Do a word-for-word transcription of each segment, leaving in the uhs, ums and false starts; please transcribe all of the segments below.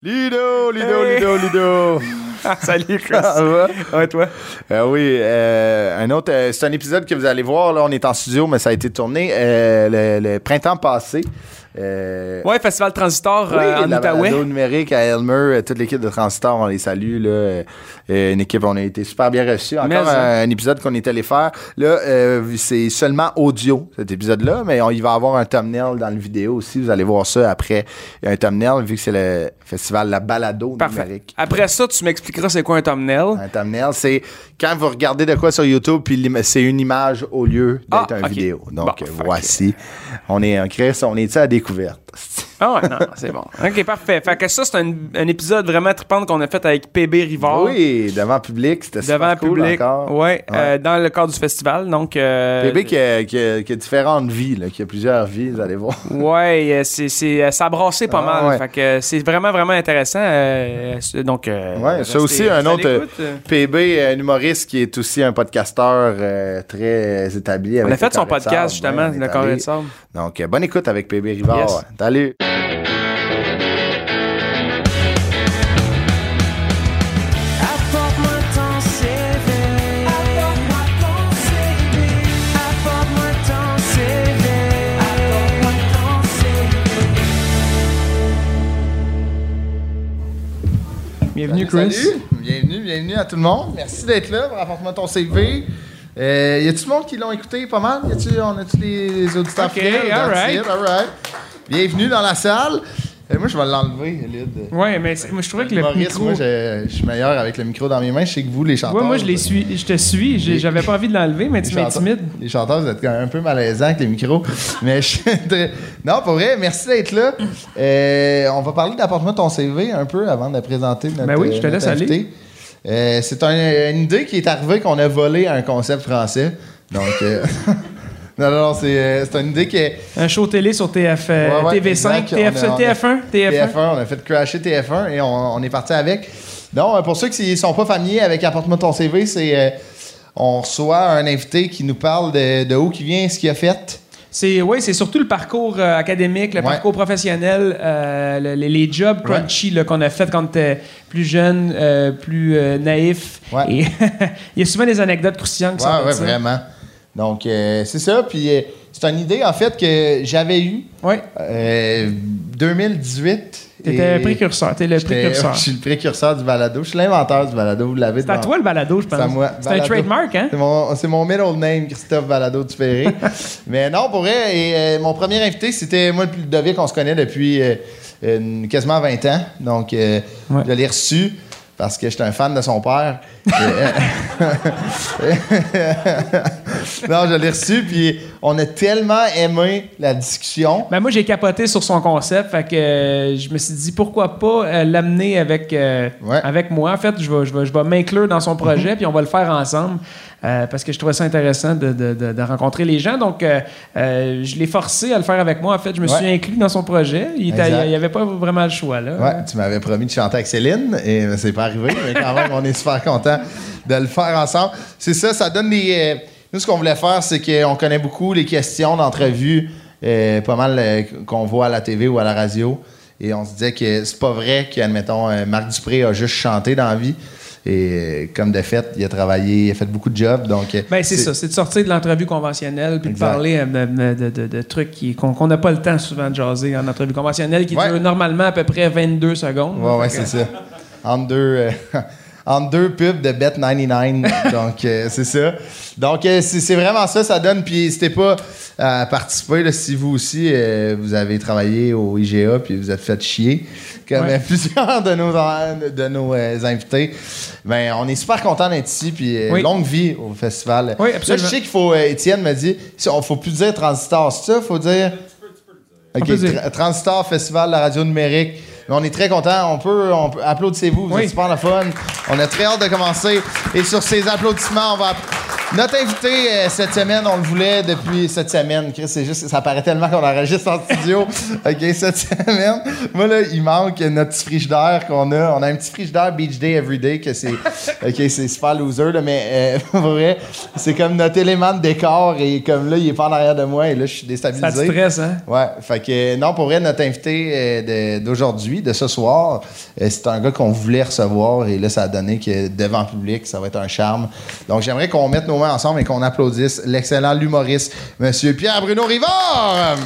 Ludo, Ludo, Hey. Ludo, Ludo. Salut, Chris. Ça va? Ouais, toi? Euh, oui, euh, un autre, euh, c'est un épisode que vous allez voir. Là, on est en studio, mais ça a été tourné euh, le, le printemps passé. Euh, Ouais, Festival Transistor oui, euh, en la Outaouais. balado numérique à Elmer, euh, toute l'équipe de Transistor, on les salue. Là, euh, euh, une équipe, on a été super bien reçus. Encore Mais, un, un épisode qu'on est allé faire. Là, euh, c'est seulement audio, cet épisode-là, mais on, il va y avoir un thumbnail dans le vidéo aussi. Vous allez voir ça après. Il y a un thumbnail, vu que c'est le festival La Balado Parfait. numérique. Après ça, tu m'expliqueras c'est quoi un thumbnail. Un thumbnail, c'est quand vous regardez de quoi sur YouTube, puis l'im- c'est une image au lieu d'être Ah, une ok. vidéo. Donc, Bon, euh, fait voici. On est en Chris, on est à la découverte. Ah ouais, non, c'est bon. OK, parfait. Fait que ça, c'est un, un épisode vraiment trippant qu'on a fait avec P B Rivard. Oui, devant le public, c'était super Devant le cool public. encore. Ouais, Ouais. euh, dans le cadre du festival. Donc, euh, P B qui a, qui, a, qui a différentes vies, là, qui a plusieurs vies, vous allez voir. Ouais, euh, c'est, c'est, euh, ça a brassé pas Ah, mal. ouais. Fait que euh, c'est vraiment, vraiment intéressant. euh, c'est- donc, euh, Ouais, restez- ça aussi, un restez à autre euh, l'écoute, euh. P B, un humoriste qui est aussi un podcasteur euh, très établi. On avec a fait le son Carré de podcast, Sable. justement, Ouais, on est le Carré allé. de Sable. Donc, euh, bonne écoute avec P B Rivard. Yes. Ouais. Salut! Apporte-moi ton C V. Apporte-moi ton C V. Apporte-moi ton C V. Apporte-moi ton C V. Bienvenue, Salut, Chris. salut. Bienvenue, bienvenue à tout le monde. Merci d'être là. Apporte-moi ton C V. Euh, y a-tu du monde qui l'ont écouté pas mal? Y a-tu, on a-tu les auditeurs Ok, fidèles? all That's right. it, all right. Bienvenue dans la salle. Euh, moi, je vais l'enlever, Lyd. Ouais, mais c'est- moi, je trouvais que le Humoriste, micro... moi, je, je suis meilleur avec le micro dans mes mains. Je sais que vous, les chanteurs... Ouais, moi, je, les suis, je te suis. J'ai- J'avais pas envie de l'enlever, mais Les tu chanteurs- m'intimides. Les chanteurs, vous êtes quand même un peu malaisants avec les micros. Mais je suis très- Non, pour vrai, merci d'être là. Euh, on va parler d'apporte-moi ton C V un peu avant de présenter notre, Ben oui, je te euh, laisse notre aller. invité. Euh, c'est un- une idée qui est arrivée qu'on a volé à un concept français. Donc, euh, non, non, non, c'est, euh, c'est une idée qui est Un show télé sur T F, euh, Ouais, ouais, T V cinq, exact. T F, On a- on a- T F un, T F un. T F un. On a fait crasher T F un et on, on est parti avec. Non, euh, pour ceux qui ne sont pas familiers avec Apporte-moi ton C V, c'est euh, on reçoit un invité qui nous parle de, de où il vient, ce qu'il a fait. C'est, oui, c'est surtout le parcours euh, académique, le Ouais. parcours professionnel, euh, le- les, les jobs crunchy là, qu'on a fait quand on était plus jeune, euh, plus euh, naïf. Ouais. Et il y a souvent des anecdotes croustillantes qui Ouais, sont comme ouais, ça. vraiment. Donc, euh, c'est ça. Puis, euh, c'est une idée, en fait, que j'avais eue Ouais. euh, deux mille dix-huit. T'étais Et un précurseur. T'es le j'étais- précurseur. Je suis le précurseur du balado. Je suis l'inventeur du balado. Vous l'avez C'est à devant- toi le balado, je pense. C'est à moi. C'est un Balado. trademark, hein? C'est mon, c'est mon middle name, Christophe Balado du Ferré. Mais non, pour vrai, et, euh, mon premier invité, c'était moi et Ludovic, on se connaît depuis euh, une- quasiment vingt ans. Donc, euh, Ouais. je l'ai reçu parce que j'étais un fan de son père. non, je l'ai reçu, puis on a tellement aimé la discussion. Ben moi, j'ai capoté sur son concept, fait que euh, je me suis dit pourquoi pas euh, l'amener avec, euh, Ouais. avec moi. En fait, je vais, je vais, je vais m'inclure dans son projet, puis on va le faire ensemble euh, parce que je trouvais ça intéressant de, de, de, de rencontrer les gens. Donc, euh, euh, je l'ai forcé à le faire avec moi. En fait, je me Ouais. suis inclus dans son projet. Il Exact. n'y avait pas vraiment le choix. Là. Ouais, tu m'avais promis de chanter avec Céline et c'est pas arrivé, mais quand même, on est super content de le faire ensemble. C'est ça, ça donne des. euh, nous, ce qu'on voulait faire, c'est qu'on connaît beaucoup les questions d'entrevue, euh, pas mal euh, qu'on voit à la T V ou à la radio. Et on se disait que c'est pas vrai qu'admettons, euh, Marc Dupré a juste chanté dans la vie. Et euh, comme de fait, il a travaillé, il a fait beaucoup de jobs. Donc, euh, Ben, c'est ça, c'est de sortir de l'entrevue conventionnelle puis de Exact. parler euh, de, de- de- de trucs qui- qu'on qu'on n'a pas le temps souvent de jaser en entrevue conventionnelle qui Ouais. dure normalement à peu près vingt-deux secondes. Ouais, ouais, Fait que- c'est ça. Entre deux, euh, entre deux pubs de Bet quatre-vingt-dix-neuf. Donc, euh, c'est ça. Donc, euh, c'est c'est vraiment ça, ça donne. Puis, n'hésitez pas à participer là, si vous aussi, euh, vous avez travaillé au I G A puis vous êtes fait chier, comme Ouais. euh, plusieurs de nos, de nos euh, invités. Ben, on est super contents d'être ici. Puis, euh, Oui. longue vie au festival. Oui, Là, absolument. je sais qu'il faut, euh, Étienne me dit, il ne faut plus dire Transistor, c'est ça? Il faut dire. On OK, peut dire. Tra- Transistor Festival de la radio numérique. Mais on est très contents. On peut, on peut applaudissez-vous. Vous Oui. êtes super le fun. On a très hâte de commencer. Et sur ces applaudissements, on va Notre invité euh, cette semaine, on le voulait depuis cette semaine. Chris, c'est juste, ça paraît tellement qu'on enregistre en studio. OK, cette semaine. Moi, là, il manque notre petit frigidaire qu'on a. On a un petit frigidaire Beach Day Everyday que c'est. OK, c'est super loser, là, mais euh, pour vrai, c'est comme notre élément de décor et comme là, il est pas en arrière de moi et là, je suis déstabilisé. Ça te stresse, hein? Ouais, fait que non, pour vrai, notre invité euh, de- d'aujourd'hui, de ce soir, euh, c'est un gars qu'on voulait recevoir et là, ça a donné que devant le public, ça va être un charme. Donc, j'aimerais qu'on mette nos mains ensemble et qu'on applaudisse l'excellent humoriste, Monsieur Pierre-Bruno Rivard.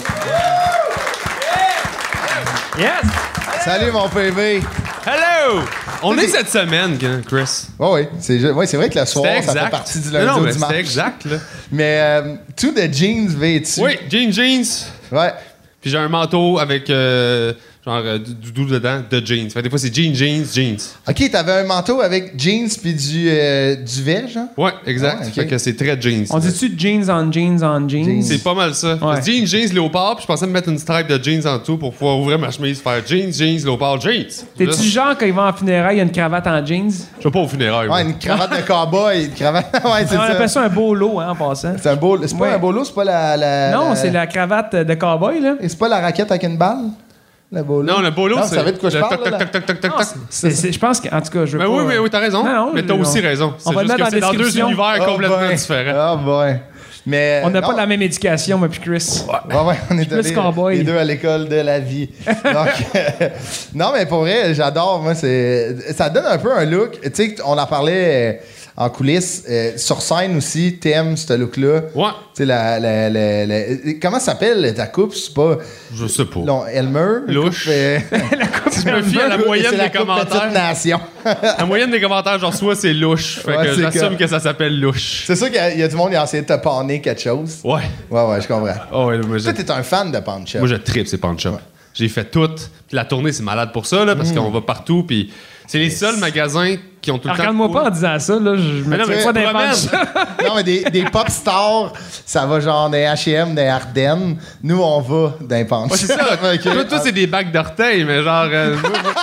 Yes! Salut, mon P V. Hello! On T'sais, est cette semaine, Chris. Oui, oui, c'est ju- ouais, c'est vrai que le soir, C'était ça fait exact. partie du Non, lundi non, au mais dimanche. c'était exact, là. Mais euh, tout de jeans vêtus. Oui, jeans, jeans. Ouais. Puis j'ai un manteau avec euh, genre euh, du doudou dedans, de jeans. Fait que des fois, c'est jeans, jeans, jeans. OK, t'avais un manteau avec jeans puis du, euh, du vert, genre? Ouais, exact. Ah, ok. Fait que c'est très jeans. On dit-tu jeans on jeans on jeans? Jeans. C'est pas mal ça. Ouais. Jeans, jeans, léopard, puis je pensais me mettre une stripe de jeans en dessous pour pouvoir ouvrir ma chemise, faire jeans, jeans, léopard, jeans. T'es-tu Juste- du genre, quand il va en funérailles, il y a une cravate en jeans? Je vais pas au funérailles. moi. Ouais, une cravate de cowboy, une cravate. Ouais, c'est On ça. appelle ça un beau lot, hein, en passant. C'est un beau. C'est pas Ouais. un bolo, c'est pas la. la- Non, la- c'est la cravate de cowboy, là. Et c'est pas la raquette avec une balle? Le bolo. Non, le bolo, Non, c'est. vous savez de quoi je le parle, toc, là, toc, toc, toc, toc, Non, toc. c'est- c'est- Je pense qu'en tout cas, je veux Ben pas... oui, oui, oui, t'as raison. Non, non, mais t'as je- aussi on- raison. on C'est va le juste mettre que c'est dans dans la deux description. univers Ah, complètement ben. différents. Ah, ben. Mais. On n'a pas non. la même éducation, moi puis Chris. Ouais, ouais, on est plus allés, cowboy. les deux à l'école de la vie. Donc, euh, non, mais pour vrai, j'adore. Moi, c'est, ça donne un peu un look. Tu sais, on en parlait euh, en coulisses. Euh, sur scène aussi, t'aimes ce look-là. Ouais, Tu sais, la, la, la, la- comment ça s'appelle ta coupe? C'est pas. je sais pas. Non, Elmer? Louche. Coupe, euh, Si je me fie à la c'est moyenne la des coupe Petite commentaires, Nation. la moyenne des commentaires, genre, soit c'est louche. Fait Ouais, que c'est j'assume comme- que ça s'appelle louche. C'est sûr qu'il y a, il y a du monde qui a essayé de te panner quelque chose. Ouais. Ouais, ouais, je comprends. Oh, ouais, moi, je, Toi, t'es un fan de Punch Up. moi, je tripe ces punch-up. J'ai fait tout. Puis la tournée, c'est malade pour ça, là, Mm. parce qu'on va partout. Puis c'est les seuls magasins qui ont tout le temps. Regarde-moi pas en disant ça, là. Je me non, mais tire tu pas te des promènes. punch. Non, mais des, des pop stars, ça va genre des H et M, des Ardennes. Nous, on va d'un Punch. Ouais, c'est ça. Ok. Toi, toi, c'est des bacs d'orteils, mais genre. euh,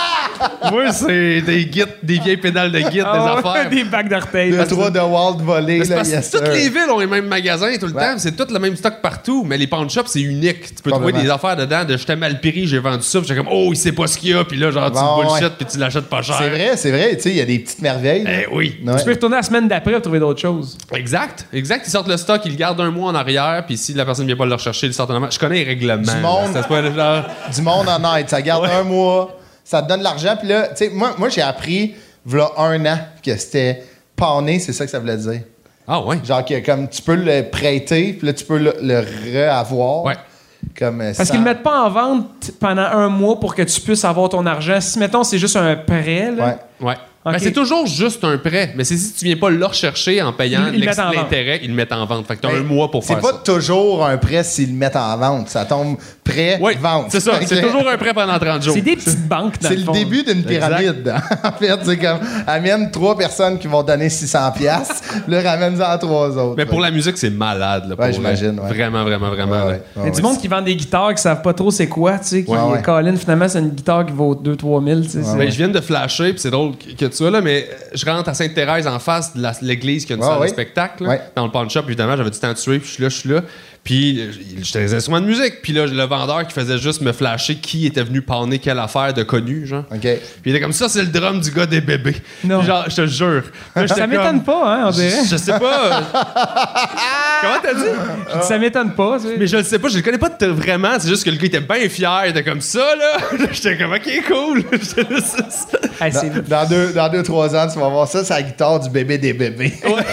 moi, moi, c'est des guides, des vieilles pédales de guide, Ah, des affaires. des bacs d'orteils. Deux, trois de Walt volés, Mais c'est là, parce que yes, toutes sir. les villes ont les mêmes magasins tout le Ouais. temps, c'est tout le même stock partout, mais les pawn shops, c'est unique. Tu peux trouver Complètement. des affaires dedans de j'étais mal pris, j'ai vendu ça, puis j'étais comme oh, il sait pas ce qu'il y a, puis là, genre, tu Bon, bullshit, ouais. puis tu l'achètes pas cher. C'est vrai, c'est vrai. Tu sais, il y a des petites merveilles. là. Eh oui. Ouais. Tu peux retourner la semaine d'après pour trouver d'autres choses. Exact, exact. Ils sortent le stock, ils le gardent un mois en arrière, puis si la personne vient pas le rechercher, ils le sortent en avant. Je connais les règlements. Du là. monde. Ça se peut, genre. Du monde en aide. Ça garde Ouais. un mois, ça te donne de l'argent. Puis là, tu sais, moi, moi j'ai appris, v'là un an, que c'était pané, c'est ça que ça voulait dire. Ah ouais. Genre que comme tu peux le prêter, puis là, tu peux le, le re-avoir. Ouais. Comme, euh, Parce sans- qu'ils le mettent pas en vente pendant un mois pour que tu puisses avoir ton argent. Si, mettons, c'est juste un prêt, là. Ouais. Ouais. Ok. Ben, c'est toujours juste un prêt, mais c'est si tu viens pas le rechercher en payant Ils- ils le l'ex- mettent en vente. l'intérêt, ils le mettent en vente. Fait que t'as Mais un mois pour C'est faire pas ça. toujours un prêt s'ils le mettent en vente. Ça tombe prêt, Oui, vente. c'est ça. C'est Ok. toujours un prêt pendant trente jours. C'est des petites banques, dans C'est le le fond. début d'une pyramide. En fait, c'est comme, amène trois personnes qui vont donner six cents piastres, là, ramène-en à trois autres. Mais pour la musique, c'est malade. Là, pour Ouais, vrai. j'imagine, ouais. Vraiment, vraiment, vraiment. Ouais, là. ouais, Il y a ouais, du ouais. monde qui vend des guitares qui savent pas trop c'est quoi, tu sais, qui Ouais, ouais. Colin, finalement, c'est une guitare qui vaut deux trois mille, tu sais. c'est- Ben, je viens de flasher, puis c'est drôle que que tu sois là, mais je rentre à Sainte-Thérèse en face de la- l'église qui a une Ouais, salle ouais. de spectacle. là. Ouais. Dans le pawn shop, évidemment, j'avais du temps à tuer, puis je suis là, je suis là. Puis euh, j'étais des instruments de musique. Puis là, le vendeur qui faisait juste me flasher qui était venu panner quelle affaire de connu, genre. OK. Puis il était comme ça, c'est le drum du gars des bébés. Non. Genre, je te jure. Là, j'étais Ça m'étonne comme- pas, hein, on dirait. Je, je sais pas. Comment t'as dit? Ça m'étonne pas, tu sais. Mais je le sais pas, je le connais pas t- vraiment. C'est juste que le gars était bien fier. Il était comme ça, là. J'étais comme, OK, cool. J'étais juste- Hey, c'est- Dans, dans deux, dans deux, trois ans, tu vas voir ça, c'est la guitare du bébé des bébés.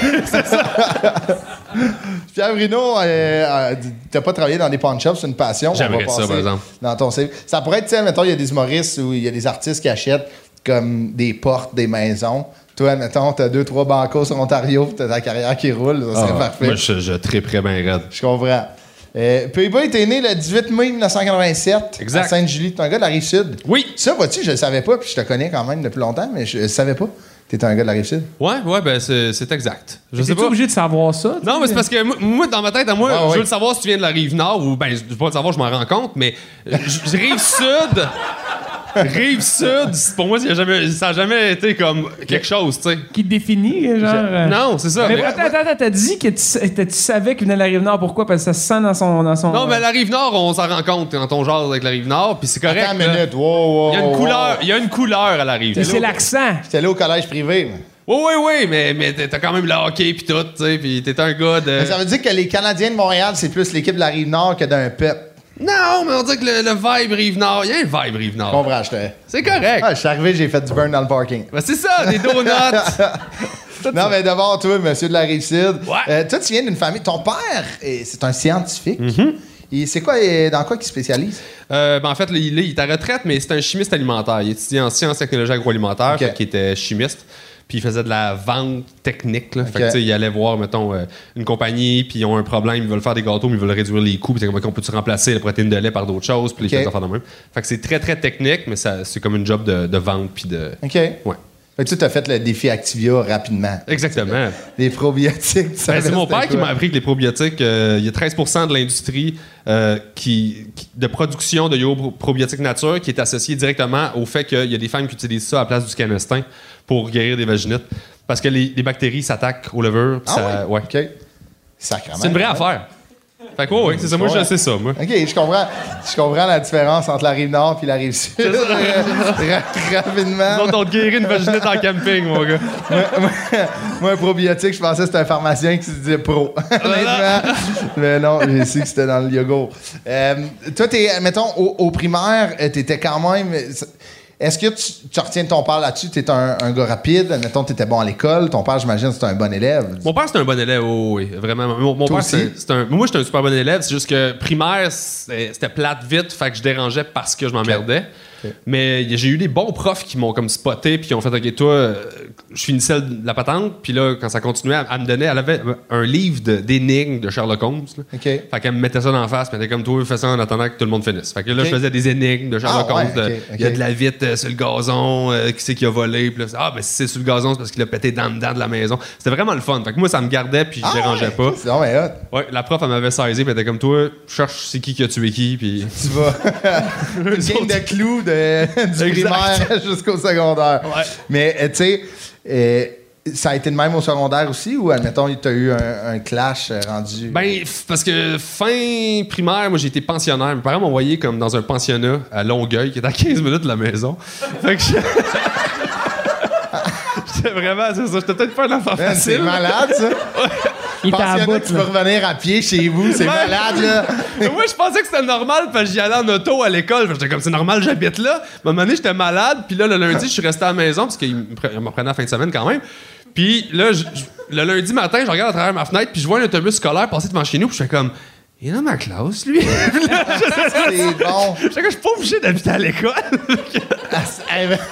Pierre Bruno, euh, euh, t'as pas travaillé dans des pawn shops, c'est une passion. On va J'aimerais ça, passer par exemple. Dans ton C V. Ça pourrait être, tu sais, mettons, il y a des humoristes ou il y a des artistes qui achètent comme des portes, des maisons. Toi, mettons, t'as deux, trois bancos sur Ontario, puis t'as ta carrière qui roule, ça serait Ah, parfait. Moi, je, je triperais bien raide. Je comprends. Euh, P-Boy était né le dix-huit mai mille neuf cent quatre-vingt-sept Exact. à Sainte-Julie. T'es un gars de la Rive-Sud. Oui. Ça, vois-tu, je le savais pas, puis je te connais quand même depuis longtemps, mais je le savais pas. T'es un gars de la Rive-Sud. Ouais, ouais, ben c'est c'est exact. Je sais T'es-tu pas. obligé de savoir ça? tu Non, sais? mais c'est parce que moi- moi, dans ma tête, à moi, Ouais, je ouais. veux le savoir si tu viens de la rive nord ou, ben, je veux pas le savoir, je m'en rends compte, mais euh, je je- rive sud. Rive-Sud, pour moi, ça n'a jamais, ça a jamais été comme quelque chose, tu sais. Qui te définit, genre. euh, Non, c'est ça. Mais mais- attends, attends, attends, t'as dit que tu, t'as- tu savais qu'il venait de la Rive-Nord. Pourquoi? Parce que ça se sent dans son... Dans son Non, mais la Rive-Nord, on s'en rend compte quand on jase avec la Rive-Nord, puis c'est correct. Attends une là. minute. Wow, wow, Il y a une wow. couleur, il y a une couleur à la Rive. Et c'est l'accent. J'étais allé au collège privé. moi. Oui, oui, oui, mais, mais t'as quand même le hockey puis tout, tu sais, puis t'es un gars de... Mais ça veut dire que les Canadiens de Montréal, c'est plus l'équipe de la Rive-Nord que d'un peuple. Non, mais on dit que le, le vibe Rive-Nord, il y a un vibe Je Rive-Nord. comprends, je te... C'est correct. Ah, je suis arrivé, j'ai fait du burn dans le parking. Ben, c'est ça, des donuts. Tout Non, ça. mais d'abord, toi, monsieur de la Rive-Sud, Ouais. euh, toi, tu viens d'une famille... Ton père, euh, c'est un scientifique. Mm-hmm. Et c'est quoi, euh, dans quoi qu'il spécialise? Euh, ben, en fait, là, il, là, il est à retraite, mais c'est un chimiste alimentaire. Il étudiait en sciences, technologies agroalimentaires, Ok. fait qu'il était chimiste. Puis il faisait de la vente technique. Là. Fait que, Ok. tu sais, il allait voir, mettons, euh, une compagnie, puis ils ont un problème, ils veulent faire des gâteaux, mais ils veulent réduire les coûts. Puis c'est comme, on peut-tu remplacer la protéine de lait par d'autres choses? Puis les Ok. choses à faire de même. Fait que c'est très, très technique, mais ça, c'est comme une job de, de vente, puis de. OK. Ouais. Fait que tu as fait le défi Activia rapidement. Exactement. Les probiotiques, tu savais Ben, c'est mon c'était père qui quoi? m'a appris que les probiotiques, euh, il y a treize pour cent de l'industrie euh, qui, qui- de production de yo probiotiques nature qui est associée directement au fait qu'il y a des femmes qui utilisent ça à la place du canestin pour guérir des vaginites. Parce que les, les bactéries s'attaquent aux levures. puis Ah ça- ouais? ouais. OK. Sacrément. C'est une vraie Ouais. affaire. Fait que, ouais, ouais, c'est ça. Moi, je Ouais. sais ça, moi. OK, je comprends, je comprends la différence entre la Rive-Nord et la Rive-Sud. Ra- Rapidement. Nous autres, on te guérit une vaginite en camping, mon gars. moi, moi- moi, un probiotique, je pensais que c'était un pharmacien qui se disait pro. Honnêtement. Mais non, j'ai su que c'était dans le yogourt. Euh, toi, t'es, mettons, au, au primaire, euh, t'étais quand même... Est-ce que tu, tu retiens de ton père là-dessus? T'es un, un gars rapide. Mettons, t'étais bon à l'école. Ton père, j'imagine, c'était un bon élève. Mon père, c'était un bon élève, oh, oui, vraiment. Mon, mon Toi père, aussi? c'est c'est un. Moi, j'étais un super bon élève. C'est juste que primaire, c'était c'était plate vite, fait que je dérangeais parce que je m'emmerdais. Ok. Mais j'ai eu des bons profs qui m'ont comme spoté puis qui ont fait OK, toi, euh, je finissais de la patente, puis là, quand ça continuait, elle, elle me donnait, elle avait un livre de- d'énigmes de Sherlock Holmes. Là. OK. Fait qu'elle me mettait ça dans la face, puis elle était comme toi, fais ça en attendant que tout le monde finisse. Fait que là, Ok. je faisais des énigmes de Sherlock Ah, ouais, Holmes. de, ok, Il y a ok. de la vitre euh, sur le gazon, euh, qui c'est qui a volé. Puis là, c'est, ah, ben si c'est sur le gazon, c'est parce qu'il a pété dans dedans de la maison. C'était vraiment le fun. Fait que moi, ça me gardait, puis je Ah, dérangeais ouais. pas. C'est donc bien hot. Ouais, la prof, elle m'avait saisi, puis elle était comme toi, cherche c'est qui qui a tué qui, puis. Tu vas. Une game de clous de, du Exact. primaire jusqu'au secondaire. Ouais. Mais, euh, tu sais, euh, ça a été de même au secondaire aussi, ou, admettons, tu as eu un, un clash euh, rendu. Ben, f- parce que fin primaire, moi, j'ai été pensionnaire. Mes parents m'ont envoyé comme dans un pensionnat à Longueuil, qui est à quinze minutes de la maison. Fait que je- J'étais vraiment, c'est ça, j'étais peut-être pas un enfant Man, c'est facile. malade, ça. Il t'a à Pensionnat, bout, tu peux là. revenir à pied chez vous, c'est Ouais. malade, là. Mais moi, je pensais que c'était normal parce que j'y allais en auto à l'école. J'étais comme, c'est normal, j'habite là. À un moment donné, j'étais malade. Puis là, le lundi, je suis resté à la maison parce qu'il me pre- il me prenait la fin de semaine quand même. Puis là, je- je- le lundi matin, je regarde à travers ma fenêtre puis je vois un autobus scolaire passer devant chez nous. Puis je fais comme, il est dans ma classe, lui. Puis là, je- C'est bon. je fais que je suis pas obligé d'habiter à l'école. Eh ben-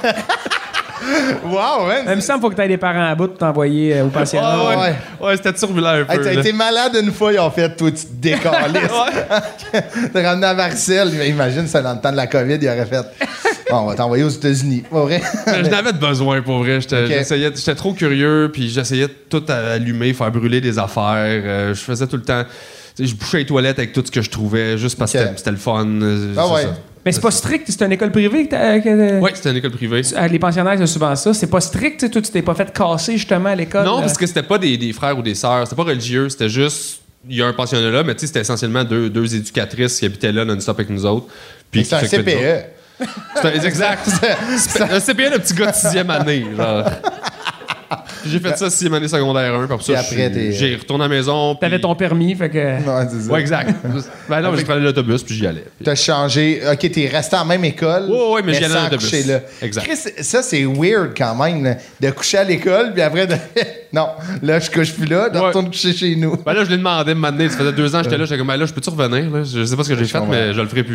Wow, man. Il me semble qu'il faut que tu aies des parents à bout pour t'envoyer euh, au pensionnat. Ah ouais, ouais. ouais, c'était turbulent un peu. Hey, t'as là. été malade une fois, ils ont fait, toi, tu te décalisses. Ouais. T'es ramené à Marcel, imagine, c'est dans le temps de la COVID, il aurait fait, bon, on va t'envoyer aux États-Unis. Pas vrai? Je n'avais de besoin pour vrai. J'étais, Ok. j'essayais- j'étais trop curieux, puis j'essayais de tout allumer, faire brûler des affaires. Euh, je faisais tout le temps. Tu sais, je bouchais les toilettes avec tout ce que je trouvais, juste parce que Ok. c'était, c'était le fun. euh, Ah c'est ouais. ça. Mais c'est pas strict, c'est une école privée que t'as. que- Ouais, c'était une école privée. Ah, les pensionnaires, c'est souvent ça. C'est pas strict, tu sais, toi, tu t'es pas fait casser justement à l'école. Non, euh. parce que c'était pas des, des frères ou des sœurs, c'était pas religieux, c'était juste. Il y a un pensionnat là, mais tu sais, c'était essentiellement deux, deux éducatrices qui habitaient là non-stop avec nous autres. Puis C'est un qui C s'occupaient de P nous E. autres. C'est un- exact. Un C P E, le petit gars de sixième année, genre. Puis j'ai fait ça sixième année secondaire un, puis après ça, Puis après, je- t'es- j'ai retourné à la maison. T'avais puis- ton permis, fait que. Ouais, c'est ça. Ouais, exact. Ben non, mais je prenais l'autobus, puis j'y allais. Puis- T'as changé. OK, t'es resté en même école. Ouais, ouais, mais j'y allais en sans autobus. coucher là. Exact. Chris, ça, c'est weird quand même, là, de coucher à l'école, puis après, de... non, là, je couche plus là, de Ouais. retourner coucher chez nous. Ben là, je l'ai demandé, m'amener. Ça faisait deux ans que j'étais là. J'étais comme, ben là, je peux-tu revenir? Là? Je sais pas ce que j'ai fait, comprends. mais je le ferai plus.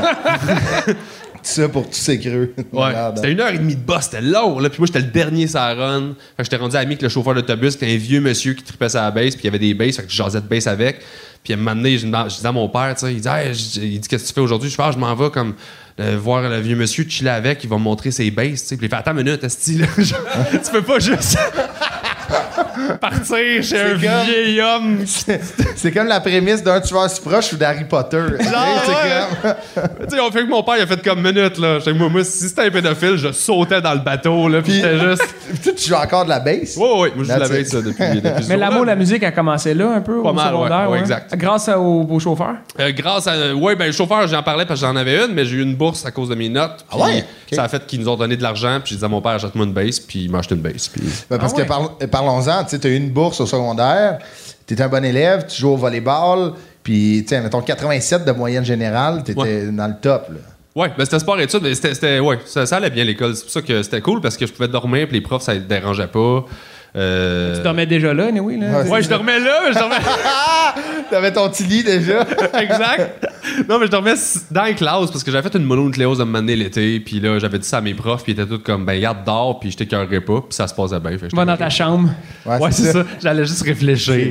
Tout ça pour tous ces creux. Ouais. Malade. C'était une heure et demie de boss, c'était long. Là. Puis moi, j'étais le dernier sur la run. Fait que j'étais rendu ami avec le chauffeur d'autobus, qui était un vieux monsieur qui tripait sa base, puis il y avait des bases, fait que je jasais de base avec. Puis à un moment donné, je demande- je disais à mon père, tu sais, il dit, Hey, je- il dit, qu'est-ce que tu fais aujourd'hui? Je fais, Ah, je m'en vais comme euh, voir le vieux monsieur, chiller avec, il va me montrer ses bases, tu sais. Puis il fait, attends une minute, esti, là. Genre, tu peux pas juste. partir chez un comme- vieil homme. C'est comme la prémisse d'un tueur si proche ou d'Harry Potter. Tu sais, c'est ouais. comme- Tu sais, on fait que mon père, il a fait comme minute, là. J'étais, moi, moi, si c'était un pédophile, je sautais dans le bateau, là. Puis Puis- j'étais juste. Puis tu joues encore de la bass? Ouais, ouais, moi, je That's l'avais it. ça depuis, depuis ce Mais l'amour de jour-là. la musique a commencé là un peu Pas au mal, secondaire. ouais, ouais, exact. Grâce à- au, au chauffeur. Euh, grâce à. Ouais, ben, le chauffeur, j'en parlais parce que j'en avais une, mais j'ai eu une bourse à cause de mes notes. Ah puis ouais? Ok. Ça a fait qu'ils nous ont donné de l'argent, puis j'ai dit à mon père, achète-moi une bass, puis il m'a acheté une bass. Puis. Ben, parce Ah ouais. que par- parlons-en, tu sais, t'as eu une bourse au secondaire, t'étais un bon élève, tu joues au volleyball, puis, tu sais, mettons quatre-vingt-sept de moyenne générale, t'étais Ouais. dans le top, là. Ouais, ben c'était sport études, mais c'était, c'était ouais, ça, ça allait bien l'école. C'est pour ça que c'était cool parce que je pouvais dormir, puis les profs, ça les dérangeait pas. Euh... Tu dormais déjà là, oui. Là. Ouais. Ouais, je dormais là, mais je dormais. T'avais ton petit lit déjà. Exact. Non, mais je dormais s- dans les classes parce que j'avais fait une mononucléose de m'amener l'été, puis là, j'avais dit ça à mes profs, puis ils étaient tous comme, ben, garde dors, puis je t'écœurerai pas, puis ça se passait bien. Fait que j'étais Va dans comme, ta chambre. Ouais, c'est ça. J'allais juste réfléchir.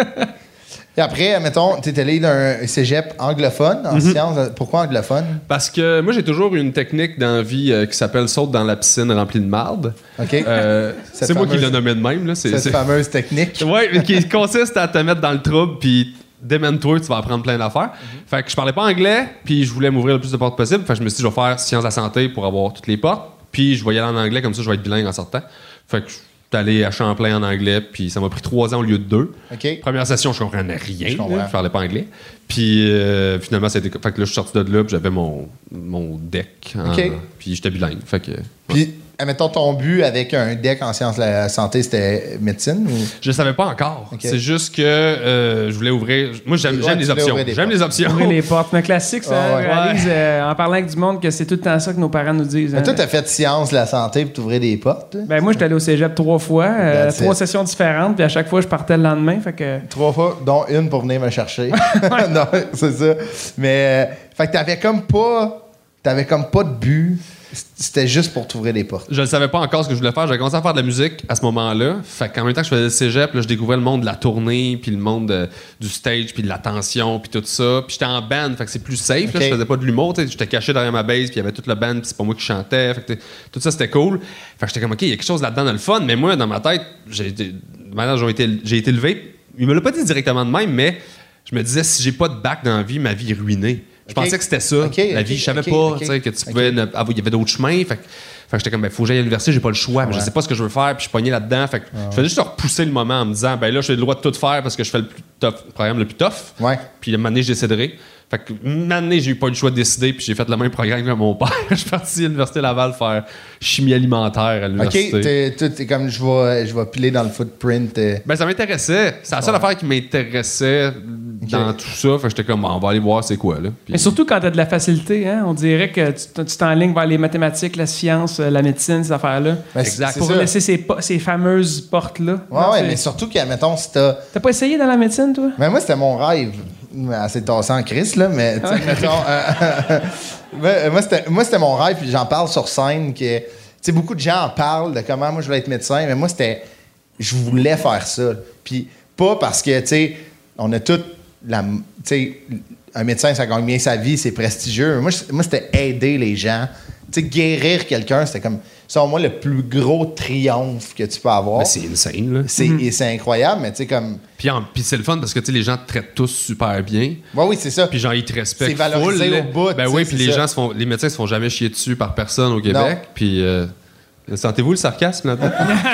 Et après, mettons, t'es allé d'un cégep anglophone en Mm-hmm. sciences. Pourquoi anglophone? Parce que moi, j'ai toujours eu une technique dans la vie euh, qui s'appelle saute dans la piscine remplie de marde. OK? Euh, Cette c'est moi qui fameuse- l'ai nommé de même. Là. C'est, Cette c'est- fameuse technique. Ouais, mais qui consiste à te mettre dans le trouble, puis démène-toi, tu vas apprendre plein d'affaires. Mm-hmm. Fait que je parlais pas anglais, puis je voulais m'ouvrir le plus de portes possible. Fait que je me suis dit, je vais faire sciences de la santé pour avoir toutes les portes, puis je vais y aller en anglais, comme ça, je vais être bilingue en sortant. Fait que je suis allé à Champlain en anglais, puis ça m'a pris trois ans au lieu de deux. OK? Première session, je comprenais rien. Je comprends. là, Je parlais pas anglais. Puis euh, finalement, ça a été... Fait que là, je suis sorti de là, puis j'avais mon, mon deck. en- OK. Puis j'étais bilingue. Fait que... Puis, admettons, ton but avec un deck en sciences de la santé, c'était médecine ou... Je savais pas encore. OK. C'est juste que euh, je voulais ouvrir. Moi, j'aime, Ouais, j'aime tu les voulais options. ouvrir des J'aime portes. les options. Ouvrir les portes. Mais classique, ça. Ah ouais. On réalise, euh, en parlant avec du monde, que c'est tout le temps ça que nos parents nous disent. Mais hein. toi, t'as fait sciences de la santé pour t'ouvrir des portes. toi? Ben moi, j'étais allé au cégep trois fois, euh, That's trois it. sessions différentes, puis à chaque fois, je partais le lendemain. Fait que. Trois fois, dont une pour venir me chercher. non, c'est ça. Mais, euh, fait que t'avais comme pas... T'avais comme pas de but. C'était juste pour t'ouvrir des portes. Je ne savais pas encore ce que je voulais faire. J'avais commencé à faire de la musique à ce moment-là. Fait qu'en même temps que je faisais le cégep, là, je découvrais le monde de la tournée, puis le monde de- du stage, puis de l'attention, puis tout ça. Puis j'étais en band, fait que c'est plus safe. Là, Ok. je faisais pas de l'humour. tu sais. J'étais caché derrière ma base, puis il y avait toute la band, puis c'est pas moi qui chantais. Fait que t'sais, tout ça, c'était cool. Fait que j'étais comme, OK, il y a quelque chose là-dedans de le fun. Mais moi, dans ma tête, j'ai été, maintenant, j'ai été, j'ai été levé. Il me l'a pas dit directement de même, mais je me disais, si j'ai pas de bac dans la vie, ma vie est ruinée. Je Ok. pensais que c'était ça, Ok, la ok, vie. Je savais ok, pas ok. tu sais, que tu Ok. pouvais. ne- ah, il y avait d'autres chemins. Fait que, fait que j'étais comme, ben, faut que j'aille à l'université, j'ai pas le choix, mais je Ouais. sais pas ce que je veux faire, puis je suis pogné là-dedans. Fait que je faisais juste repousser le moment en me disant, ben là, j'ai le droit de tout faire parce que je fais le, plus tough, le programme le plus tough. Ouais. Puis une année, je déciderai. Fait que une année, j'ai eu pas eu le choix de décider, puis j'ai fait le même programme que mon père. Je suis parti à l'Université Laval faire chimie alimentaire à OK, l'université. t'es, t'es- t'es comme je vais, je vais piler dans le footprint. euh. Ben, ça m'intéressait. C'est la seule affaire qui m'intéressait dans tout ça. Fait que j'étais comme, bon, on va aller voir c'est quoi, là. Puis- Mais surtout quand t'as de la facilité, hein, on dirait que tu tu t'enlignes vers les mathématiques, la science, euh, la médecine, ces affaires-là. Ben, Exact. c'est- c'est Pour ça. laisser ces, po- ces fameuses portes-là. Ouais, Non, ouais, c'est- mais surtout que, mettons, si t'as. T'as pas essayé dans la médecine, toi? Mais moi, c'était mon rêve. Assez tassé en crise, là, mais, tu sais, mettons. euh, moi, moi, c'était, moi, c'était mon rêve, puis j'en parle sur scène. Que, tu sais, beaucoup de gens en parlent de comment moi, je voulais être médecin, mais moi, c'était. Je voulais faire ça. Puis, pas parce que, tu sais, on a toute la. Tu sais, un médecin, ça gagne bien sa vie, c'est prestigieux. Moi, je- moi c'était aider les gens. Tu sais, guérir quelqu'un, c'était comme, selon moi, le plus gros triomphe que tu peux avoir. Ben, c'est insane, là. C'est, et c'est incroyable, mais tu sais, comme. Puis, en- puis c'est le fun parce que tu sais, les gens te traitent tous super bien. Ouais, oui, c'est ça. Puis genre, ils te respectent C'est valorisé full, là. au bout, Ben tu oui, sais, puis c'est les ça. gens se font, les médecins se font jamais chier dessus par personne au Québec. Non. Puis euh, sentez-vous le sarcasme là-dedans?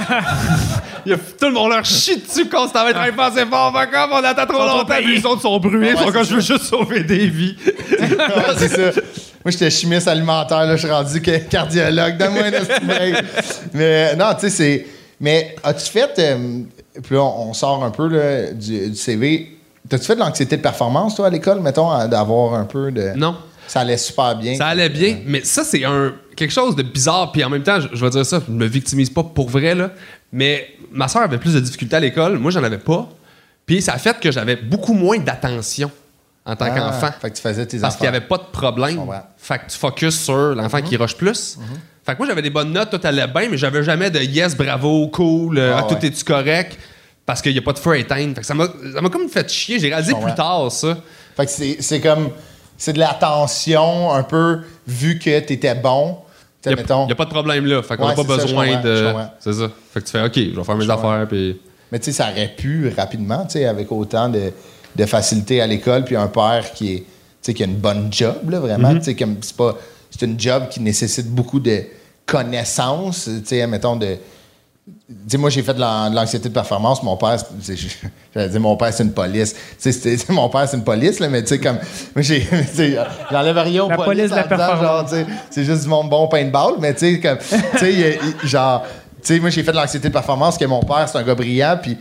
Il y a, tout le monde leur chie dessus constamment. Ils travaillent pas assez fort, fait comme on attend trop Ils sont longtemps. pas Puis payés. les autres sont brûlés. Ils Ouais, sont comme c'est je veux juste sauver des vies. Ouais, c'est ça. Moi, j'étais chimiste alimentaire, là, je suis rendu que- cardiologue. Donne-moi un petit break. Mais non, tu sais, c'est. Mais as-tu fait. euh, puis là, on, on sort un peu là, du, du C V. T'as-tu fait de l'anxiété de performance, toi, à l'école, mettons, à- d'avoir un peu de. Non. Ça allait super bien. Ça allait bien, mais ça, c'est un quelque chose de bizarre. Puis en même temps, je, je vais dire ça, je me victimise pas pour vrai, là. Mais ma soeur avait plus de difficultés à l'école. Moi, j'en avais pas. Puis ça a fait que j'avais beaucoup moins d'attention en tant Ah, qu'enfant. Fait que tu faisais tes Parce qu'il n'y affaires. avait pas de problème. Je comprends. Fait que tu focuses sur l'enfant qui rush plus. Fait que moi, j'avais des bonnes notes, tout allait bien, mais j'avais jamais de yes, bravo, cool, euh, Ah, ah, tout ouais. est-tu correct? Parce qu'il n'y a pas de feu à éteindre. Fait que ça m'a ça m'a comme fait chier. J'ai réalisé Je plus comprends. tard, ça. Fait que c'est, c'est comme. C'est de l'attention, un peu, vu que t'étais bon. Tu Il sais, mettons. n'y a pas de problème là. Fait qu'on n'a Ouais, pas c'est ça, je besoin comprends, je de. comprends. C'est ça. Fait que tu fais OK, je vais faire mes affaires. Puis... Mais tu sais, ça aurait pu rapidement, tu sais, avec autant de, de facilité à l'école, puis un père qui est, tu sais, qui a une bonne job, là, vraiment. Mm-hmm. Tu sais, comme c'est pas, c'est une job qui nécessite beaucoup de connaissances, tu sais, mettons de. Tu sais, moi, j'ai fait de l'an- de l'anxiété de performance. Mon père, c'est- c'est- j'allais dire, mon père, c'est une police. Tu sais, c'était- c'est- mon père, c'est une police, là, mais tu sais, comme. Moi, j'ai. tu sais, j'enlève rien aux La police de la en disant, genre, performance. tu sais, c'est juste du monde bon paintball, mais tu sais, comme. Tu sais, il y a- il- genre. Tu sais, moi, j'ai fait de l'anxiété de performance, que mon père, c'est un gars brillant, puis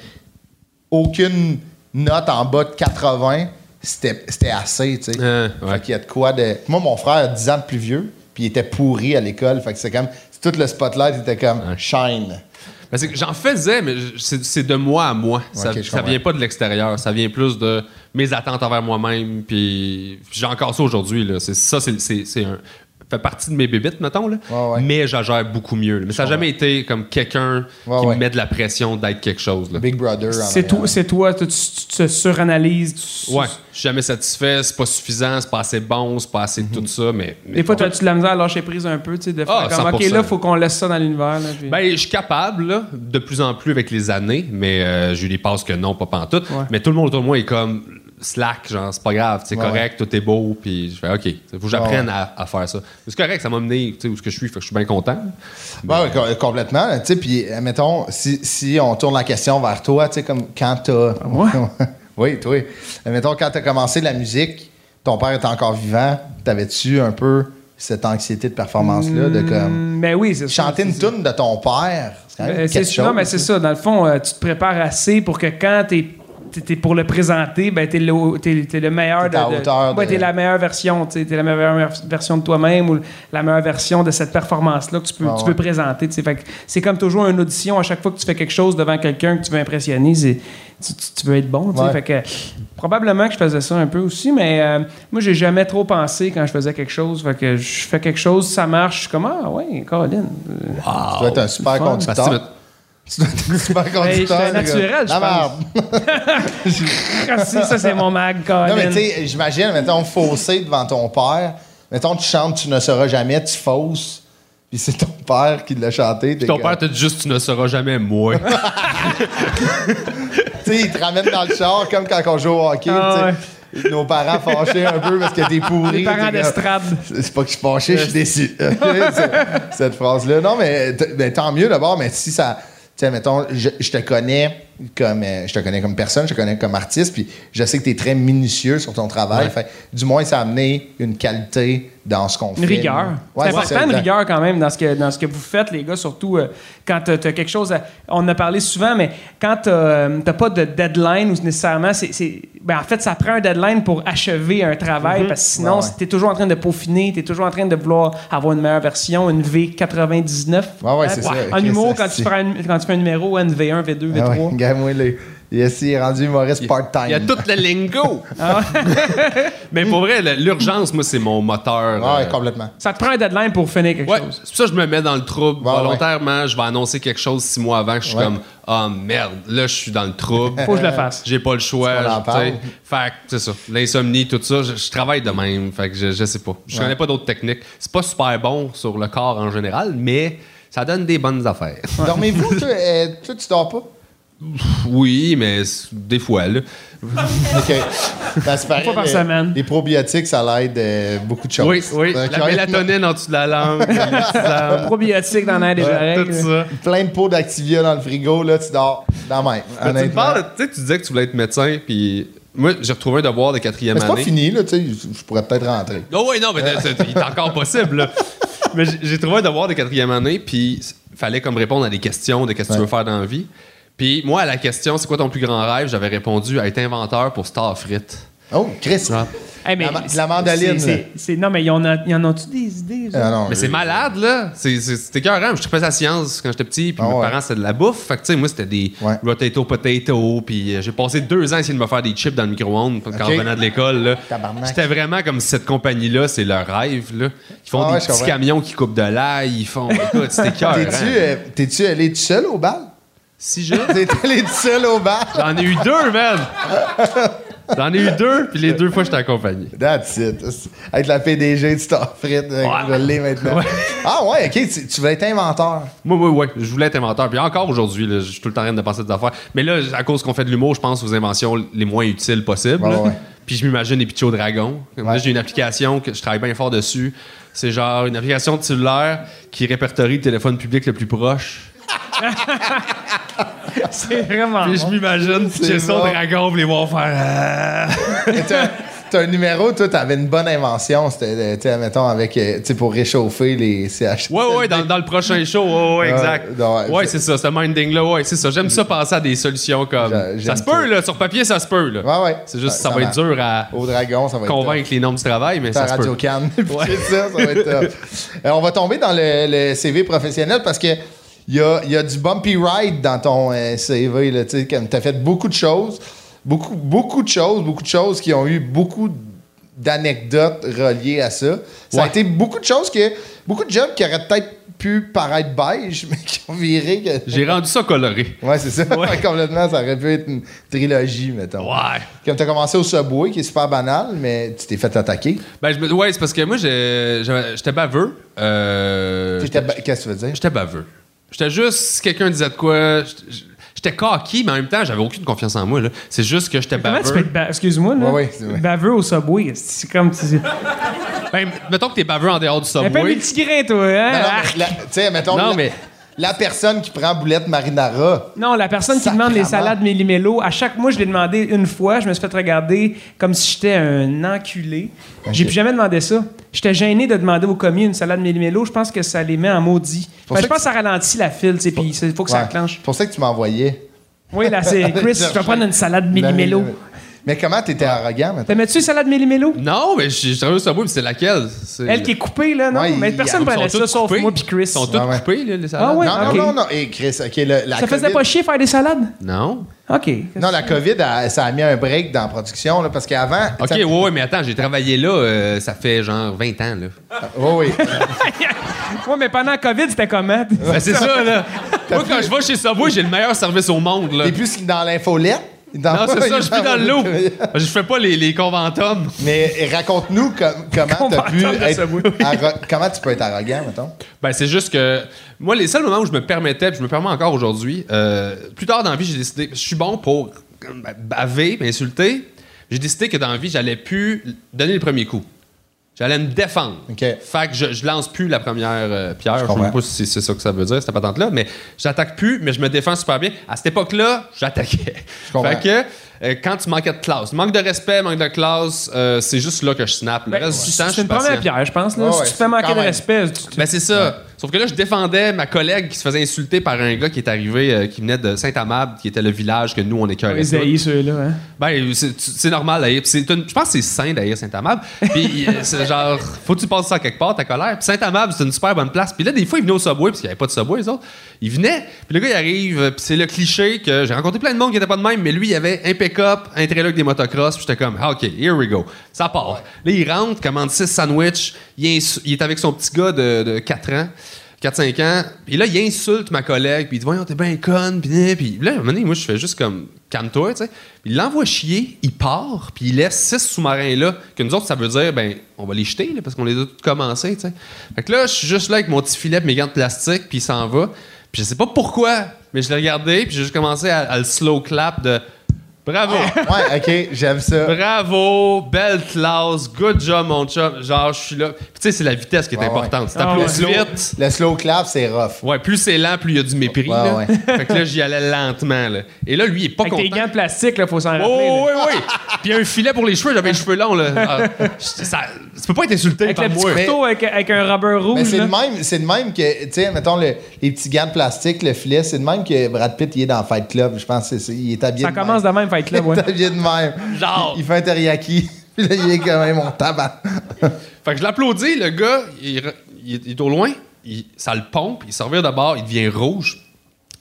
aucune note en bas de quatre-vingts, c'était c'était assez, tu sais. Euh, ouais. Fait qu'il y a de quoi de. Moi, mon frère a dix ans de plus vieux, puis il était pourri à l'école. Fait que c'est comme. Tout le spotlight était comme shine. Ben, c'est que j'en faisais, mais je- c'est c'est de moi à moi. Ça, Ok, je ça comprends. vient pas de l'extérieur. Ça vient plus de mes attentes envers moi-même. Puis puis j'ai encore ça aujourd'hui. Là. C'est, ça, c'est, c'est, c'est un, fait partie de mes bébites, mettons. Là. Ouais, ouais. Mais je gère beaucoup mieux. là. Mais ça n'a jamais été comme quelqu'un Ouais, qui ouais. me met de la pression d'être quelque chose. Là. Big Brother. en C'est arrière. toi, c'est toi, tu, tu- tu te suranalyses. tu- Ouais, je suis jamais satisfait, c'est pas suffisant, c'est pas assez bon, c'est pas assez de tout ça, mais... mais Des fois, bon. tu as de la misère à lâcher prise un peu, tu sais, de faire Ah, comme, cent pour OK, cent. là, il faut qu'on laisse ça dans l'univers. Là, puis- Ben, je suis capable, là, de plus en plus avec les années, mais euh, j'ai eu des passes que non, pas pantoute. Ouais. Mais tout le monde autour de moi est comme slack, genre, c'est pas grave, c'est Ouais, correct, tout est beau, puis je fais OK, il faut que j'apprenne à, à faire ça. Mais c'est correct, ça m'a mené, tu sais, où ce que je suis, fait que je suis bien content. Ouais, ouais, com- complètement. Tu sais, puis, mettons, si, si on tourne la question vers toi, tu sais, comme quand t'as. Moi? oui, toi. Mettons, quand t'as commencé la musique, ton père était encore vivant, t'avais-tu un peu cette anxiété de performance-là, de comme. Mm, ben oui, c'est ça. Chanter une c'est ça. toune de ton père, c'est quand même Ben, quelque c'est- chose. non, mais c'est ça. Dans le fond, euh, tu te prépares assez pour que quand t'es t'es pour le présenter, ben t'es le, t'es, t'es le meilleur T'es à de, de- hauteur ouais, de- t'es la meilleure version, tu sais, t'es la meilleure ver- version de toi-même ou la meilleure version de cette performance-là que tu peux, Ah, tu ouais. peux présenter. tu sais. Fait que c'est comme toujours une audition à chaque fois que tu fais quelque chose devant quelqu'un que tu veux impressionner, c'est, tu, tu- tu veux être bon. tu sais. Ouais. Fait que probablement que je faisais ça un peu aussi, mais euh, moi j'ai jamais trop pensé quand je faisais quelque chose. Fait que je fais quelque chose, ça marche, je suis comme ah ouais, Colin. euh, Tu dois être un super Fun. Parce que conducteur. tu Tu dois être un super Ben, conducteur. j'étais naturel, je La pense. merde. Ah, si, ça c'est mon mag, Colin. Non, mais tu sais, j'imagine, mettons, faussé devant ton père. Mettons, tu chantes Tu ne seras jamais, tu fausses. Puis c'est ton père qui l'a chanté. Puis t'es ton comme- père te dit juste, tu ne sauras jamais, moi. Tu sais, il te ramène dans le char comme quand on joue au hockey. Ah, tu sais. Nos parents fâchés un peu parce que t'es pourri. Les parents t'es comme, d'estrade. C'est pas que je suis fâché, je suis déçu. Ok, c'est- cette phrase-là. Non, mais t- ben, tant mieux d'abord, mais si ça. Tu sais, mettons, je, je te connais comme euh, je te connais comme personne, je te connais comme artiste, puis je sais que tu es très minutieux sur ton travail. Ouais. Fait, du moins, ça a amené une qualité dans ce qu'on fait. Une rigueur. Ouais, c'est ça, important, une exact. rigueur quand même dans ce que, dans ce que vous faites, les gars, surtout euh, quand tu as quelque chose. À- on en a parlé souvent, mais quand tu n'as pas de deadline ou nécessairement. c'est c'est- ben, en fait, ça prend un deadline pour achever un travail parce que sinon, Ouais, ouais. tu es toujours en train de peaufiner, tu es toujours en train de vouloir avoir une meilleure version, une V quatre-vingt-dix-neuf. Ouais, ouais, c'est ça. En Ok, humour, ça, quand tu, c'est- feras un- quand tu fais un numéro, une V un, V deux, V Ah trois. ouais, regarde-moi les. Yes, il est rendu humoriste part-time. Il y a tout le lingo. Mais pour vrai, le- l'urgence, moi, c'est mon moteur. Ouais, euh, complètement. Ça te prend un deadline pour finir quelque Ouais, chose. c'est pour ça que je me mets dans le trouble. Ouais, Volontairement, je vais annoncer quelque chose six mois avant que je suis Ouais. comme ah merde, là je suis dans le trouble. Faut que je le fasse. J'ai pas le choix. Tu m'en en tu sais. parles. Fait que c'est ça. L'insomnie, tout ça, je, je travaille de même. Fait que je, je sais pas. Je Ouais. connais pas d'autres techniques. C'est pas super bon sur le corps en général, mais ça donne des bonnes affaires. Dormez-vous, toi, euh, toi, tu dors pas? Oui, mais c'est- des fois, là. OK. Ben, c'est pareil, Une fois par les- semaine. Les probiotiques, ça l'aide euh, beaucoup de choses. Oui, oui. Donc, La mélatonine en dessous de la langue. la tisane, Probiotique dans l'air des Ouais, oreilles. tout ça. Plein de pots d'Activia dans le frigo, là, tu dors dans la main. Mais tu me honnêtement. parles, tu sais, tu disais que tu voulais être médecin, puis moi, j'ai retrouvé un devoir de quatrième Mais c'est pas année. fini, là, tu sais, je je pourrais peut-être rentrer. Oh oui, non, mais c'est- il est encore possible. Là. Mais j'ai- j'ai trouvé un devoir de quatrième année, puis il fallait comme répondre à des questions de qu'est-ce que Ouais. tu veux faire dans la vie. Puis moi, à la question, c'est quoi ton plus grand rêve, j'avais répondu à être inventeur pour Star Frites. Oh, Chris! Genre. Hey, mais La ma- de la mandoline, c'est- là. c'est- c'est- Non, mais il y en a, y en a-tu des idées? ça? Ah non, Mais c'est euh, malade, là. C'est- c'est- C'était écœurant. Je trippais sa science quand j'étais petit, puis Ah mes ouais. parents, c'était de la bouffe. Fait que, tu sais, moi, c'était des Ouais. potato potato, puis euh, j'ai passé deux ans à essayer de me faire des chips dans le micro-ondes quand Ok. je revenais de l'école, là. Tabarnak. C'était vraiment comme cette compagnie-là, c'est leur rêve, là. Ils font Ah ouais, des je petits comprends. camions qui coupent de l'ail, ils font... Écoute, c'était écœurant. T'es-tu euh, t'es-tu allé tout seul au bal? Si je... T'es allé tout seul au bal? J'en ai eu deux, man! J'en ai eu deux, puis les deux fois, j'étais accompagné. That's it. Avec la P D G du Starfrit, ouais. Je l'ai maintenant. Ouais. Ah ouais, OK, tu, tu veux être inventeur. Moi, oui, oui, je voulais être inventeur. Puis encore aujourd'hui, là, je suis tout le temps en train de penser à des affaires. Mais là, à cause qu'on fait de l'humour, je pense aux inventions les moins utiles possibles. Ouais, là. ouais. Puis je m'imagine des pitchs au dragon. Comme Ouais. là, j'ai une application que je travaille bien fort dessus. C'est genre une application de cellulaire qui répertorie le téléphone public le plus proche. C'est vraiment. Puis je bon. m'imagine C'est pitcher ça au bon. dragon, puis les voir faire. Et T'as t'as un numéro, toi, t'avais une bonne invention. C'était, tu sais, mettons, avec, euh, tu sais, pour réchauffer les C H. Ouais, ouais, dans, dans le prochain show, ouais, ouais, exact. Ouais, ouais, Ouais, je- c'est ça, ce minding-là, ouais, c'est ça. J'aime ça penser à des solutions comme. J'a- j'aime Ça se peut, là, sur papier, ça se peut, là. Ouais, ouais. C'est juste, Ça- ça, ça va être marche. dur à Au dragon, ça va être convaincre les normes du travail, mais Ta ça se radio peut. can. C'est ça, ça va être top. Euh, on va tomber dans le, le C V professionnel parce que il y a, il y a du bumpy ride dans ton euh, C V. Là, tu sais, comme t'as fait beaucoup de choses, beaucoup, beaucoup de choses, beaucoup de choses qui ont eu beaucoup d'anecdotes reliées à ça. Ça a Ouais. été beaucoup de choses que beaucoup de jobs qui auraient peut-être pu paraître beige, mais qui ont viré. Que... J'ai rendu ça coloré. Ouais, c'est ça. Ouais. Complètement, ça aurait pu être une trilogie, mettons. Ouais. Comme t'as commencé au Subway, qui est super banal, mais tu t'es fait attaquer. Ben, je me... Ouais, c'est parce que moi, j'ai- j'avais- j'étais baveux. Euh... T'étais ba- Qu'est-ce que tu veux dire? J'étais baveux. J'étais juste, si quelqu'un disait de quoi, j'étais- j'étais cocky, mais en même temps, j'avais aucune confiance en moi. là. C'est juste que j'étais Comment tu peux baveux. être ba- excuse-moi là, Ouais, ouais, c'est vrai. baveux au Subway? C'est comme tu Ben, mettons que t'es baveux en dehors du un peu Subway. multigrain toi, hein? Non, non, Ah, mais la- tu sais, mettons, Non, la, mais- la personne qui prend boulette marinara. Non, la personne qui Sacrement. demande les salades Méli-Mélo, à chaque mois, je l'ai demandé une fois, je me suis fait regarder comme si j'étais un enculé. J'ai Ok. plus jamais demandé ça. J'étais gêné de demander aux commis une salade Méli-Mélo, je pense que ça les met en maudit. pour Ben, ça je pense que que ça ralentit la file, tu sais, puis il faut que ça Ouais. enclenche. C'est pour ça que tu m'envoyais. Oui, là, c'est Chris, je vais prendre une salade Méli-Mélo. Mais comment t'étais arrogant, maintenant? T'aimais-tu une salade Méli-Mélo? Non, mais j'ai travaillé au Subway, mais c'est laquelle? C'est- Elle qui est coupée, là, non? Ouais, mais il- personne ils ne Ils prenait sont ça toutes sauf coupées. moi puis Chris. Ils sont toutes Ouais, ouais. coupées, là, les salades. Ah ouais? Non, ok. non, non, non. Et Chris, OK, le- la Ça faisait COVID pas chier faire des salades? Non. OK. Non, la COVID, a- ça a mis un break dans la production, là, parce qu'avant... OK, ça- ouais, ouais, mais attends, j'ai travaillé là, euh, ça fait genre vingt ans, là. Oui, oui. Ouais, mais pendant la COVID, c'était comment? Ben, c'est ça, là. Moi, quand je vais chez Subway, j'ai le meilleur service au monde, là. Et puis, dans l'infolette... dans- Non, c'est ça, je suis dans le lot. Je fais pas les, les conventums. Mais raconte-nous com- comment t'as pu Conventum de être... Subway. arro- Comment tu peux être arrogant, mettons? Ben, c'est juste que moi, les seuls moments où je me permettais, puis je me permets encore aujourd'hui, euh, plus tard dans la vie, j'ai décidé, je suis bon pour ben, baver, m'insulter. J'ai décidé que dans la vie, j'allais plus donner le premier coup. J'allais me défendre. OK. Fait que je, je lance plus la première euh, pierre. Je sais comprends. même pas si c'est ça que ça veut dire, cette patente-là, mais j'attaque plus, mais je me défends super bien. À cette époque-là, j'attaquais. comprends. Fait que euh, quand tu manquais de classe, manque de respect, manque de classe, euh, c'est juste là que je snap. Le Ben, reste du temps, je c'est suis une première patient. pierre, je pense. Là. Ouais, si ouais, tu te fais manquer quand de même. respect, tu- tu- Ben c'est ça. Sauf que là, je défendais ma collègue qui se faisait insulter par un gars qui est arrivé, euh, qui venait de Saint-Amable, qui était le village que nous, on écœurait. les haïs, ceux-là. Hein? Ben, c'est c'est normal d'haïr. Puis c'est une- Je pense que c'est sain d'haïr Saint-Amable. Puis euh, c'est genre, faut que tu passes ça quelque part, ta colère. Puis Saint-Amable, c'est une super bonne place. Puis là, des fois, ils venaient au Subway, parce qu'il n'y avait pas de Subway, les autres. Ils venaient, puis le gars, il arrive, euh, puis c'est le cliché que j'ai rencontré plein de monde qui n'était pas de même, mais lui, il avait un pick-up, un trailer avec des motocross, puis j'étais comme, ah, OK, here we go. Ça part. Là, il rentre, commande six sandwichs, il, ins- il est avec son petit gars de, de quatre ans. quatre cinq ans. Puis là, il insulte ma collègue, puis il dit voyons, t'es bien conne, puis là, puis là, à un moment donné, moi, je fais juste comme calme-toi, tu sais. Puis il l'envoie chier, il part, puis il laisse six sous-marins là, que nous autres, ça veut dire, ben, on va les jeter, là, parce qu'on les a tous commencés, tu sais. Fait que là, je suis juste là avec mon petit filet, puis mes gants de plastique, puis il s'en va. Puis je sais pas pourquoi, mais je l'ai regardé, puis j'ai juste commencé à, à le slow clap de bravo. Ouais, OK, j'aime ça. Bravo, belle classe, good job, mon chum. Genre, je suis là. Puis tu sais, c'est la vitesse qui est Ouais, importante. Si Ah, t'applaudis ouais. vite. Le slow clap, c'est rough. Ouais, plus c'est lent, plus il y a du mépris. Ouais, là. ouais. Fait que là, j'y allais lentement. Là. Et là, lui, il est pas Avec content. tes gants de plastique, il faut s'en rappeler. Oh, là. oui, oui. Puis un filet pour les cheveux, j'avais les cheveux longs. Là. Ah, ça, tu peux pas être insulté Avec par le petit moi. Mais- couteau avec, avec un rubber rouge. Mais c'est là. le même, c'est le même que, tu sais, mettons, le- les petits gants de plastique, le filet, c'est le même que Brad Pitt, il est dans Fight Club. Je pense que c'est, il est habillé Ça de commence même. de même, Fight Club, ouais. Il est habillé de même. Genre. Il, il fait un teriyaki. Puis là, il est quand même mon tabac. Fait que je l'applaudis, le gars, il, il est- il est au loin, il- ça le pompe, il se revient de bord, il devient rouge.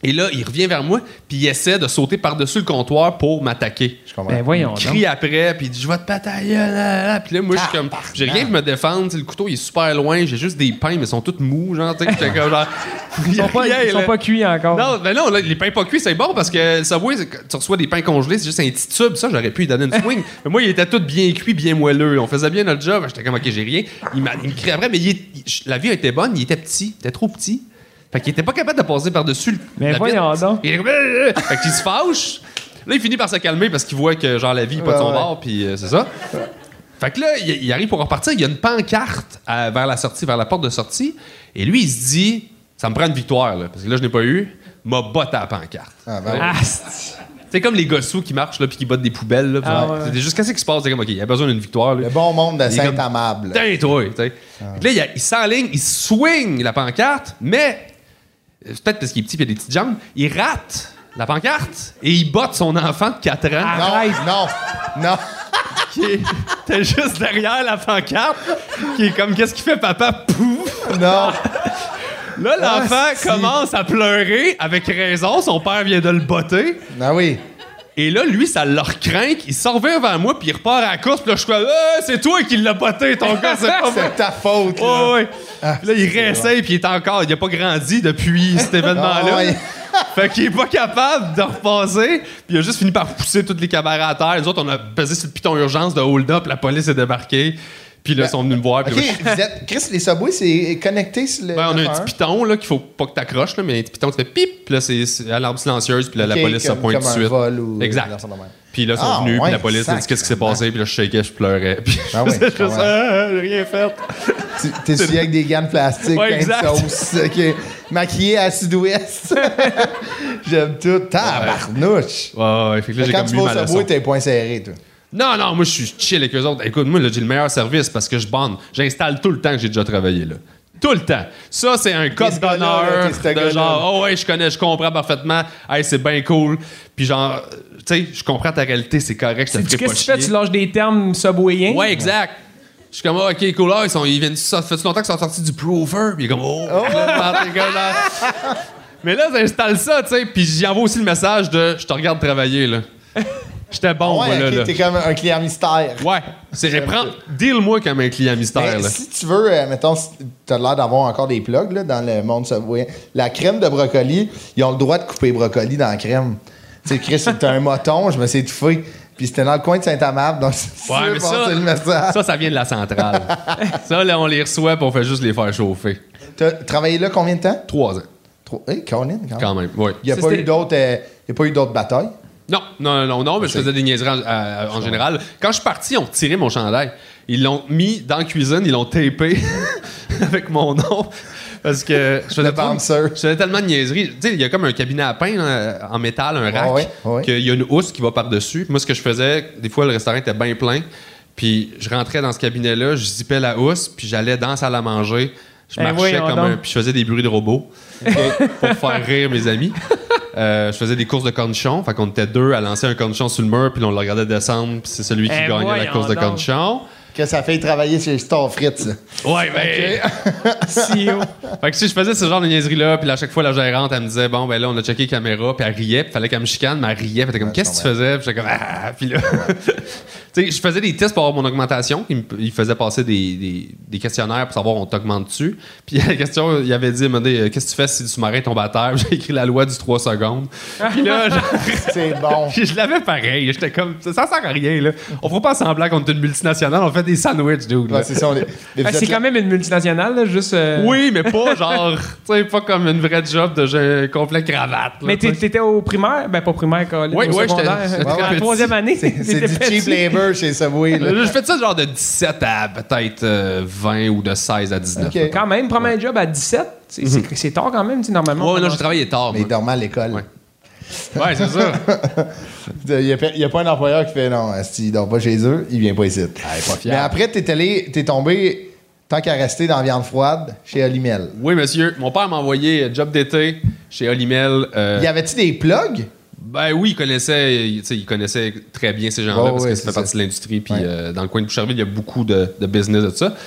Et là, il revient vers moi, puis il essaie de sauter par-dessus le comptoir pour m'attaquer. Je comprends. Ben voyons Il donc. crie après, puis il dit « Je vais te péter la gueule, là, là. » Puis là, moi, je suis comme... J'ai rien pour me défendre. tu sais, Le couteau, il est super loin. J'ai juste des pains, mais ils sont tous mous, genre. tu sais, j'étais comme genre... Ils sont pas, rien, ils sont là. pas cuits encore. Non, ben non, là, les pains pas cuits, c'est bon parce que le Subway, c'est- tu reçois des pains congelés, c'est juste un petit tube. Ça, j'aurais pu lui donner une swing. Mais moi, il était tout bien cuit, bien moelleux. On faisait bien notre job. J'étais comme, OK, j'ai rien. Il, m'a- il me crie après, mais il est- il- la vie était bonne, il était petit. Il était trop petit. Fait qu'il était pas capable de passer par-dessus le. Mais la voyons vitre. donc. Il est comme, Euh, euh. Fait qu'il se fâche. Là, il finit par se calmer parce qu'il voit que, genre, la vie est pas de son Ouais, ouais. bord, puis euh, c'est ça. Fait que là, il, il arrive pour repartir. Il y a une pancarte à- vers la sortie, vers la porte de sortie. Et lui, il se dit, ça me prend une victoire, là. Parce que là, je n'ai pas eu. M'a botté à la pancarte. Ah, ben oui. Ah, c'est- C'est comme les gossous qui marchent, là, puis qui bottent des poubelles, là. puis Ah, genre, ouais. C'est juste, qu'est-ce qui se passe? C'est comme, OK, il a besoin d'une victoire, là. Le bon monde de Il est comme- Saint-Amable. Putain, toi, tu sais. Fait que Là, il, a- il s'enligne, il swing la pancarte, mais euh, c'est peut-être parce qu'il est petit et il a des petites jambes, il rate la pancarte et il botte son enfant de quatre ans Ah. Non, non, non. qui était juste derrière la pancarte, qui est comme qu'est-ce qu'il fait papa? Pouf! Non. Là, l'enfant Ah, si. commence à pleurer avec raison, son père vient de le botter. Ah oui. Et là, lui, ça le craint, il s'en revient vers moi, puis il repart à la course, puis là, je suis comme, Ah, c'est toi qui l'as botté, ton gars, c'est pas moi. C'est ta faute. Ouais, Là. ouais. Ah, Puis là, il c'est réessaye, puis il est encore, il a pas grandi depuis cet événement-là. Ah, ouais. Fait qu'il est pas capable de repasser, puis il a juste fini par pousser toutes les caméras à terre. Nous autres, on a pesé sur le piton urgence de hold-up, la police est débarquée, puis là, ils sont venus me voir. Puis OK, là, vous êtes... Chris, les Subway, c'est connecté sur le... ben, on a un le petit piton là, qu'il faut pas que t'accroches, là, mais un petit piton, tu fais pip, puis là, c'est c'est alarme silencieuse, puis là, la OK, police se comme- pointe comme tout de un suite. vol ou- Exact. dans son domaine. Puis là, ils sont Ah, venus, ouais, puis la police a dit qu'est-ce qui s'est passé, puis là, je shakeais, je pleurais. Puis Ah ouais, je faisais je juste, comprends. ah, j'ai rien fait. Tu- T'es suivi avec des gants de plastique, Ouais, plein exact. de sauce. OK. Maquillé à sud-ouest. J'aime tout. Tabarnouche. Ouais, ouais, fait que là, j'ai Quand comme tu mis vas ma au leçon. Subway, t'as les poings serrés, toi. Non, non, moi, je suis chill avec eux autres. Écoute, moi, là, j'ai le meilleur service parce que je bande. J'installe tout le temps que j'ai déjà travaillé, là. Tout le temps. Ça, c'est un code ce gars-là, là, d'honneur t'es ce de gars-là. genre, oh ouais, je connais, je comprends parfaitement. Hey, c'est bien cool. Puis genre, tu sais, je comprends ta réalité, c'est correct, je te ferai Qu'est-ce pas que tu fais? chier. Tu lâches des termes subwayens? Ouais, exact. Je suis comme, ah, ok, cool, là, ils, sont, ils viennent, ça fait longtemps qu'ils sont sortis du Proofer. Puis il est comme, oh, là, t'es comme, là. Mais là, j'installe ça, tu sais, puis j'y envoie aussi le message de, je te regarde travailler, là. J'étais bon, Ouais, moi, là, OK, là. t'es comme un client mystère. Ouais, c'est prends, deal-moi comme un client mystère, Mais là. si tu veux, euh, mettons, si t'as l'air d'avoir encore des plugs là, dans le monde Subway. La crème de brocoli, ils ont le droit de couper brocoli dans la crème. Tu sais, Chris, t'as un moton, je me suis étouffé. Puis c'était dans le coin de Saint-Amable, donc si tu Ouais, veux mais passer ça, le message. ça, ça vient de la centrale. Ça, là, on les reçoit puis on fait juste les faire chauffer. T'as travaillé là combien de temps? Trois ans, Trop. Hey, Colin, quand même. quand même, oui. Il n'y a, Ça, pas c'était- eu d'autres, euh, il y a pas eu d'autres batailles? Non, non, non, non, mais je faisais des niaiseries en, à- en général. Quand je suis parti, ils ont tiré mon chandail. Ils l'ont mis dans la cuisine, ils l'ont tapé avec mon nom. Parce que je faisais, Le trop- bouncer. je faisais tellement de niaiseries. Tu sais, il y a comme un cabinet à pain là, en métal, un rack, ouais, ouais. qu'il y a une housse qui va par-dessus. Moi, ce que je faisais, des fois, le restaurant était bien plein. Puis je rentrais dans ce cabinet-là, je zippais la housse, puis j'allais dans la salle à manger. Je Eh, marchais voyons comme donc. un... Puis je faisais des bruits de robots pour faire rire mes amis. Euh, je faisais des courses de cornichons. Fait qu'on était deux à lancer un cornichon sur le mur, puis on le regardait descendre, puis c'est celui qui Eh, gagnait la voyons course de donc. cornichons. Que ça fait travailler chez Star Fritz. ça. Ouais, ben. C E O. Fait que si je faisais ce genre de niaiserie-là, puis là, à chaque fois, la gérante, elle me disait, bon, ben là, on a checké les caméras, puis elle riait, puis fallait qu'elle me chicane, mais elle riait, puis elle était comme, Ouais, qu'est-ce que je tu faisais? Puis j'étais comme, ah, puis là. Tu sais, je faisais des tests pour avoir mon augmentation. Il me il faisait passer des, des, des questionnaires pour savoir on t'augmente dessus. Puis la question, il avait dit, il m'a dit, euh, qu'est-ce que tu fais si le sous-marin tombe à terre? J'ai écrit la loi du trois secondes. Puis là, genre, C'est bon. je l'avais pareil. J'étais comme, ça, ça sert à rien, là. On fera pas semblant qu'on est une multinationale, on fait des sandwichs, dude. là. Ouais, c'est ça. on est- mais Ah, vous c'est êtes là- quand même une multinationale, là, juste. euh, Oui, mais pas genre, tu sais, pas comme une vraie job de jeu complet cravate. là, Mais tu t'é- sais. t'étais au primaire? Ben, pas primaire, Colin. Oui, au oui, secondaire. j'étais- T'étais j'étais en petit. troisième année. C'est T'étais du petit. cheap labor chez Subway. Là. Je fais ça genre de dix-sept à peut-être euh, vingt ou de seize à dix-neuf. OK. Quand même, premier job à dix-sept, c'est c'est- c'est tard quand même, tu sais, normalement. Ouais, là, j'ai travaillé tard. Mais moi. il dormait à l'école. Ouais. Ouais, c'est ça. Il n'y a, pas un employeur qui fait non, s'il dort pas chez eux, il vient pas ici. pas fiable. Mais après, t'es allé, t'es tombé, tant qu'à rester dans la viande froide, chez Olimel. Oui, monsieur. Mon père m'a envoyé job d'été chez Olimel. euh, Y avait-tu des plugs? Ben oui, il connaissait, il, tu sais, il connaissait très bien ces gens-là Oh, parce ouais, que ça c'est fait ça. partie de l'industrie. Puis Ouais. euh, dans le coin de Boucherville, il y a beaucoup de, de business de ça. Puis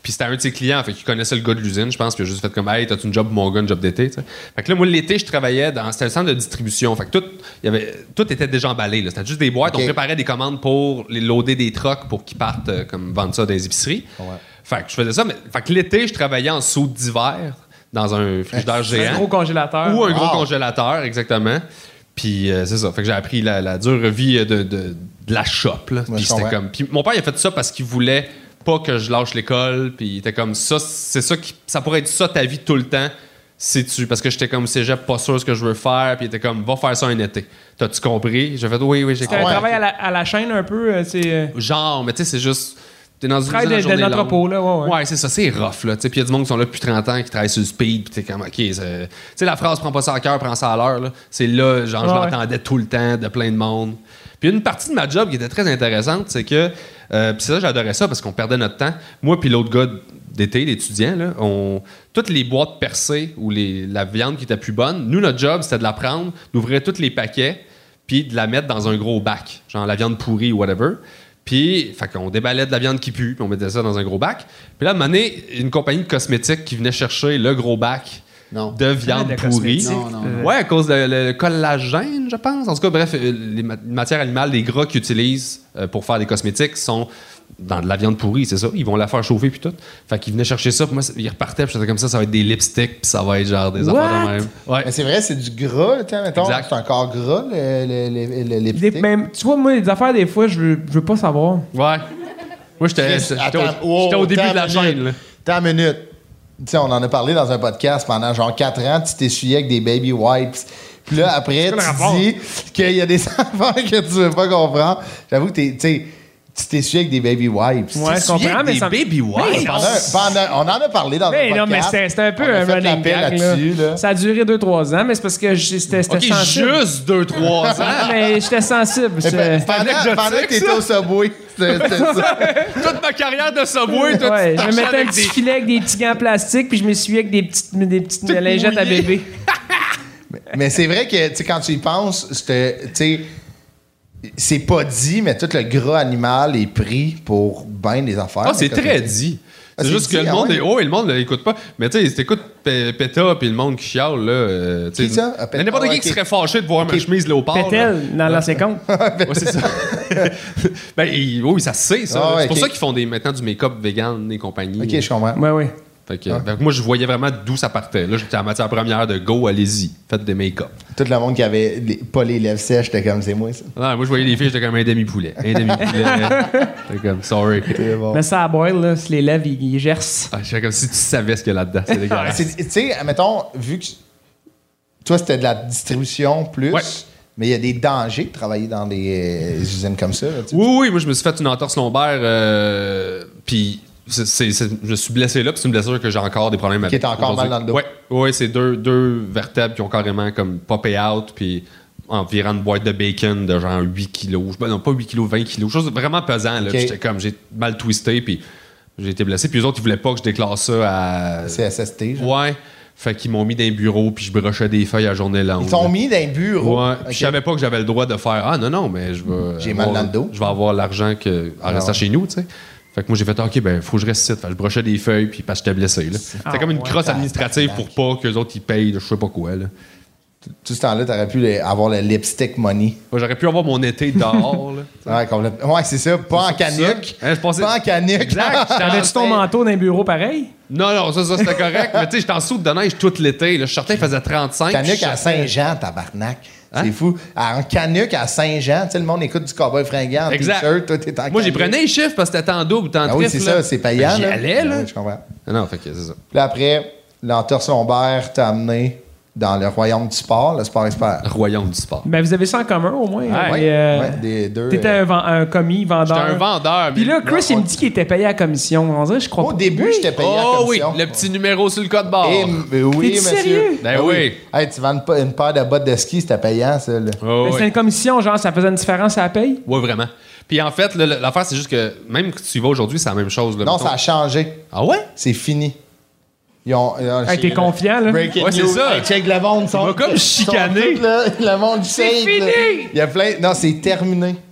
Puis c'était un de ses clients, fait qu'il connaissait le gars de l'usine, je pense, puis il a juste fait comme, hey, t'as-tu une job pour mon gars, une job d'été, tu sais. Fait que là, moi, l'été, je travaillais dans. C'était le centre de distribution. Fait que tout, il y avait, tout était déjà emballé, là. C'était juste des boîtes. Ok. On préparait des commandes pour les loader des trucks pour qu'ils partent, euh, comme vendre ça dans les épiceries. Ouais. Fait que je faisais ça, mais fait que l'été, je travaillais en saut d'hiver dans un frigidaire géant. Un gros congélateur. Ou un gros Wow. congélateur, exactement. Puis euh, c'est ça. Fait que j'ai appris la, la dure vie de, de, de la shop. Là. Ouais, Puis je c'était comprends. comme. Puis mon père, il a fait ça parce qu'il voulait pas que je lâche l'école. Puis il était comme ça, c'est ça qui. Ça pourrait être ça ta vie tout le temps. Sais-tu? Parce que j'étais comme cégep, pas sûr ce que je veux faire. Puis il était comme, va faire ça un été. T'as-tu compris? J'ai fait, oui, oui, j'ai C'est un Ah ouais, travail ok. à, la, à la chaîne un peu. euh, C'est euh, Genre, mais tu sais, c'est juste. T'es dans une travail usine à de, de journée l'entrepôt, longue. là. Ouais, ouais. Ouais, c'est ça, c'est rough, là. Puis il y a du monde qui sont là depuis trente ans, qui travaillent sur le speed, puis t'es comme, OK, c'est- tu sais, la phrase « prends pas ça à cœur, prends ça à l'heure », là. C'est là, genre, je Ouais. l'entendais tout le temps, de plein de monde. Puis une partie de ma job qui était très intéressante, c'est que, euh, puis ça, j'adorais ça parce qu'on perdait notre temps. Moi puis l'autre gars d'été, l'étudiant, là, on, toutes les boîtes percées ou les, la viande qui était plus bonne, nous, notre job, c'était de la prendre, d'ouvrir tous les paquets, puis de la mettre dans un gros bac, genre la viande pourrie ou whatever. Puis, fait qu'on déballait de la viande qui pue, puis on mettait ça dans un gros bac. Puis là, à un moment donné, une compagnie de cosmétiques qui venait chercher le gros bac Non. de viande de pourrie. cosmétiques, Non, non, euh, Ouais, à cause de le collagène, je pense. En tout cas, bref, euh, les ma- matières animales, les gras qu'ils utilisent euh, pour faire des cosmétiques sont dans de la viande pourrie, c'est ça. Ils vont la faire chauffer puis tout. Fait qu'ils venaient chercher ça, puis moi, ils repartaient, puis j'étais comme ça, ça va être des lipsticks, puis ça va être genre des What? affaires de même. Ouais. Mais c'est vrai, c'est du gras, tu sais, mettons. Exact. C'est encore gras, le, le, le, le, le Des- lipstick. ben, tu vois, moi, les affaires, des fois, je veux, je veux pas savoir. Ouais. Moi, j'étais Chris, j'étais attends, au, wow, j'étais au début attends de la une chaîne, là. minute. Attends une minute. Tu sais, on en a parlé dans un podcast pendant genre quatre ans, tu t'essuyais avec des baby wipes. Puis là, après, quoi le rapport? tu dis qu'il y a des affaires que tu veux pas comprendre. J'avoue que t'es, tu sais, tu t'essuyais avec des baby wipes. Ouais, je Tu comprends, avec mais des ça me- baby wipes? Mais Pendant, pendant- on en a parlé dans Mais un non, mais podcast. c'était c'était un peu On a un fait running l'appel gag. là-dessus, Là. là. Ça a duré deux trois ans, mais c'est parce que j'ai- c'était c'était OK, sensible. juste deux trois ans. Mais j'étais sensible. Mais c'est- pendant, anecdotique, pendant que t'étais ça. au Subway, c'était c'était ça. Toute ma carrière de Subway, toi, Ouais, tu je me t'enchaînes mettais un avec petit des- filet avec des petits gants plastiques, puis je me suis avec des petites, des petites Tout lingettes à mouillé. bébé. Mais c'est vrai que, tu sais, quand tu y penses, c'était, tu sais, c'est pas dit, mais tout le gras animal est pris pour bien des affaires. Ah, c'est Comme très ça. dit. Ah, C'est c'est juste dit, que le ah monde ouais? est. Oh, et le monde l'écoute pas. Mais tu sais, si t'écoutes P- PETA puis le monde qui chiale, là. euh, tu sais, Qui ça? Ah, PETA, N'importe qui ouais, qui ok. serait fâché de voir ma Ok. chemise léopard. là. Pétel dans l'ancien compte. Ouais, c'est ça. ben, il- oui, ça se sait, ça. Ah, ouais, c'est pour ok. ça qu'ils font des, maintenant du make-up vegan et compagnie. Ok, je comprends. Ouais, ouais. Fait que, fait que moi, je voyais vraiment d'où ça partait. Là, j'étais en matière première de go, allez-y, faites des make-up. Tout le monde qui avait les- pas les lèvres sèches, j'étais comme, c'est moi, ça. Non, moi, je voyais les filles, j'étais comme un demi-poulet. Un demi-poulet. J'étais comme, sorry. C'est bon. Mais ça à boil, là, si les lèvres, ils, ils gercent. Ah, j'étais comme si tu savais ce qu'il y a là-dedans. C'est dégueulasse. C'est- Tu sais, mettons, vu que toi, c'était de la distribution plus, Ouais. mais il y a des dangers de travailler dans des euh, usines comme ça. là, tu sais. Oui, oui, moi, je me suis fait une entorse lombaire, euh, puis c'est- c'est- c'est- je me suis blessé là, puis c'est une blessure que j'ai encore des problèmes avec. Qui est encore mal dans le dos. Oui, ouais, c'est deux, deux vertèbres qui ont carrément comme popé out, puis environ une boîte de bacon de genre huit kilos. Ben non, pas huit kilos, vingt kilos. Chose vraiment pesant, là. Ok. Puis j'étais comme, j'ai mal twisté, puis j'ai été blessé. Puis les autres, ils voulaient pas que je déclare ça à. C'est S S T. genre. Ouais. Fait qu'ils m'ont mis dans un bureau, puis je brochais des feuilles à journée longue. Ils t'ont mis dans un bureau. Ouais, Ok. puis je savais pas que j'avais le droit de faire ah non non mais je vais J'ai mal avoir- dans le dos. Je vais avoir l'argent que en Ah restant ouais. chez nous, tu sais. Fait que moi j'ai fait OK ben faut que je reste ici. Fait que je brochais des feuilles puis parce que j'étais blessé là. C'était Ah comme une ouais. crosse administrative pour pas que les autres ils payent de je sais pas quoi là. Tout ce temps-là, t'aurais pu les- avoir le lipstick money. Moi, j'aurais pu avoir mon été dehors là. Ouais, complètement. Ouais, c'est ça. Pas en canuc. Hein, je pensais- Pas en canuc. Exact. T'avais-tu ton manteau dans un bureau pareil? Non non, ça ça c'était correct, mais tu sais j'étais en soude de neige tout l'été là. Je sortais il faisait trente-cinq. Canuc je à sortais- Saint-Jean, tabarnak. Hein? C'est fou. En canuc à Saint-Jean, tu sais, le monde écoute du cowboy fringant en Exact. t-shirt. Toi, t'es en Moi j'ai canuc. prenais les chiffres parce que c'était en double, en Ah oui, triple, c'est là. ça, c'est payant. J'y là. allais là. Ah oui, je comprends. Ah non, fait que c'est ça. Puis là, après, l'entorse lombaire t'a amené dans le royaume du sport, le sport expert. Royaume du sport. Ben, vous avez ça en commun, au moins. Ouais. Et, euh, Ouais, des deux. T'étais euh, un, ven- un commis, vendeur. J'étais un vendeur. Puis mais- là, Chris, Non, il me on- dit qu'il était payé à commission. On dirait, je crois Au pas. début, Oui. j'étais payé à Oh oui, commission. le petit numéro sur le code barre. Eh, mais oui, T'es-tu monsieur. sérieux? Ben Ah oui. Hey, tu vends une, pa- une paire de bottes de ski, c'était payant, ça. Là. Oh, Mais oui. c'était une commission, genre, ça faisait une différence à la paye? Ouais, vraiment. Puis en fait, le- le- l'affaire, c'est juste que même que tu y vas aujourd'hui, c'est la même chose. Là, Non, mettons. ça a changé. Ah ouais? C'est fini. Ils ont. ils ont- Hey, t'es confiant, là? Breaking Ouais, c'est news. ça. Hey, check le monde. va comme chicaner. Le monde C'est shake, là. fini! Il y a plein. Non, c'est terminé.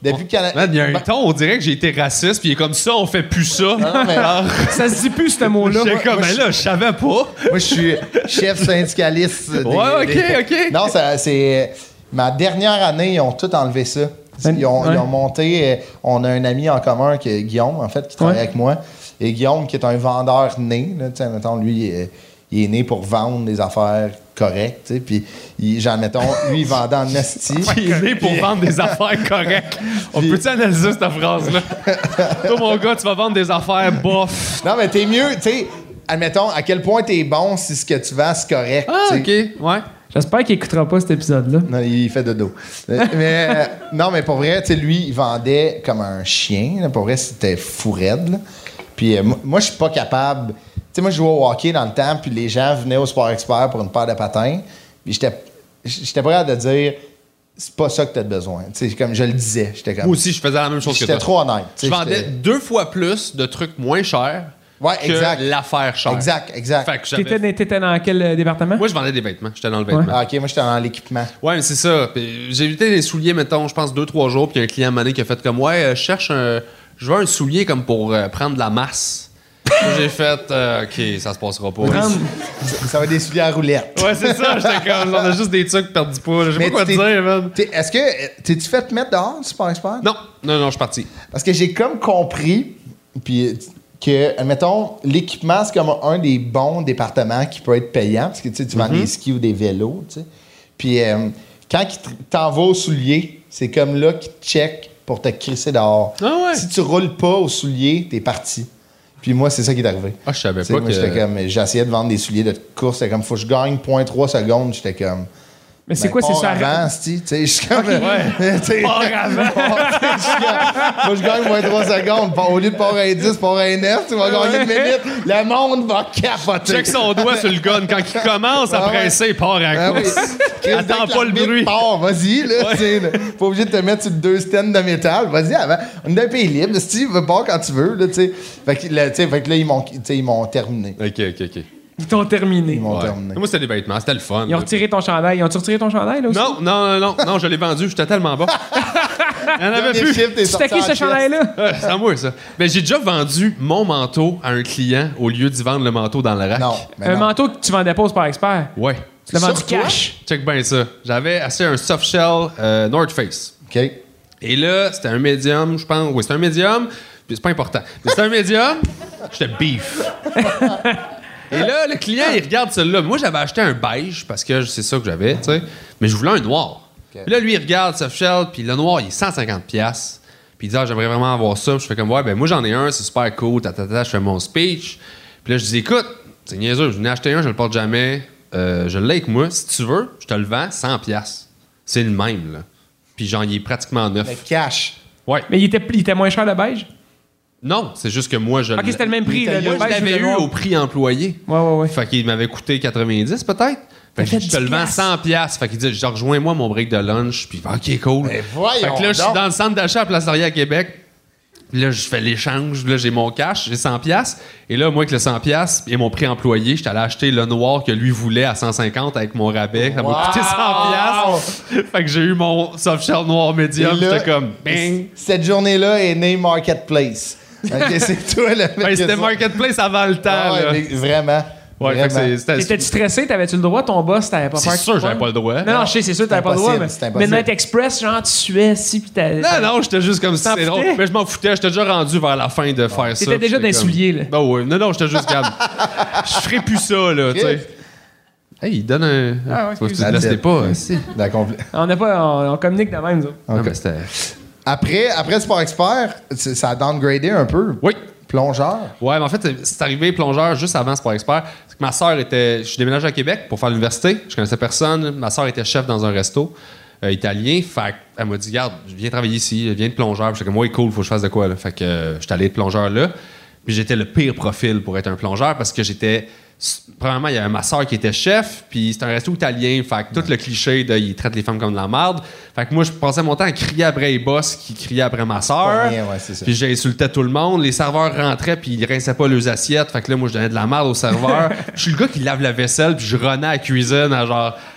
depuis qu'elle a- Man, il y a un Ben, ton, on dirait que j'ai été raciste, puis il est comme ça, on fait plus ça. non, mais- Alors, Ça se dit plus, ce mot-là. j'étais comme, moi, mais là, je savais pas. Moi, je suis chef syndicaliste. des- Ouais, ok, des- ok. Non, ça, c'est. Ma dernière année, ils ont tout enlevé ça. Ils ont, Ouais. ils ont monté. euh, On a un ami en commun, qui est Guillaume, en fait, qui travaille Ouais. avec moi. Et Guillaume, qui est un vendeur né. Là, tu sais, mettons, lui, il est, il est né pour vendre des affaires correctes. tu sais, Puis, il- genre, mettons, lui, il vendait en esti. Il est né pour vendre des affaires correctes. On peut-tu analyser cette phrase-là? Toi, mon gars, tu vas vendre des affaires bof. Non, mais t'es mieux, tu sais. Admettons, à quel point t'es bon si ce que tu vends, c'est correct. Ah, tu sais. OK, ouais. J'espère qu'il écoutera pas cet épisode-là. Non, il fait de dos. Euh, mais euh, non, mais pour vrai, tu sais, lui, il vendait comme un chien. Là. Pour vrai, c'était fou raide. là. Puis euh, moi- moi, je suis pas capable. Tu sais, moi, je jouais au hockey dans le temps, puis les gens venaient au Sport Expert pour une paire de patins. Puis j'étais j'étais pas capable de dire, c'est pas ça que t'as besoin. Tu sais, comme je le disais, j'étais comme. Moi aussi, je faisais la même chose que J'étais toi. trop honnête. tu Je sais, vendais j'étais- deux fois plus de trucs moins chers Ouais, que exact. l'affaire chère. Exact, exact. Fait que j'avais- T'étais, t'étais dans quel euh, département? Moi, je vendais des vêtements. J'étais dans le vêtement. Ah, ok, moi, j'étais dans l'équipement. Ouais, mais c'est ça. Puis j'ai évité les souliers, mettons, je pense, deux, trois jours. Puis il y a un client mané qui a fait comme, ouais, euh, je cherche un. Je veux un soulier comme pour euh, prendre de la masse. Puis j'ai fait, euh, OK, ça se passera pas. Prendre- Ça, ça va être des souliers à roulettes. Ouais, c'est ça. J'étais comme, on a juste des trucs perdus pas. Je sais Mais pas quoi te t'es- dire, man. T'es- Est-ce que. T'es-tu fait te mettre dehors, Sport Expert? Non, non, non, je suis parti. Parce que j'ai comme compris, puis que, admettons, l'équipement, c'est comme un des bons départements qui peut être payant, parce que tu sais, tu vends des skis ou des vélos, tu sais. Puis euh, quand il t- t'envoie au soulier, c'est comme là qu'il te check pour te crisser dehors. Ah ouais? Si tu roules pas au soulier, t'es parti. Puis moi, c'est ça qui est arrivé. Ah, je savais Tu sais, pas moi, que. j'étais comme, j'essayais de vendre des souliers de course, c'était comme, faut que je gagne zéro virgule trois secondes, j'étais comme. Mais c'est ben, quoi, c'est pars ça? avant, c'ti, tu sais, je suis comme. ouais. tu sais, Pars avant. je suis comme, moi, je gagne moins trois secondes. Pas- Au lieu de pars un dix, pars un neuf, tu vas gagner une minute. Le monde va capoter. Check son doigt sur le gun. Quand il commence à Ah ouais. presser, il part à Ah la oui. course. Chris, Attends dès que pas le l'arbitre bruit. part, vas-y, là. tu sais, là. Pas obligé de te mettre sur deux stands de métal. Vas-y, avant. On est un pays libre. Si tu veux pas quand tu veux, là, tu sais. Fait que là, tu sais, fait que là, ils m'ont, tu sais, ils m'ont terminé. OK, OK, OK. Ils t'ont terminé. Ils m'ont Ouais. terminé. Moi, c'était des vêtements. C'était le fun. Ils ont retiré ton chandail. Ils ont-tu retiré ton chandail, là aussi? Non, non, non, non, non, je l'ai vendu. J'étais tellement bon. Il y en avait Dernier plus. chiffre, t'es C'était sorti qui en ce chest. chandail-là? Ah, c'est à moi, ça. Mais j'ai déjà vendu mon manteau à un client au lieu d'y vendre le manteau dans le rack. Non. mais Un non. manteau que tu vendais pas au Sport Expert. Ouais. Tu l'as vendu Sur toi? cash. Check bien ça. J'avais acheté un soft shell euh, North Face. OK. Et là, c'était un médium, je pense. Oui, c'était un médium. Puis c'est pas important. Mais c'était un médium. J'étais beef. Et là, le client, il regarde celui-là. Moi, j'avais acheté un beige parce que c'est ça que j'avais, tu sais. Mais je voulais un noir. Ok. Puis là, lui, il regarde soft shell, puis le noir, il est cent cinquante piastres. Puis il dit, ah, j'aimerais vraiment avoir ça. Puis je fais comme, ouais, ben moi, j'en ai un, c'est super cool. Tatata, je fais mon speech. Puis là, je dis, écoute, c'est niaiseux, je venais acheter un, je le porte jamais. Euh, je l'ai avec moi. Si tu veux, je te le vends cent piastres. C'est le même, là. Puis genre, il est pratiquement neuf. Le cash. Ouais. Mais il était, il était moins cher le beige? Non, c'est juste que moi, je Ok, c'était le même prix. il Le, était- le Moi, je beige, l'avais le eu noir. au prix employé. Ouais, ouais, ouais. Fait qu'il m'avait coûté quatre-vingt-dix peut-être. Fait que fait je te le dix vends piastres. cent piastres. Fait qu'il dit, genre, rejoins-moi mon break de lunch. Puis OK, cool. Mais Fait voyons que là, je suis donc. dans le centre d'achat à Place Laurier à Québec. Puis là, je fais l'échange. Là, j'ai mon cash, j'ai cent piastres. Et là, moi, avec le cent piastres et mon prix employé, j'étais allé acheter le noir que lui voulait à cent cinquante avec mon rabais. Ça m'a Wow! coûté cent piastres. Fait que j'ai eu mon soft shell noir médium. Et là, J'étais comme, bang. Cette journée-là est née Marketplace. OK, c'est toi le mec. Ben, qui c'était a ça. Marketplace avant le temps. Ah ouais, là. mais vraiment. Ouais, fait que vraiment. c'est- c'était- T'étais-tu stressé? T'avais-tu le droit? Ton boss, t'avais pas peur? C'est qu'il sûr que te j'avais pogne? pas le droit. Non, non, je sais, c'est sûr que t'avais pas le droit. impossible, Mais c'est impossible. Midnight Express, genre, tu suais, si, puis t'as. Non, non, j'étais juste comme si T'en c'était drôle. foutais? Mais je m'en foutais. J'étais déjà rendu vers la fin de faire ça. T'étais déjà J'étais dans les comme- souliers, là. Non, ouais. Non, non, j'étais juste calme. Je ferais plus ça, là, tu sais. Hey, il donne un. Ah ouais, Faut que tu excuse. te laisses pas. hein. Si. Dans complet. On, n'a pas, on, on communique de même, nous autres. Non, OK. mais c'était. Après, après Sport Expert, c'est- ça a downgradé un peu. Oui. Plongeur. Ouais, mais en fait, c'est arrivé plongeur juste avant Sport Expert. C'est que ma soeur était. Je suis déménagé à Québec pour faire l'université. Je connaissais personne. Ma soeur était chef dans un resto euh, italien. Fait qu'elle m'a dit, garde, viens travailler ici, viens de plongeur. Puis j'étais comme, ouais, cool, faut que je fasse de quoi, là. Fait que euh, j'étais allé de plongeur là. Puis j'étais le pire profil pour être un plongeur parce que j'étais. Premièrement, il y avait ma soeur qui était chef, puis c'était un resto italien. Fait que tout le cliché de il traite les femmes comme de la merde. Fait que moi, je passais mon temps à crier après les boss qui criaient après ma soeur. Pas rien, ouais, c'est ça. Puis j'insultais tout le monde. Les serveurs rentraient, puis ils rinçaient pas leurs assiettes. Fait que là, moi, je donnais de la merde aux serveurs. Je suis le gars qui lave la vaisselle, puis je renais à la cuisine à genre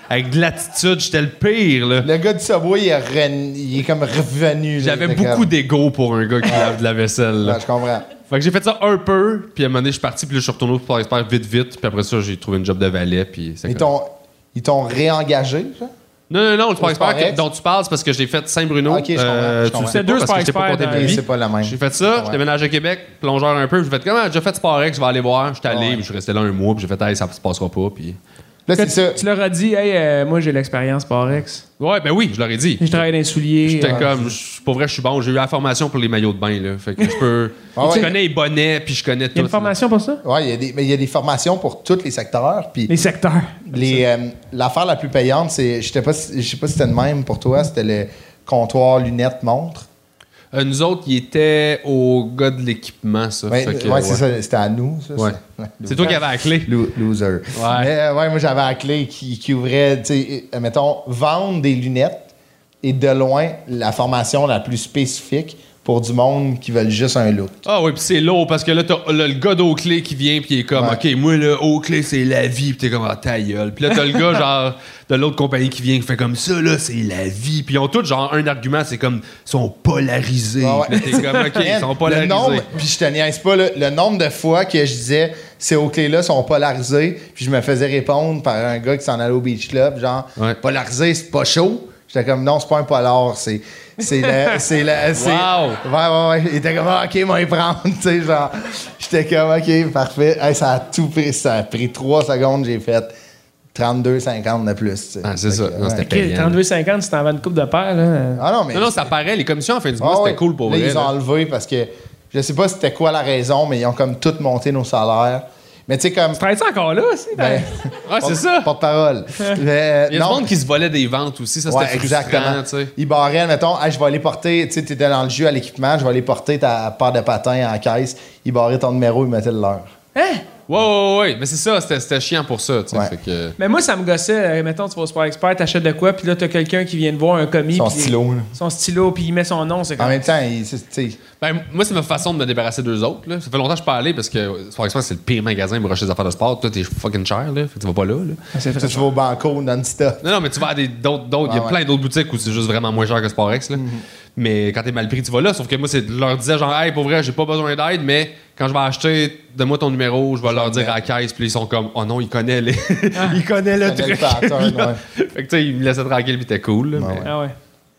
avec de l'attitude, j'étais le pire, là. Le gars du Subway, il, est re- il est comme revenu. là. J'avais Il était beaucoup comme- d'ego pour un gars qui lave de la vaisselle, là. Ouais, je comprends. Fait que j'ai fait ça un peu, puis à un moment donné, je suis parti, puis là, je suis retourné au Sport Expert vite, vite, puis après ça, j'ai trouvé une job de valet, puis c'est Ils comme... t'ont, ils t'ont réengagé, ça? Non, non, non, le Sport Au Sport Expert que- Ex? dont tu parles, c'est parce que je l'ai fait Saint-Bruno. Ok, je comprends, je tu comprends. le sais C'est deux pas, parce que Sport je t'ai pas Expert compté dans ma la Et vie. c'est pas la même. J'ai fait ça, Ouais. je déménage à Québec, plongeur un peu, j'ai fait comment? J'ai déjà fait Sport Ex, je vais aller voir. J'étais allé, Ouais. puis je suis resté là un mois, puis j'ai fait, hey, ça se passera pas, puis. Là, Que c'est ça. Tu leur as dit, hey, euh, moi j'ai l'expérience Parex. Ouais, ben oui, je leur ai dit. Je travaille dans les souliers. J'étais euh, comme, je- pour vrai, je suis bon, j'ai eu la formation pour les maillots de bain, là. Fait que je peux. Ah ouais. Je connais les bonnets, puis je connais Il y a tout. une formation pour ça? Ouais, il y a des, mais il y a des formations pour tous les secteurs. Puis Les secteurs. les, euh, l'affaire la plus payante, c'est, je sais pas, si- je sais pas si c'était le même pour toi, c'était le comptoir lunettes montre. Euh, nous autres, il était au gars de l'équipement, ça. Ouais, Fait que, ouais, c'est ça, c'était à nous. Ça, Ouais. c'est, C'est toi qui avais la clé. Lo- Loser. Mais euh, ouais, moi j'avais la clé qui, qui ouvrait, tu sais, euh, mettons, vendre des lunettes et de loin la formation la plus spécifique pour du monde qui veulent juste un look. Ah oui, puis c'est lourd parce que là, t'as là, le gars d'Oakley qui vient, puis il est comme, Ouais. OK, moi, là, Oakley, c'est la vie, puis t'es comme, ah, ta gueule. Puis là, t'as le gars, genre, de l'autre compagnie qui vient, qui fait comme ça, là, c'est la vie. Puis ils ont tous, genre, un argument, c'est comme, ils sont polarisés. Ah ouais. Puis là, t'es comme, OK, ils sont le polarisés. nombre, puis je te niaise pas, là, le nombre de fois que je disais ces hauts-clés-là sont polarisés, puis je me faisais répondre par un gars qui s'en allait au Beach Club, genre, Ouais. polarisé, c'est pas chaud. J'étais comme, non, c'est pas un polar, c'est. C'est la. C'est la. C'est... Wow! Ouais, ouais, ouais. Il était comme, ah, OK, moi, y prendre. Tu sais, genre. J'étais comme, OK, parfait. Hey, ça a tout pris. Ça a pris trois secondes, j'ai fait trente-deux cinquante de plus. tu sais. Ah, c'est Fait ça. que, Non, ouais. c'était Ok, payant. trente-deux cinquante, si t'en vends une coupe de paire, là. Ah non, mais. Non, non, ça paraît. Les commissions en fin du mois, Ah c'était ouais. cool pour là, vrai. ils ont là. enlevé parce que je sais pas c'était quoi la raison, mais ils ont comme tout monté nos salaires. Mais tu sais, comme. Travailles-tu encore là aussi? Ben, Ouais, c'est ça. Porte-parole. Mais, Il y a du monde qui se volait des ventes aussi. Ça, c'était Ouais, frustrant, exactement. tu sais. Ils barraient, mettons, hey, je vais aller porter, tu sais, t'étais dans le jus à l'équipement, je vais aller porter ta paire de patins en caisse. Ils barraient ton numéro, ils mettaient le leur. Hein? Ouais, ouais, ouais. Mais c'est ça, c'était c'était chiant pour ça, tu sais. Ouais. Fait que... Mais moi, ça me gossait. euh, Mettons, tu vas au Sport Expert, t'achètes de quoi, puis là, t'as quelqu'un qui vient de voir un commis. Son puis- stylo, là. Son stylo, puis il met son nom. C'est En comme. même temps, ils, c'est- tu sais, Ben, moi, c'est ma façon de me débarrasser d'eux autres. Là. Ça fait longtemps que je suis pas allé parce que Sport Expert, c'est le pire magasin pour acheter des affaires de sport. Toi, t'es fucking cher, là. Fait que tu vas pas là. là. C'est tu très tu vas au banco non-stop. Non, non, mais tu vas à des, d'autres. d'autres- Il y a Ouais, plein d'autres boutiques où c'est juste vraiment moins cher que Sporex. Là. Mais quand t'es mal pris, tu vas là. Sauf que moi, c'est, je leur disais genre, hey, pour vrai, j'ai pas besoin d'aide, mais quand je vais acheter, donne-moi ton numéro, je vais leur dire à la caisse. Puis ils sont comme, oh non, ils connaissent les. ils connaissent le Ils connaissent truc. le pattern, là. ouais. Fait que tu sais, ils me laissaient tranquille, puis t'es cool. Là, Ouais, mais- ouais. Ah ouais.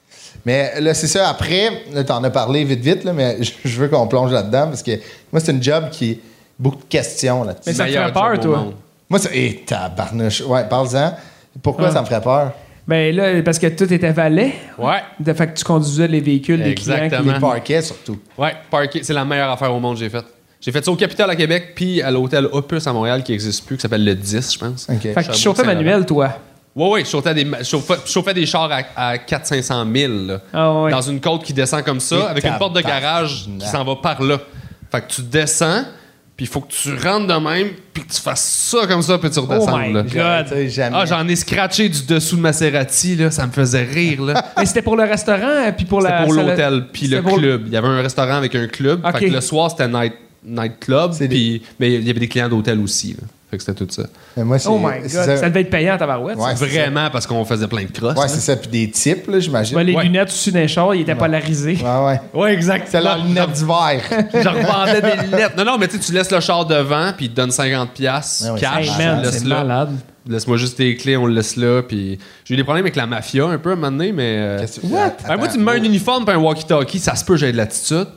Mais là, c'est ça. Après, là, t'en as parlé vite, vite, là, mais je je veux qu'on plonge là-dedans parce que moi, c'est une job qui est beaucoup de questions là-dessus. Mais ça te Meilleur fait peur, job au toi? monde. Moi, c'est. Hé, tabarnouche. Ouais, parle-en. Pourquoi Ah. ça me ferait peur? Ben là, parce que tout était valet. Ouais. De fait que tu conduisais les véhicules des clients. Exactement. Les parquets, surtout. Ouais, parquet, c'est la meilleure affaire au monde que j'ai faite. J'ai fait ça au Capitole à Québec, puis à l'hôtel Opus à Montréal qui n'existe plus, qui s'appelle le dix, je pense. OK. Fait que tu Sherbrooke, chauffais Saint-Laurent. manuel, toi. Ouais, ouais, je chauffais des, je chauffais, je chauffais des chars à, à quatre cents à cinq cent mille, là. Ah ouais. Dans une côte qui descend comme ça, Et avec une porte de tabarnak. garage qui s'en va par là. Fait que tu descends, puis il faut que tu rentres de même, puis que tu fasses ça comme ça, puis tu redescends. Oh my là. God. Tu sais, jamais. Ah, j'en ai scratché du dessous de Maserati, là, ça me faisait rire, là. Mais c'était pour le restaurant, puis pour C'était la. pour salle- l'hôtel, puis le C'était pour- club. Il y avait un restaurant avec un club. Ok. Fait que le soir, c'était night, night club, C'est des- puis mais il y avait des clients d'hôtel aussi, là. Fait que c'était tout ça. Mais moi, c'est, Oh my God. c'est Ça. ça. devait être payant à tabarouette. Ouais, ça. c'est Vraiment, parce qu'on faisait plein de crosses. Ouais, là. c'est ça. Puis des types, là, j'imagine. Ouais, les Ouais. lunettes aussi d'un char, ils étaient polarisés. Ouais, ouais. Ouais, exact. C'est leurs lunettes d'hiver. Je revendais des lunettes. Non, non, mais tu sais, tu laisses le char devant, puis il te donne cinquante piastres Ouais, ouais, cash. Hey c'est man, tu c'est laisses là. malade. Laisse-moi juste tes clés, on le laisse là. Puis j'ai eu des problèmes avec la mafia un peu à un moment donné, mais. euh, Qu'est-ce que- What? Attends, ben, moi, tu me mets un uniforme et un walkie-talkie, ça se peut, j'ai de l'attitude.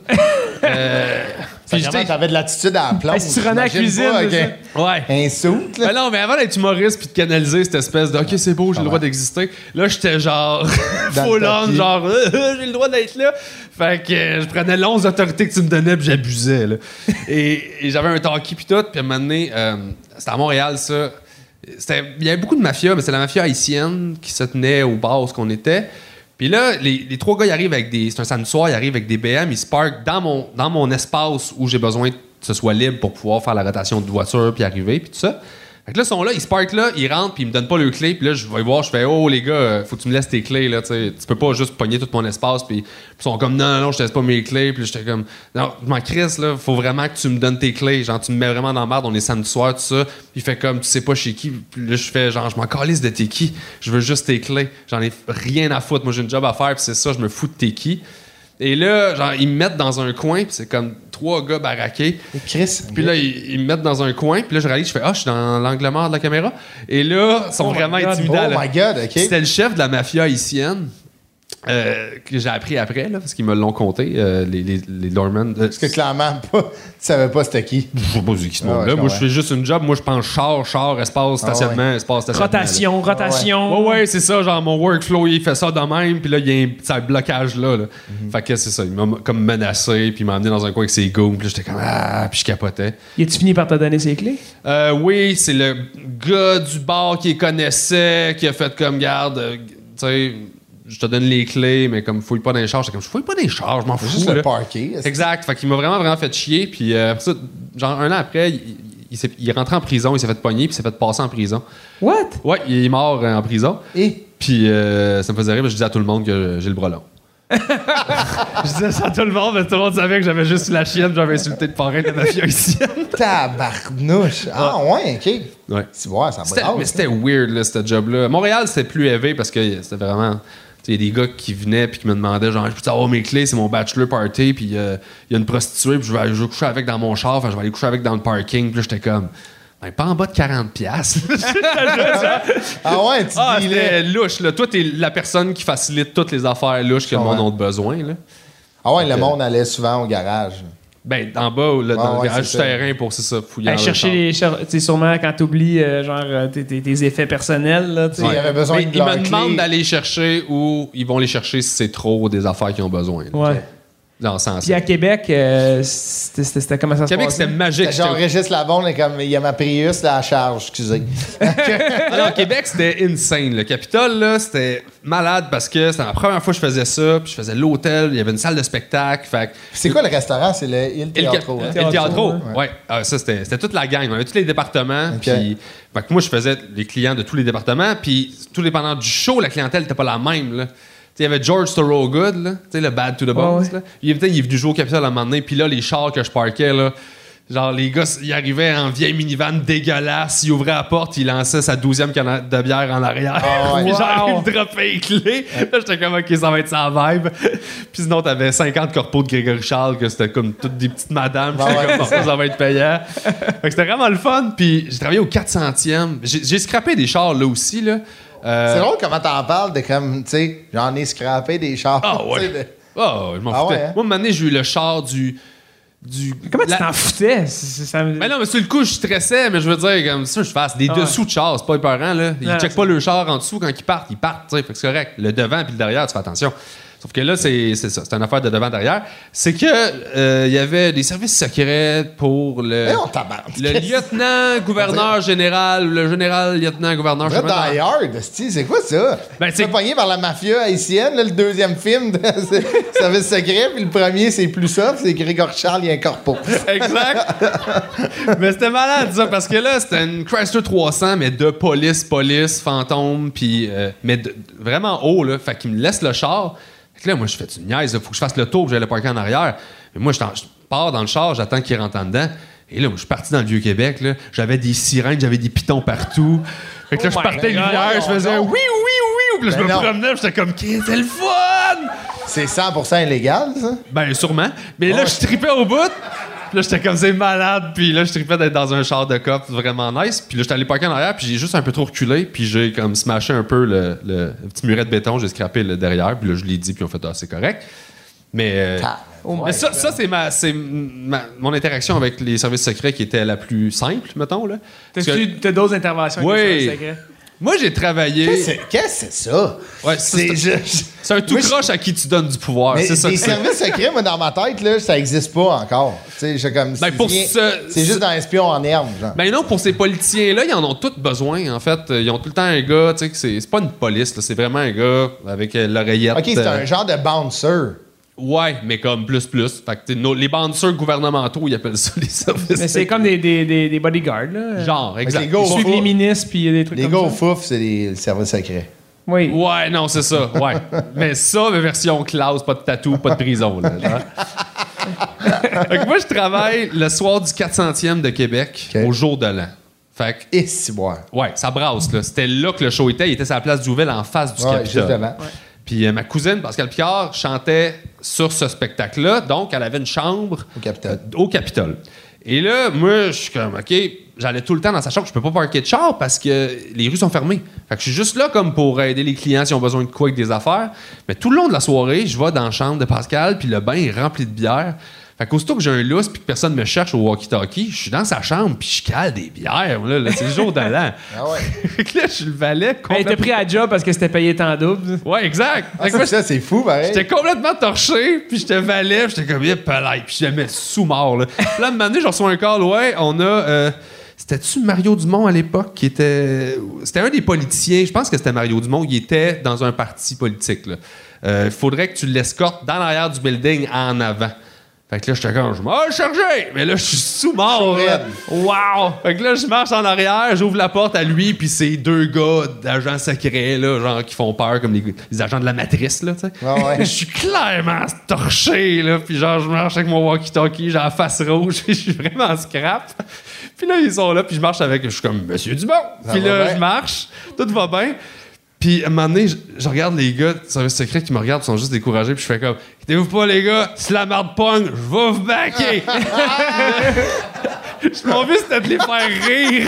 euh, Ça, puis, tu sais, t'avais de l'attitude à la plombe. Hey, si tu renais à la j'imagine cuisine, pas, c'est ok. ouais. Un soute, là. Ben non, mais avant d'être humoriste puis de canaliser cette espèce de OK, c'est beau, j'ai le droit d'exister. Là, j'étais genre Dans full le on, tapis. genre euh, euh, j'ai le droit d'être là. Fait que euh, je prenais l'once d'autorité que tu me donnais puis j'abusais. Là. et, et j'avais un talkie puis tout. Puis à un moment donné, euh, c'était à Montréal, ça. C'était- Il y avait beaucoup de mafia, mais c'est la mafia haïtienne qui se tenait au bar où ce qu'on était. Puis là, les, les trois gars, ils arrivent avec des. C'est un samedi soir, ils arrivent avec des B M, ils se parkent dans mon, dans mon espace où j'ai besoin que ce soit libre pour pouvoir faire la rotation de voiture puis arriver, puis tout ça. Fait que là, ils sont là, ils se parkent là, ils rentrent, puis ils me donnent pas leurs clés. Puis là, je vais voir, je fais, oh les gars, euh, faut que tu me laisses tes clés, là, tu sais. Tu peux pas juste pogner tout mon espace. Puis ils sont comme, non, non, non, je te laisse pas mes clés. Puis j'étais comme, non, je m'en crisse, là, faut vraiment que tu me donnes tes clés. Genre, tu me mets vraiment dans la merde, on est samedi soir, tout ça. Puis il fait comme, tu sais pas chez qui. Puis là, je fais, genre, je m'en calisse de t'es qui. Je veux juste tes clés. J'en ai rien à foutre. Moi, j'ai une job à faire, puis c'est ça, je me fous de t'es qui. Et là, genre, ils me mettent dans un coin, puis c'est comme trois gars baraqués. Et Chris. Puis là, ils, ils me mettent dans un coin, puis là, je réalise, je fais, ah, je suis dans l'angle mort de la caméra. Et là, ils sont Oh my vraiment God. intimidants. Oh là. my God, OK. C'était le chef de la mafia haïtienne. Euh, que j'ai appris après, là, parce qu'ils me l'ont compté, euh, les, les, les Lorman. Euh, Parce que clairement, pas, tu savais pas c'était qui. je sais pas c'est qui ce Ah monde-là. ouais, je moi, je comprends. fais juste une job. Moi, je pense char, char, espace, stationnement, espace, stationnement. Rotation, rotation. là. Ouais, ouais, c'est ça. Genre, mon workflow, il fait ça de même. Puis là, il y a un petit blocage là. là. Fait que c'est ça. Il m'a comme menacé. Puis il m'a emmené dans un coin avec ses goons. Puis là, j'étais comme, ah, puis je capotais. Y a-tu fini par te donner ses clés? Euh, oui, c'est le gars du bar qui les connaissait, qui a fait comme, garde, euh, tu sais, je te donne les clés, mais comme, fouille pas dans les charges. J'étais comme, je fouille pas dans les charges, je m'en fous. Juste là. le parquet. Exact. Fait qu'il m'a vraiment, vraiment fait chier. Puis, euh, après ça, genre, un an après, il, il, s'est- il est rentré en prison, il s'est fait pogner, puis il s'est fait passer en prison. What? Ouais, il est mort euh, en prison. Et Puis, euh, ça me faisait rire, parce que je disais à tout le monde que j'ai le bras long. Je disais ça à tout le monde, mais tout le monde savait que j'avais juste la chienne, j'avais insulté le parrain de la mafia haïtienne. tabarnouche. Ah ouais, OK. Ouais. Tu vois, ça C'était- brasse. mais c'était weird, là, ce job-là. Montréal, c'était plus élevé parce que c'était vraiment. Il y a des gars qui venaient puis qui me demandaient genre, je peux avoir mes clés, c'est mon bachelor party, puis il y a une prostituée, puis je vais, aller- je vais coucher avec dans mon char, enfin, je vais aller coucher avec dans le parking, puis là, j'étais comme, ben, pas en bas de quarante piastres. Ah ouais, tu Ah, dis c'était louche, là. Toi, t'es la personne qui facilite toutes les affaires louches que le Ouais. monde a besoin, là. Ah ouais, le monde allait souvent au garage. Ben, en bas, là, dans Ah, le ouais, garage c'est du ça. terrain pour, c'est ça, fouiller Aller dans le chercher char. les. cher- Tu sais, sûrement quand t'oublies, euh, genre, euh, tes, tes- tes effets personnels, là, tu sais. Il y avait besoin Mais de ils leur me clé. demandent d'aller chercher ou ils vont les chercher si c'est trop des affaires qu'ils ont besoin. là. Ouais. Dans ce sens. Puis à Québec, euh, c'était c'était- c'était comment ça se Québec, passe? c'était magique. C'était genre J'étais- Régis Labonde, et comme il y a ma Prius là, à charge, excusez. Ah non, Québec, c'était insane. Le Capitole, là, c'était malade parce que c'était la première fois que je faisais ça. Puis je faisais l'hôtel, il y avait une salle de spectacle. Fait que- C'est quoi le restaurant? C'est le Il Et le, Teatro. Cap- hein? et le Teatro, ouais. ouais. Ah, ça, c'était c'était toute la gang. On avait tous les départements. Ok. Puis, fait que moi, je faisais les clients de tous les départements. Puis, tout dépendant du show, la clientèle n'était pas la même. Là. Tu sais, il y avait George Thorogood, là, tu sais, le Bad to the Bones. Ouais, ouais. Là. Il, est- il est venu jouer au Capitole à un moment donné. Puis là, les chars que je parquais, là, genre, les gars, ils arrivaient en vieille minivan dégueulasse. Il ouvrait la porte, il lançait sa douzième canne de bière en arrière. Ah ouais. Puis genre, Wow. il me dropait les clés. Là, j'étais comme, OK, ça va être sa vibe. Puis sinon, t'avais cinquante corpos de Grégory Charles, que c'était comme toutes des petites madames. Ah J'étais ouais, comme, bon, c'est ça, ça va être payant. Fait que c'était vraiment le fun. Puis j'ai travaillé au quatre centième. J'ai j'ai scrappé des chars là aussi, là. Euh, C'est drôle comment t'en parles de comme, tu sais, j'en ai scrappé des chars. Ah ouais. tu sais, de- Oh, je m'en Ah foutais. ouais, hein? Moi, un moment donné, j'ai eu le char du. du Comment la- tu t'en foutais? C'est- c'est- ça me- Mais non, mais sur le coup, je stressais, mais je veux dire, comme ça, je fasse des Ah ouais. dessous de char, c'est pas épeurant, là. Ils Non, checkent c'est- pas le char en dessous quand ils partent, ils partent, tu sais, fait que c'est correct. Le devant puis le derrière, tu fais attention. Sauf que là, c'est c'est ça, c'est une affaire de devant-derrière. C'est que euh, il y avait des services secrets pour le, Mais on tabarnak. le lieutenant-gouverneur général, le général-lieutenant-gouverneur. je sais Red pas Die Hard, esti, c'est quoi ça? Ben, c'est c'est- pogné par la mafia haïtienne, là, le deuxième film de Service secret, puis le premier, c'est plus soft, c'est Grégory Charles, il y a un corpo. Exact. Mais c'était malade, ça, parce que là, c'était une Chrysler trois cents, mais de police, police, fantôme, puis euh, mais de- vraiment haut, là. Fait qu'il me laisse le char. Fait que là, moi, je fais une niaise, il faut que je fasse le tour, puis j'allais le parker en arrière. Mais moi, je, t'en- je pars dans le char, j'attends qu'il rentre en dedans. Et là, moi, je suis parti dans le Vieux-Québec, là. J'avais des sirènes, j'avais des pitons partout. Fait que là, Oh je my partais God. l'hiver, je faisais oui, oui, oui, puis là, je Ben me non. promenais, puis j'étais comme, Qu'est-ce que c'est le fun! C'est cent pour cent illégal, ça? Ben, sûrement. Mais là, Ouais. je tripais au bout. Puis là, j'étais comme, c'est malade. Puis là, je tripais d'être dans un char de cop vraiment nice. Puis là, j'étais allé parker en arrière. Puis j'ai juste un peu trop reculé. Puis j'ai comme smashé un peu le, le- le petit muret de béton. J'ai scrappé le derrière. Puis là, je l'ai dit. Puis on fait, ah, c'est correct. Mais, euh, Ah, mais ouais, ça, ça c'est ma, c'est ma- mon interaction avec les services secrets qui était la plus simple, mettons. Là. Parce que- T'as-tu t'as d'autres interventions Oui. avec les services secrets? moi, j'ai travaillé. Qu'est-ce que c'est- qu'est-ce que c'est ça? Ouais, ça, c'est c'est- je- je- C'est un tout Moi, je- croche à qui tu donnes du pouvoir. Mais C'est ça des que c'est. services secrets, moi, dans ma tête, là, ça existe pas encore. Tu sais, j'ai comme. Ben, pour c'est ce- c'est juste dans Espion en herbe, genre. Ben non, pour ces politiciens-là, ils en ont tous besoin, en fait. Ils ont tout le temps un gars, tu sais, que c'est c'est pas une police, là, c'est vraiment un gars avec euh, l'oreillette. Ok, c'est euh, un genre de bouncer. Ouais, mais comme plus plus. Fait que t'sais, nos- les bouncers gouvernementaux, ils appellent ça les services. Mais c'est secrets. comme des, des, des, des bodyguards, là. Genre, exact. les gars Ils au suivent fouf. les ministres puis des trucs Les comme gars au ça. fouf, c'est les- le service secret. Oui. Ouais, non, c'est ça. Ouais. Mais ça, mais version classe, pas de tatou, pas de prison. Là, genre. Fait que moi, je travaille le soir du quatre centième de Québec, Ok. au jour de l'an. Fait que, Et si boire. ouais, ça brasse, là. C'était là que le show était. Il était sur la place d'Ouville, en face du Ouais, Capitole. justement. Puis euh, ma cousine, Pascal Picard, chantait sur ce spectacle-là. Donc, elle avait une chambre Au Capitole. euh, au Capitole. Et là, moi, je suis comme, OK, j'allais tout le temps dans sa chambre. Je peux pas parker de char parce que les rues sont fermées. Fait que je suis juste là comme pour aider les clients s'ils ont besoin de quoi avec des affaires. Mais tout le long de la soirée, je vais dans la chambre de Pascal, puis le bain est rempli de bière. Fait qu'aussitôt que j'ai un lousse puis que personne me cherche au walkie-talkie, je suis dans sa chambre puis je cale des bières. Là, là, c'est le jour de l'an. Ah ouais. Fait que là, je suis le valet Elle complètement... était pris à job parce que c'était payé tant double. Ouais, exact. Ah, Fait que moi, c'est ça, c'est fou, pareil. J'étais complètement torché, puis j'étais valet, puis j'étais comme, yep, palais, puis je le mets sous-mort, là. Puis là, un moment donné, je reçois un call, ouais, on a... euh, c'était-tu Mario Dumont à l'époque qui était... C'était un des politiciens, je pense que c'était Mario Dumont, il était dans un parti politique, là. Il faudrait que tu l'escortes dans l'arrière du building en avant. Fait que là, j'étais comme, je m'en chargé! Mais là, je suis sous-mort, là. Wow! Fait que là, je marche en arrière, j'ouvre la porte à lui, puis c'est deux gars d'agents secrets, là, genre, qui font peur, comme les, les agents de la matrice, là, tu sais. Ah ouais. Je suis clairement torché, là, puis genre, je marche avec mon walkie-talkie, j'ai la face rouge, je suis vraiment scrap. Puis là, ils sont là, puis je marche avec, je suis comme, Monsieur Dumont! Ça Puis va là, bien. je marche, tout va bien. Puis à un moment donné, je, je regarde les gars du service secret qui me regardent, ils sont juste découragés, puis je fais comme, inquiétez-vous pas, les gars, si la merde pogne, je vais vous backer! Mon but, c'était de les faire rire.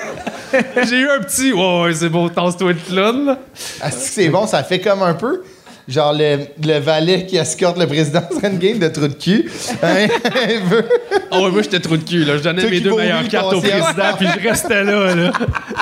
J'ai eu un petit, ouais, ouais, c'est beau, tasse-toi de clown, là. Ah, c'est que c'est bon, ça fait comme un peu. Genre le, le valet qui escorte le président sur une game de trou de cul. Hein? Il veut- Ah ouais, moi, j'étais trop de cul, là. Je donnais Toi mes qui deux vas meilleures ouvrir cartes ton au ciel. président, puis je restais là, là.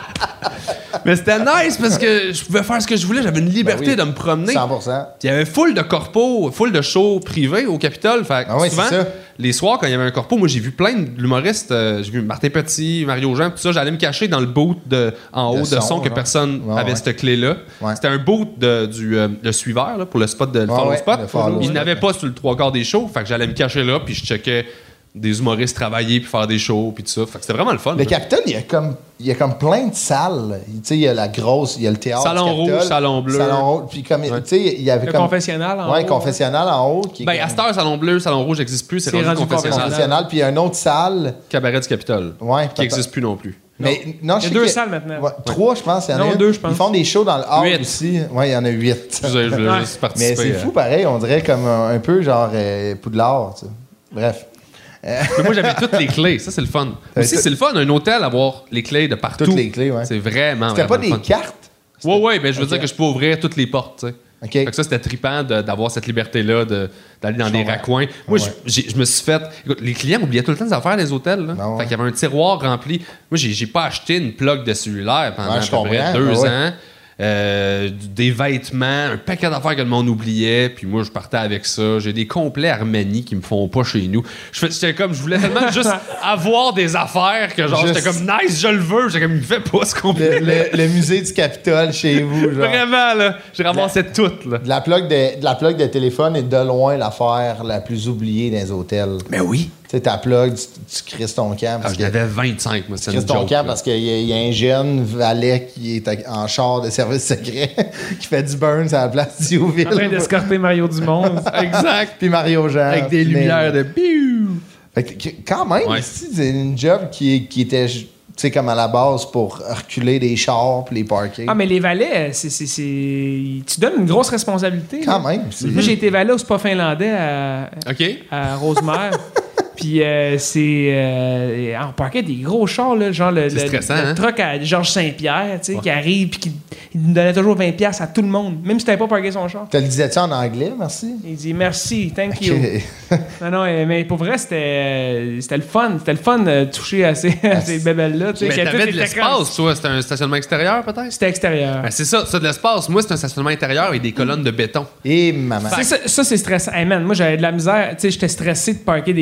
Mais c'était nice parce que je pouvais faire ce que je voulais. J'avais une liberté Ben oui. de me promener. cent pour cent. Il y avait full de corpos, full de shows privés au Capitole. Fait que Ah ouais, souvent, c'est ça. les soirs, quand il y avait un corpo, moi, j'ai vu plein d'humoristes. euh, j'ai vu Martin Petit, Mario Jean, tout ça. J'allais me cacher dans le boot de, en haut De de son, son, que genre. personne Ouais, avait ouais. cette clé-là. Ouais. C'était un boot de, du euh, le suiveur là, pour le spot de le Ouais, follow ouais, spot. le follow Il spot, n'avait ouais. pas sur le trois quarts des shows. Fait que j'allais me cacher là, puis je checkais des humoristes travailler, puis faire des shows, puis tout ça. Fait que c'était vraiment le fun. Le là. Capitole, il y a comme, il y a comme plein de salles. Tu sais, il y a la grosse, il y a le théâtre. Salon du Capitole, rouge, salon bleu. Salon rouge. Puis comme, tu sais, il y avait Le comme. confessionnal en Ouais, haut. confessionnal en haut. Qui est Ben, comme à cette heure, Salon Bleu, Salon Rouge n'existe plus. C'est C'est rendu, rendu confessionnal. confessionnal. Puis il y a une autre salle. Cabaret du Capitole. Ouais, Qui peut-être. n'existe plus non plus. Mais non, je Il y a sais deux que- salles maintenant. Ouais, trois, je pense. Il y en a Non, une. deux, je pense. Ils font des shows dans le hall Huit. aussi. Ouais, il y en a huit. Excusez, je voulais Ouais. juste Mais participer. c'est euh. fou, pareil. On dirait comme un, un peu genre euh, Poudlard. Tu sais. Bref. Mais moi, j'avais toutes les clés. Ça, c'est le fun. Aussi, tout- c'est le fun, un hôtel, avoir les clés de partout. Toutes les clés, ouais. C'est vraiment, C'était vraiment pas le des fun. cartes. Ouais, ouais, ben je veux Ok. dire que je peux ouvrir toutes les portes, tu sais. OK. Fait que ça, c'était trippant de- d'avoir cette liberté-là, de- d'aller dans Je des comprends. raccoins. Moi, Ouais. j'ai- je me suis fait... Écoute, les clients oubliaient tout le temps des affaires, les hôtels. Là. Ah ouais. Fait qu'il y avait un tiroir rempli. Moi, j'ai j'ai pas acheté une plug de cellulaire pendant Ouais, à je peu près comprends. deux Ah ouais. ans. Euh, des vêtements, un paquet d'affaires que le monde oubliait, puis moi je partais avec ça. J'ai des complets Armani qui me font pas chez nous. Je fais- J'étais comme, je voulais tellement juste avoir des affaires que genre Juste- j'étais comme nice, je le veux. J'étais comme, il me fait pas ce Le, complet. le- le musée du Capitole chez vous. Genre. Vraiment là, j'ai ramassé tout là. De la plug de, de la plug de téléphone est de loin l'affaire la plus oubliée dans les hôtels. Mais oui. Tu sais, ta plug, tu, tu crisses ton camp. Ah, Parce j'en que avais vingt-cinq, moi, c'est tu une crisses ton joke. camp là. parce qu'il y, a- il y a un jeune valet qui est en char de service secret qui fait du burn à la place d'Youville. En train d'escorter Mario Dumont. Exact. Puis Mario Jean. Avec des Mais- lumières de biou. Fait que, quand même, Ouais. si, c'est une job qui, qui était, tu sais, comme à la base pour reculer des chars puis les parker. Ah, mais les valets, c'est, c'est, c'est- tu donnes une grosse responsabilité. Quand là. même. c'est- Moi, j'ai été valet au spa finlandais à, OK. à Rosemère. Puis euh, c'est. Euh, on parquait des gros chars, là, genre le, C'est le, stressant, le hein? truck à Georges Saint-Pierre, tu sais, qui arrive puis qui il nous donnait toujours vingt dollars à tout le monde, même si tu n'avais pas parqué son char. Te le disais-tu en anglais, merci? Il dit merci, thank you. Ok. Non, non, euh, mais pour vrai, c'était, euh, c'était le fun. C'était le fun de toucher à ces, à ces bébelles-là. tu sais, Mais qui a t'avais tous de les écrans. l'espace, toi. C'était un stationnement extérieur, peut-être? C'était extérieur. Ben, c'est ça, ça de l'espace. Moi, c'est un stationnement intérieur avec des colonnes de béton. Et maman. C'est ça, ça, c'est stressant. Hey man, moi, j'avais de la misère. Tu sais, j'étais stressé de parquer des, des, des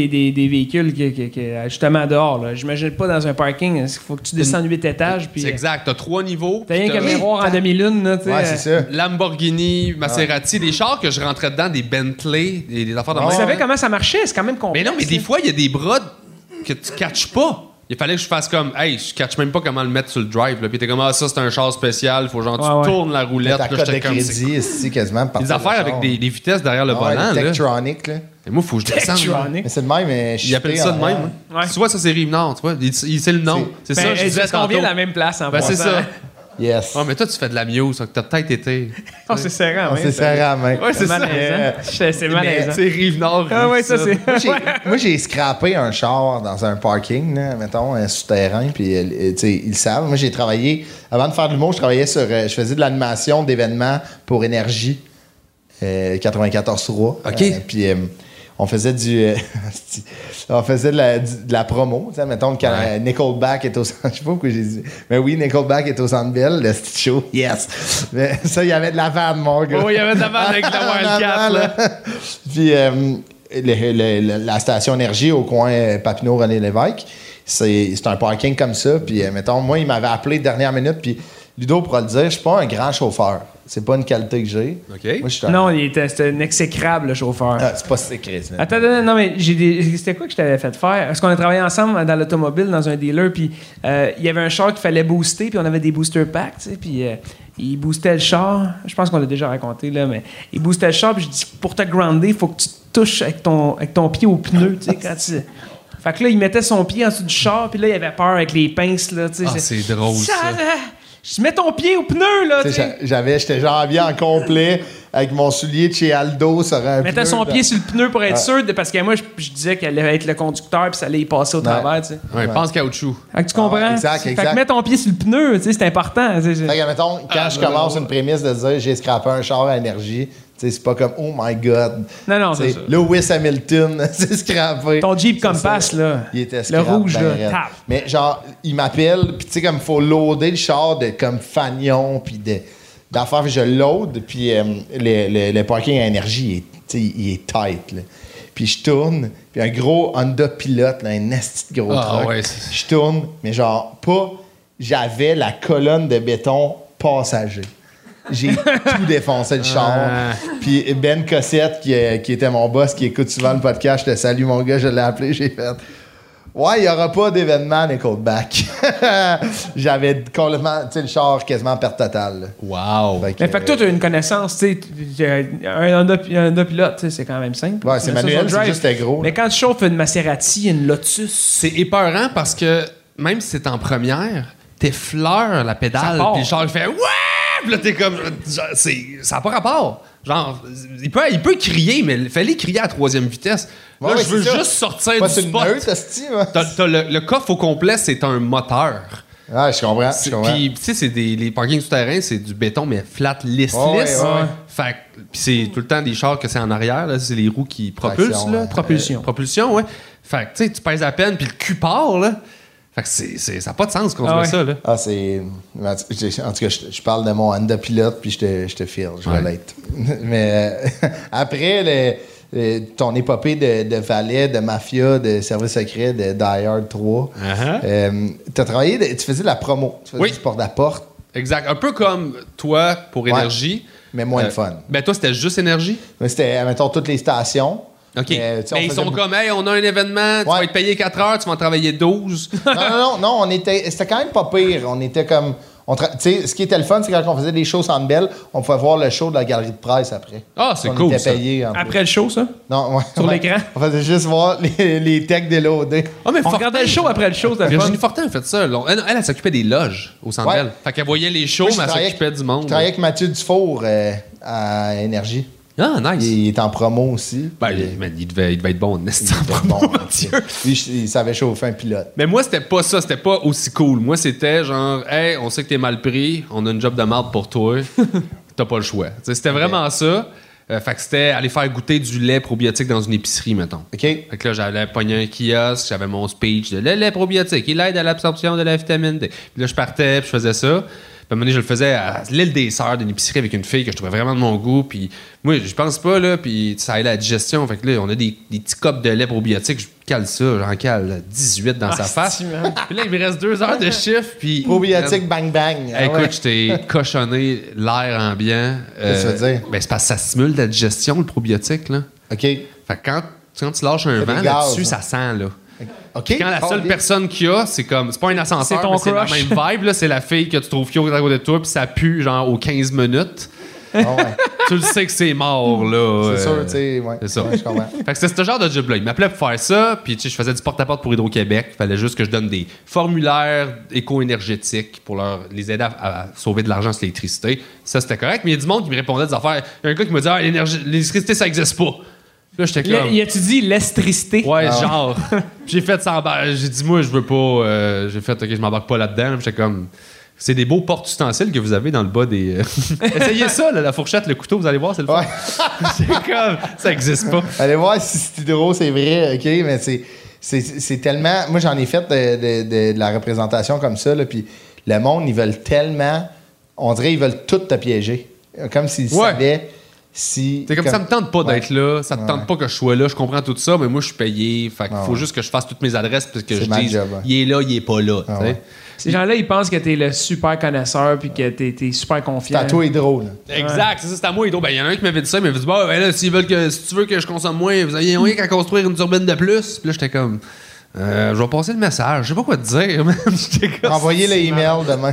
véhicules qui, qui, qui, justement dehors. Là. J'imagine pas dans un parking. Il faut que tu descendes huit étages. Puis, C'est exact. T'as trois niveaux. T'as rien puis qu'un miroir en demi-lune. Là, tu sais, Ouais, c'est ça. Lamborghini, Maserati, des chars que je rentrais dedans, des Bentley, des, des affaires de Tu même. savais comment ça marchait? C'est quand même Mais complexe. non, mais des là. fois, il y a des bras que tu catches pas. Il fallait que je fasse comme, hey, je catch même pas comment le mettre sur le drive. Là. Puis t'es comme, ah, ça, c'est un char spécial. Faut genre, tu Ouais, ouais. tournes la roulette. Ta Là, cote de j'étais comme, c'est crédit, ici, quasiment. quoi? Des affaires avec des, des vitesses derrière le Ouais, volant. des là. Techtronic, là. Et moi, faut que je descende. là. Techtronic. Mais c'est de même, mais Ils appellent ça de même. hein. Ouais. Tu vois, ça, c'est Rive-Nord. Tu vois, Il- il- c'est le nom. C'est Ben, ça, je disais est-ce qu'on vient tantôt. de la même place en Ben, c'est passant? ça. Yes. Ah, mais toi, tu fais de la muse, ça, que t'as peut-être été. Oh, c'est serrant. On oui, s'est ça- serré à la main. Ouais, c'est C'est ça. malaisant. C'est c'est malaisant. C'est Rive-Nord. Ah ouais, ça, c'est... Moi, j'ai- Moi, j'ai scrappé un char dans un parking, là, mettons, un souterrain, puis euh, tu sais, ils le savent. Moi, j'ai travaillé, avant de faire de l'humour, je travaillais sur, euh, je faisais de l'animation d'événements pour Énergie, euh, quatre-vingt-quatorze trois. OK. Euh, puis euh, on faisait du, euh, on faisait de la, du- de la promo, tu sais, mettons, quand Ouais. euh, Nickelback est au centre, je sais pas pourquoi j'ai dit, mais oui, Nickelback est au Centre Bell, le petit show, yes. Mais ça, il y avait de la vanne, mon gars. Oh, il y avait de la vanne avec la Wildcat, là. Puis euh, le- le- le- la station énergie au coin euh, Papineau-René-Lévesque, c'est c'est un parking comme ça. Puis, euh, mettons, moi, il m'avait appelé dernière minute. Puis, Ludo pourra le dire, je suis pas un grand chauffeur. C'est pas une qualité que j'ai. OK. Moi, je suis un... Non, il était, c'était un exécrable, le chauffeur. Ah, c'est pas secret, ça. Attends, attends, non, mais j'ai des... c'était quoi que je t'avais fait faire? Parce qu'on a travaillé ensemble dans l'automobile, dans un dealer, puis euh, il y avait un char qu'il fallait booster, puis on avait des booster packs, tu sais, puis euh, il boostait le char. Je pense qu'on l'a déjà raconté, là, mais il boostait le char, puis je dis, pour te grounder, il faut que tu te touches avec ton, avec ton pied au pneu, tu sais, quand tu... Fait que là, il mettait son pied en dessous du char, puis là, il avait peur avec les pinces, là, tu sais. Ah, c'est drôle, ça. Je mets ton pied au pneu, là, tu Tu sais, sais. j'a- J'avais, j'étais genre habillé en complet avec mon soulier de chez Aldo sur un Mettait pneu, son dans- pied sur le pneu pour être Ouais. sûr, de- parce que moi, je, je disais qu'elle allait être le conducteur, puis ça allait y passer au travers, tu sais. Ouais, pense caoutchouc. Fait que tu comprends? Ah, exact, Fait exact. que mets ton pied sur le pneu, tu sais, c'est important. tu sais. Fait que, mettons, quand Ah, je non, commence non. une prémisse de dire j'ai scrappé un char à énergie, tu sais, c'est pas comme oh my god. Non, non, Tu sais, c'est ça. Lewis Hamilton, c'est scrappé. Ton Jeep C'est Compass, ça. là. Il était Le scrap, rouge, ben là. raide. Tap. Mais genre, il m'appelle, puis tu sais, comme il faut loader le char de comme fanion, puis de, d'affaires, puis je load, puis euh, le, le- le parking à énergie, il est, tu sais, il est tight, là. Puis je tourne, puis un gros Honda Pilot, là, un esti de gros Ah, truck. ouais, c'est- Je tourne, mais genre, pas. J'avais la colonne de béton passager. J'ai tout défoncé le char. Ah. Puis Ben Cossette, qui, est- qui était mon boss, qui écoute souvent le podcast, je te salue mon gars, je l'ai appelé, j'ai fait. Ouais, il n'y aura pas d'événement Nickelback. J'avais complètement, tu sais, le char quasiment perte totale. là. Wow. Mais fait que toi, tu as une connaissance, tu sais, tu- un Honda, un Honda Pilot, tu sais, c'est quand même simple. Ouais, c'est Mais ça, manuel, sur le c'est drive. juste c'était gros. Mais quand tu chauffes une Maserati, une Lotus, C'est épeurant parce que même si c'est en première, t'effleures la Ça pédale, part. puis le char il fait ouais, puis là t'es comme genre, c'est ça n'a pas rapport. Genre il peut il peut crier mais fallait crier à troisième vitesse. Là Ouais, ouais, je veux c'est ça. juste sortir Pas du sur une spot. neutre, esti, moi. T'as- t'as le, le coffre au complet, c'est un moteur. Ah, je comprends, je C'est- comprends. Puis, tu sais, c'est des les parkings souterrains, c'est du béton, mais flat, lisse, Ouais, lisse. ouais, ouais. Fait que- puis c'est tout le temps des chars que c'est en arrière, là, c'est les roues qui propulsent, Traction, là. ouais. Propulsion. Euh, propulsion, ouais. Fait que, tu sais, tu pèses à peine, puis le cul part, là. Fait que c'est, c'est- ça n'a pas de sens qu'on se Ah met ouais. ça, là. Ah, c'est. En tout cas, je, je parle de mon Honda Pilot, puis je te, je te file, je Ouais. relate. Mais euh, après, le- le- ton épopée de, de valet, de mafia, de service secret, de Die Hard trois, Uh-huh. euh, t'as travaillé, de- tu faisais de la promo. Tu faisais Oui. du porte-à-porte, Exact. Un peu comme toi pour Ouais. Énergie. mais moins Euh, de fun. Ben, toi, c'était juste Énergie. Mais c'était, mettons, toutes les stations. OK. Mais, Mais, tu sais, on ils faisait sont beaucoup- comme, hey, on a un événement, tu Ouais. vas être payé quatre heures, tu vas en travailler douze. Non, non, non, non, on était, c'était quand même pas pire. On était comme. on tra- Tu sais, ce qui était le fun, c'est quand on faisait des shows Centre Bell, on pouvait voir le show de la galerie de presse après. Ah, c'est on cool, était ça. payé en plus. après le show, ça. Non, ouais, Sur ouais. l'écran? On faisait juste voir les, les techs déloadés. Ah, mais On regardait le show après le show, c'était le fun. Virginie Fortin a fait ça. là. Elle, elle, elle s'occupait des loges au Centre Ouais. Bell. Fait qu'elle voyait les shows, Moi, je mais elle travaillais s'occupait avec- du monde. Je travaillais avec Mathieu Dufour euh, à Énergie. Ah, nice. Il, il est en promo aussi. Ben, Puis, il, man, il devait, il devait être bon, il n'est-ce était pas, bon, Mathieu? Lui, je- il savait chauffer un pilote. Mais moi, c'était pas ça. C'était pas aussi cool. Moi, c'était genre, hey, on sait que t'es mal pris, on a une job de marde pour toi, t'as pas le choix. T'sais, c'était vraiment ça. Euh, fait que c'était aller faire goûter du lait probiotique dans une épicerie, mettons. OK? Fait que là, j'allais pogner un kiosque, j'avais mon speech de le lait probiotique, il aide à l'absorption de la vitamine D. Puis là, je partais, puis je faisais ça. à un moment donné, je le faisais à l'île des Sœurs, d'une épicerie avec une fille que je trouvais vraiment de mon goût. Puis moi, je pense pas, là, puis ça aide la digestion. Fait que là, on a des, des petits copes de lait probiotique. Je cale ça, j'en cale dix-huit dans sa face. si, man. Puis là, il me reste deux heures de chiffre. Puis Probiotique bang bang. Ah Écoute, ouais. je t'ai cochonné l'air ambiant. Qu'est-ce que ça veut dire? Ben, c'est parce que ça stimule la digestion, le probiotique, là. OK. Fait que quand, quand tu lâches un des vent gaz, là-dessus, hein. ça sent, là. OK. Quand la seule Oh, personne qu'il y a, c'est comme. C'est pas un ascenseur, C'est ton mais c'est la crush. même vibe, là. C'est la fille que tu trouves cute à côté de toi, puis ça pue, genre, aux quinze minutes. Ah ouais. Tu le sais que c'est mort, là. C'est euh, sûr, tu sais. Ouais. c'est ça. Ouais, je comprends. Fait que c'était ce genre de job-là. Il m'appelait pour faire ça, puis tu sais, je faisais du porte-à-porte pour Hydro-Québec. Il fallait juste que je donne des formulaires éco-énergétiques pour leur, les aider à, à sauver de l'argent sur l'électricité. Ça, c'était correct, mais il y a du monde qui me répondait des affaires. Il y a un gars qui me disait ah, l'énergie- l'électricité, ça existe pas. Là, j'étais Le- comme. y a-tu dit l'estricité? Ouais, Ah ouais. genre. J'ai fait ça en bas. J'ai dit, moi, je veux pas. euh, j'ai fait, OK, je m'embarque pas là-dedans. J'étais comme. C'est des beaux porte-ustensiles que vous avez dans le bas des. euh, Essayez ça, là, la fourchette, le couteau, vous allez voir, c'est le fun. Ouais. C'est comme. Ça existe pas. Allez voir si c'est hydro, c'est vrai, OK, mais c'est, c'est, c'est tellement... Moi, j'en ai fait de, de- de- de la représentation comme ça, là, puis le monde, ils veulent tellement... On dirait ils veulent tout te piéger. Comme s'ils Ouais. savaient si... C'est comme, ça me tente pas d'être là, ça te Ouais. tente pas que je sois là, je comprends tout ça, mais moi, je suis payé. Fait qu'il Ah faut ouais. juste que je fasse toutes mes adresses parce que C'est je ma dise, job, ouais. il est là, il est pas là. Ah tu sais. ouais. Ces gens-là, ils pensent que t'es le super connaisseur puis que t'es, t'es super C'est confiant. à toi hydro, là. Exact, c'est ça, c'est à moi, Hydro. Ben, il y en a un qui m'avait dit ça, il m'avait dit, bah, ben là, s'ils veulent que, si tu veux que je consomme moins, vous avez rien qu'à construire une turbine de plus. Puis là, j'étais comme, euh, je vais passer le message, je sais pas quoi te dire, man. J'étais comme, Envoyez le email demain.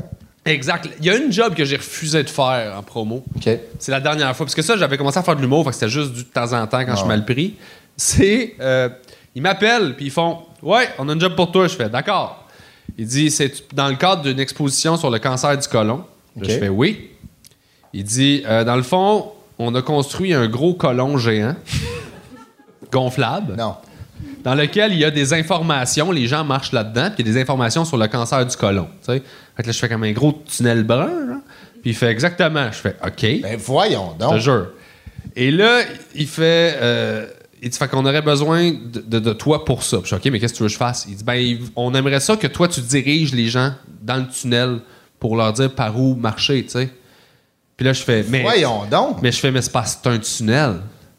exact. Il y a une job que j'ai refusé de faire en promo. OK. C'est la dernière fois. Parce que ça, j'avais commencé à faire de l'humour, fait que c'était juste du de temps en temps quand je suis ouais. mal pris. C'est. euh, ils m'appellent, puis ils font ouais, on a un job pour toi. Je fais d'accord. Il dit c'est dans le cadre d'une exposition sur le cancer du côlon. Là, OK. je fais oui. Il dit euh, dans le fond, on a construit un gros côlon géant, gonflable, Non. dans lequel il y a des informations. Les gens marchent là-dedans, puis il y a des informations sur le cancer du côlon. Tu sais. Fait que là, je fais comme un gros tunnel brun. Là. Puis il fait exactement. Je fais OK. Ben voyons Je te donc. jure. Et là, il fait. Euh, il dit, fait qu'on aurait besoin de, de- de toi pour ça. Puis je suis OK, mais qu'est-ce que tu veux que je fasse? Il dit, ben, il- on aimerait ça que toi, tu diriges les gens dans le tunnel pour leur dire par où marcher, tu sais. Puis là, je fais, mais. Voyons donc. Mais je fais, mais c'est pas, c'est un tunnel.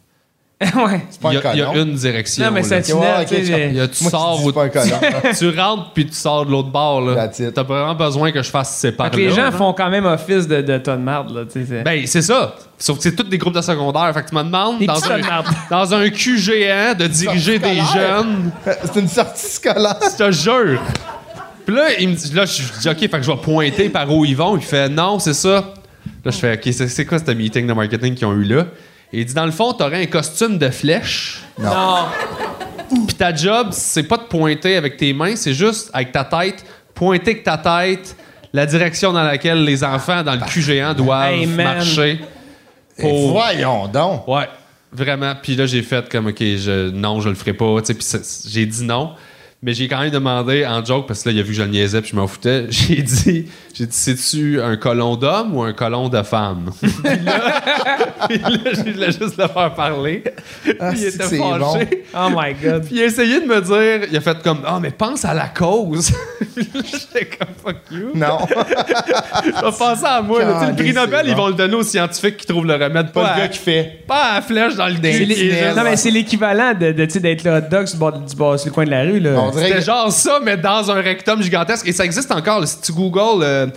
ouais. C'est pas Il y, un a, il y a colon. une direction. Non, mais c'est là. un tunnel, Ouais, ok, tu sais, je- j'ai- Il y a, tu Moi, sors je dis au- pas un colon. tu rentres puis tu sors de l'autre bord. Là. That's it. T'as vraiment besoin que je fasse ces Fait par que les gens font quand même office de, de tas de marde, là, tu sais. c'est- Ben, c'est ça. Sauf que c'est tous des groupes de secondaire. Fait que tu me demandes, Des dans petits tas un, de marde. dans un cul géant, de diriger des scolaire. jeunes. C'est une sortie scolaire. Je te jure. Puis là, il me dit, là, je dis, OK, fait que je vais pointer par où ils vont. Il fait, non, c'est ça. Là, je fais, OK, c'est, c'est quoi ce meeting de marketing qu'ils ont eu là? Et il dit, dans le fond, t'aurais un costume de flèche. Non. Puis ta job, c'est pas de pointer avec tes mains, c'est juste avec ta tête, pointer avec ta tête la direction dans laquelle les enfants dans le cul géant doivent Hey, man. marcher. Ben Pour... voyons donc. Ouais, vraiment. Puis là, j'ai fait comme, OK, je, non, je le ferai pas. Tu sais, puis c'est- j'ai dit non. Mais j'ai quand même demandé en joke, parce que là, il a vu que je le niaisais puis je m'en foutais. J'ai dit, j'ai dit, c'est-tu un colon d'homme ou un colon de femme? Puis là, puis là, je voulais juste le faire parler. Ah, Puis il c'est était que c'est fâché. bon. Oh my God. Puis il a essayé de me dire, il a fait comme, ah, mais pense à la cause. Puis là, j'étais comme, fuck you. Non. Je vais penser à moi. là. Tu sais, le prix Caliste, Nobel, c'est ils bon. vont le donner aux scientifiques qui trouvent le remède. Pas Pas, le à, gars qui fait. pas à la flèche dans le Des C'est dé. l'é- tunnels. non, mais c'est l'équivalent de, de, tu sais, d'être le hot dog sur le bord, du bord, sur le coin de la rue, là. On dirait C'était que- genre ça, mais dans un rectum gigantesque. Et ça existe encore. là. Si tu googles euh,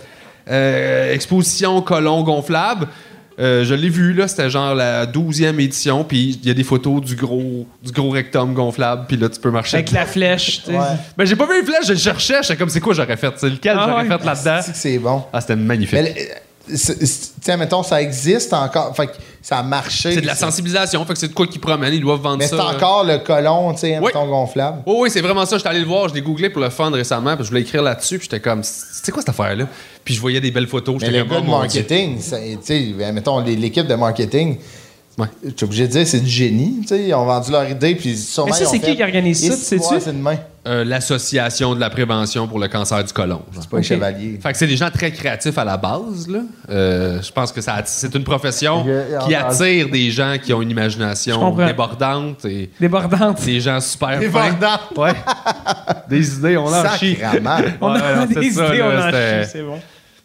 euh, exposition colon gonflable, euh, je l'ai vu, là. C'était genre la douzième édition. Puis il y a des photos du gros, du gros rectum gonflable. Puis là, tu peux marcher. Avec la flèche, tu sais. Ouais. Ben, j'ai pas vu une flèche, je le cherchais. J'étais comme, c'est quoi j'aurais fait? C'est lequel Ah j'aurais ouais. fait là-dedans? C'est que c'est bon. Ah, c'était magnifique. Mais, euh, c'est- c'est- tiens, mettons, ça existe encore. Fait que ça a marché. C'est de la sensibilisation. Fait que c'est de quoi qu'ils promènent. Ils doivent vendre Mais ça. c'est là. encore le colon, tu sais, Oui. mettons, gonflable. Oh, oui, c'est vraiment ça. J'étais allé le voir, je l'ai googlé pour le fun récemment, parce que je voulais écrire là-dessus, puis j'étais comme, c'est quoi cette affaire-là? Puis je voyais des belles photos, Mais j'étais les comme, gars oh de mon Dieu. marketing, ça- tu sais, ben, mettons, les- l'équipe de marketing, Ouais. je suis obligé de dire, c'est du génie. Tu sais, ils ont vendu leur idée, puis sûrement. Mais ça, ils ont c'est qui fait- qui organise ça, Et tu sais-tu? ouais, c'est demain. Euh, L'Association de la prévention pour le cancer du côlon. genre. C'est pas un Ok. chevalier. Fait que c'est des gens très créatifs à la base, là. Euh, je pense que ça, c'est une profession Ok, qui en- attire des gens qui ont une Je imagination comprends. débordante et Débordante. des gens super fins. Débordant. Ouais. Des idées, on en chie. Sacrament. On Ouais, a non, des c'est ça, idées, là, on en c'était- chie, c'est bon.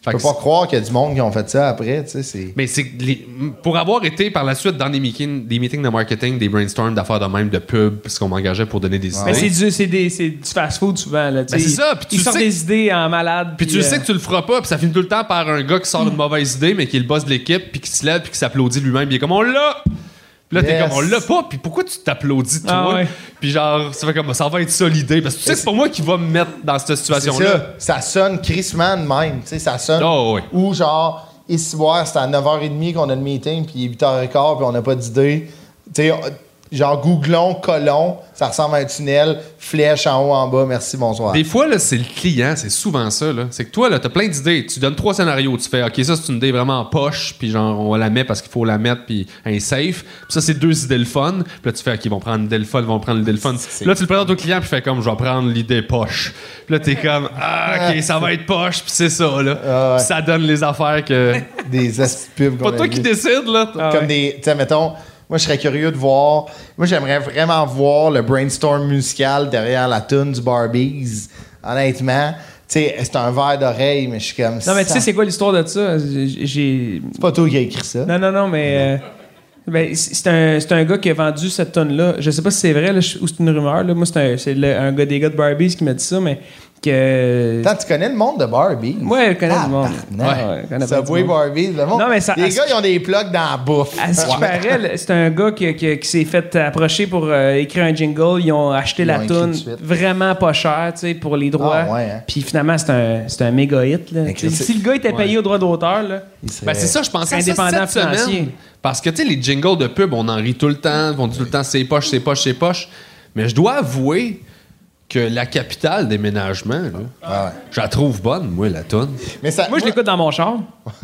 Je peux pas croire qu'il y a du monde qui ont fait ça après, tu sais, c'est... Mais c'est que les- pour avoir été par la suite dans des meetings, des meetings de marketing, des brainstorms d'affaires de même, de pub, parce qu'on m'engageait pour donner des idées. Mais c'est du, c'est des, c'est du fast-food souvent. Là, tu Ben, sais. c'est ça, puis tu Ils sortent sais- des idées en malade. Puis tu euh, sais que tu le feras pas, puis ça finit tout le temps par un gars qui sort une mauvaise idée, mais qui est le boss de l'équipe, puis qui se lève, puis qui s'applaudit lui-même, puis il est comme on l'a! Puis là, t'es Yes. comme on l'a pas, puis pourquoi tu t'applaudis toi? Ah ouais. Puis genre, ça fait comme ça va être ça l'idée, parce que tu sais que c'est pas moi qui va me mettre dans cette C'est situation-là. ça, ça sonne crissement de même, tu sais, ça sonne... Oh, ouais. Ou genre, ici, voir, c'est à neuf heures trente qu'on a le meeting, puis il est huit heures quinze, puis on n'a pas d'idée. Tu sais, genre, googlons, colon, ça ressemble à un tunnel, flèche en haut, en bas, merci, bonsoir. Des fois, là, c'est le client, c'est souvent ça. Là. C'est que toi, là, t'as plein d'idées. Tu donnes trois scénarios. Tu fais, OK, ça, c'est une idée vraiment poche, puis genre, on la met parce qu'il faut la mettre, puis un safe. Puis ça, c'est deux idées le fun. Puis là, tu fais, OK, ils vont prendre l'idée le fun, ils vont prendre l'idée le fun. C'est- Là, tu le présentes au client, puis tu fais comme, je vais prendre l'idée poche. Puis là, t'es comme, ah, OK, ça va être poche, puis c'est ça, là. Ah ouais. Puis ça donne les affaires que. Des esti de pubs qu'on Pas a toi qui vues. décides, là. Ah Comme ouais. des. Tu sais, mettons, moi, je serais curieux de voir. Moi, j'aimerais vraiment voir le brainstorm musical derrière la tune du Barbies. Honnêtement, tu sais, c'est un verre d'oreille, mais je suis comme. Non, mais tu sais, ça- c'est quoi l'histoire de ça? J'ai- J'ai. C'est pas toi qui as écrit ça. Non, non, non, mais. euh, ben, c'est c'est un, c'est un gars qui a vendu cette tonne-là. Je sais pas si c'est vrai là, ou c'est une rumeur. Là. Moi, c'est un, c'est le- un gars des gars de Barbies qui m'a dit ça, mais que. Attends, tu connais le monde de Barbies? Ouais, je connais du monde. Tabarnak. Ouais, ouais, je connais bien Subway du monde. Barbies, le monde. Non, mais ça- les à gars, ce- ils ont des plugs dans la bouffe. À ce qui Ouais. paraît, le- c'est un gars qui, qui- qui s'est fait approcher pour euh, écrire un jingle. Ils ont acheté Ils la l'ont écrit tune tout de suite. vraiment pas cher, tu sais, pour les droits. Ah, ouais, hein. Puis finalement, c'est un, c'est un méga hit. Là. Mais Tu sais, c'est- Si le gars était Ouais. payé au droit d'auteur, là, Il serait- Ben, c'est ça, je pensais à ça Indépendant cette financier. semaine. Parce que, tu sais, les jingles de pub, on en rit tout le temps. On dit tout le temps, c'est poche, c'est poche, c'est poche. Mais je dois avouer que la capitale des ménagements, là, Ah ouais. je la trouve bonne, moi, la tonne. Mais ça, moi, je l'écoute dans mon char.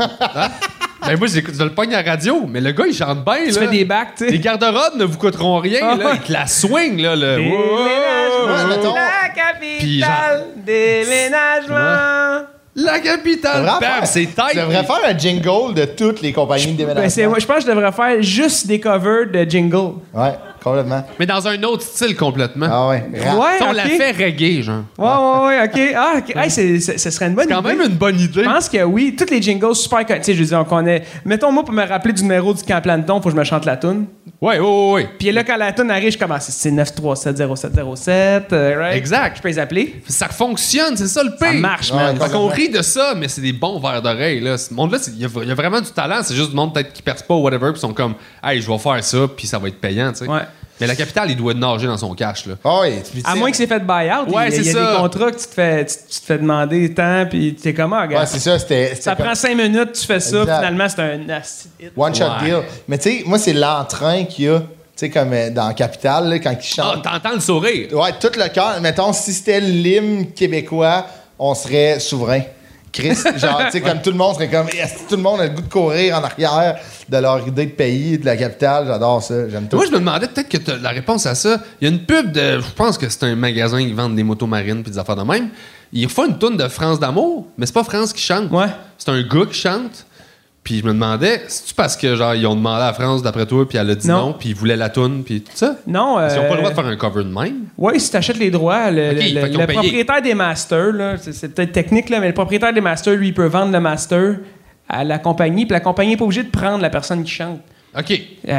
Ben, moi, je, l'écoute- je le pogne à la radio, mais le gars, il chante bien, Tu là. fais des bacs, tu sais. Les garde-robes ne vous coûteront rien, Ah là. ouais. Il te la swing, là. Le... Déménagement, Ouais, mettons- la capitale, Puis genre- déménagement. La Tu capitale, devrais bam, faire- c'est Tu tight. devrais faire un jingle de toutes les compagnies de Ben, déménagement. c'est- moi, je pense que je devrais faire juste des covers de jingle. Ouais, complètement. Mais dans un autre style complètement. Ah ouais. Rap. Ouais, Si on ok. la fait reggae, genre. Ouais, ouais, ouais, ok. Ah, ok. Hey, c'est- c'est- ce serait une bonne C'est quand idée. même une bonne idée. Je pense que oui, toutes les jingles super. con- Tu sais, je veux dire, on connaît. Mettons, moi, pour me rappeler du numéro du Camp Planton, faut que je me chante la toune. Ouais, ouais, ouais, ouais. Puis là, quand la toune arrive, je commence. C'est neuf trois sept zéro sept zéro sept. euh, right? Exact. Je peux les appeler. Ça fonctionne, c'est ça le pire. Ça marche, Ouais, man. quand- Fait qu'on rit de ça, mais c'est des bons verres d'oreille. Là. Ce monde-là, c'est- il y, a- il y a vraiment du talent. C'est juste du monde peut-être qui perce pas ou whatever, puis sont comme, hey, je vais faire ça, puis ça va être payant, tu sais. Ouais. Mais la capitale, il doit nager dans son cash, là. Ah ouais, puis tu À sais- moins que c'est fait buy-out. Ouais, il y a, il y a c'est ça. des contrats que tu te fais, tu, tu te fais demander tant, puis t'es comment, Ouais, regarde. c'est ça, c'était. c'était Ça comme prend cinq minutes, tu fais ça, Exact. finalement, c'est un nasty hit. One shot Ouais. deal. Mais tu sais, moi, c'est l'entrain qu'il y a, tu sais, comme euh, dans Capital, là, quand ils Ah, chantent. t'entends le sourire. Ouais, tout le cœur. Mettons, si c'était l'hymne québécois, on serait souverain. Chris, genre, tu sais, comme tout le monde serait comme, yes, tout le monde a le goût de courir en arrière de leur idée de pays, de la capitale. J'adore ça, j'aime tout. Moi, je me demandais peut-être que t'as la réponse à ça. Il y a une pub de. Je pense que c'est un magasin qui vend des motos marines puis des affaires de même. Ils font une toune de France d'amour, mais c'est pas France qui chante. Ouais. C'est un gars qui chante. Puis je me demandais, c'est-tu parce que, genre, ils ont demandé à France d'après toi, puis elle a dit Non. non, puis ils voulaient la toune, puis tout ça? Non. Ils ont pas le droit euh, de faire un cover de même. Oui, si tu achètes les droits, le, Ok, le- fait qu'ils le ont payé. propriétaire des masters, là, c'est, c'est peut-être technique, là, mais le propriétaire des masters, lui, il peut vendre le master à la compagnie, puis la compagnie n'est pas obligée de prendre la personne qui chante. OK.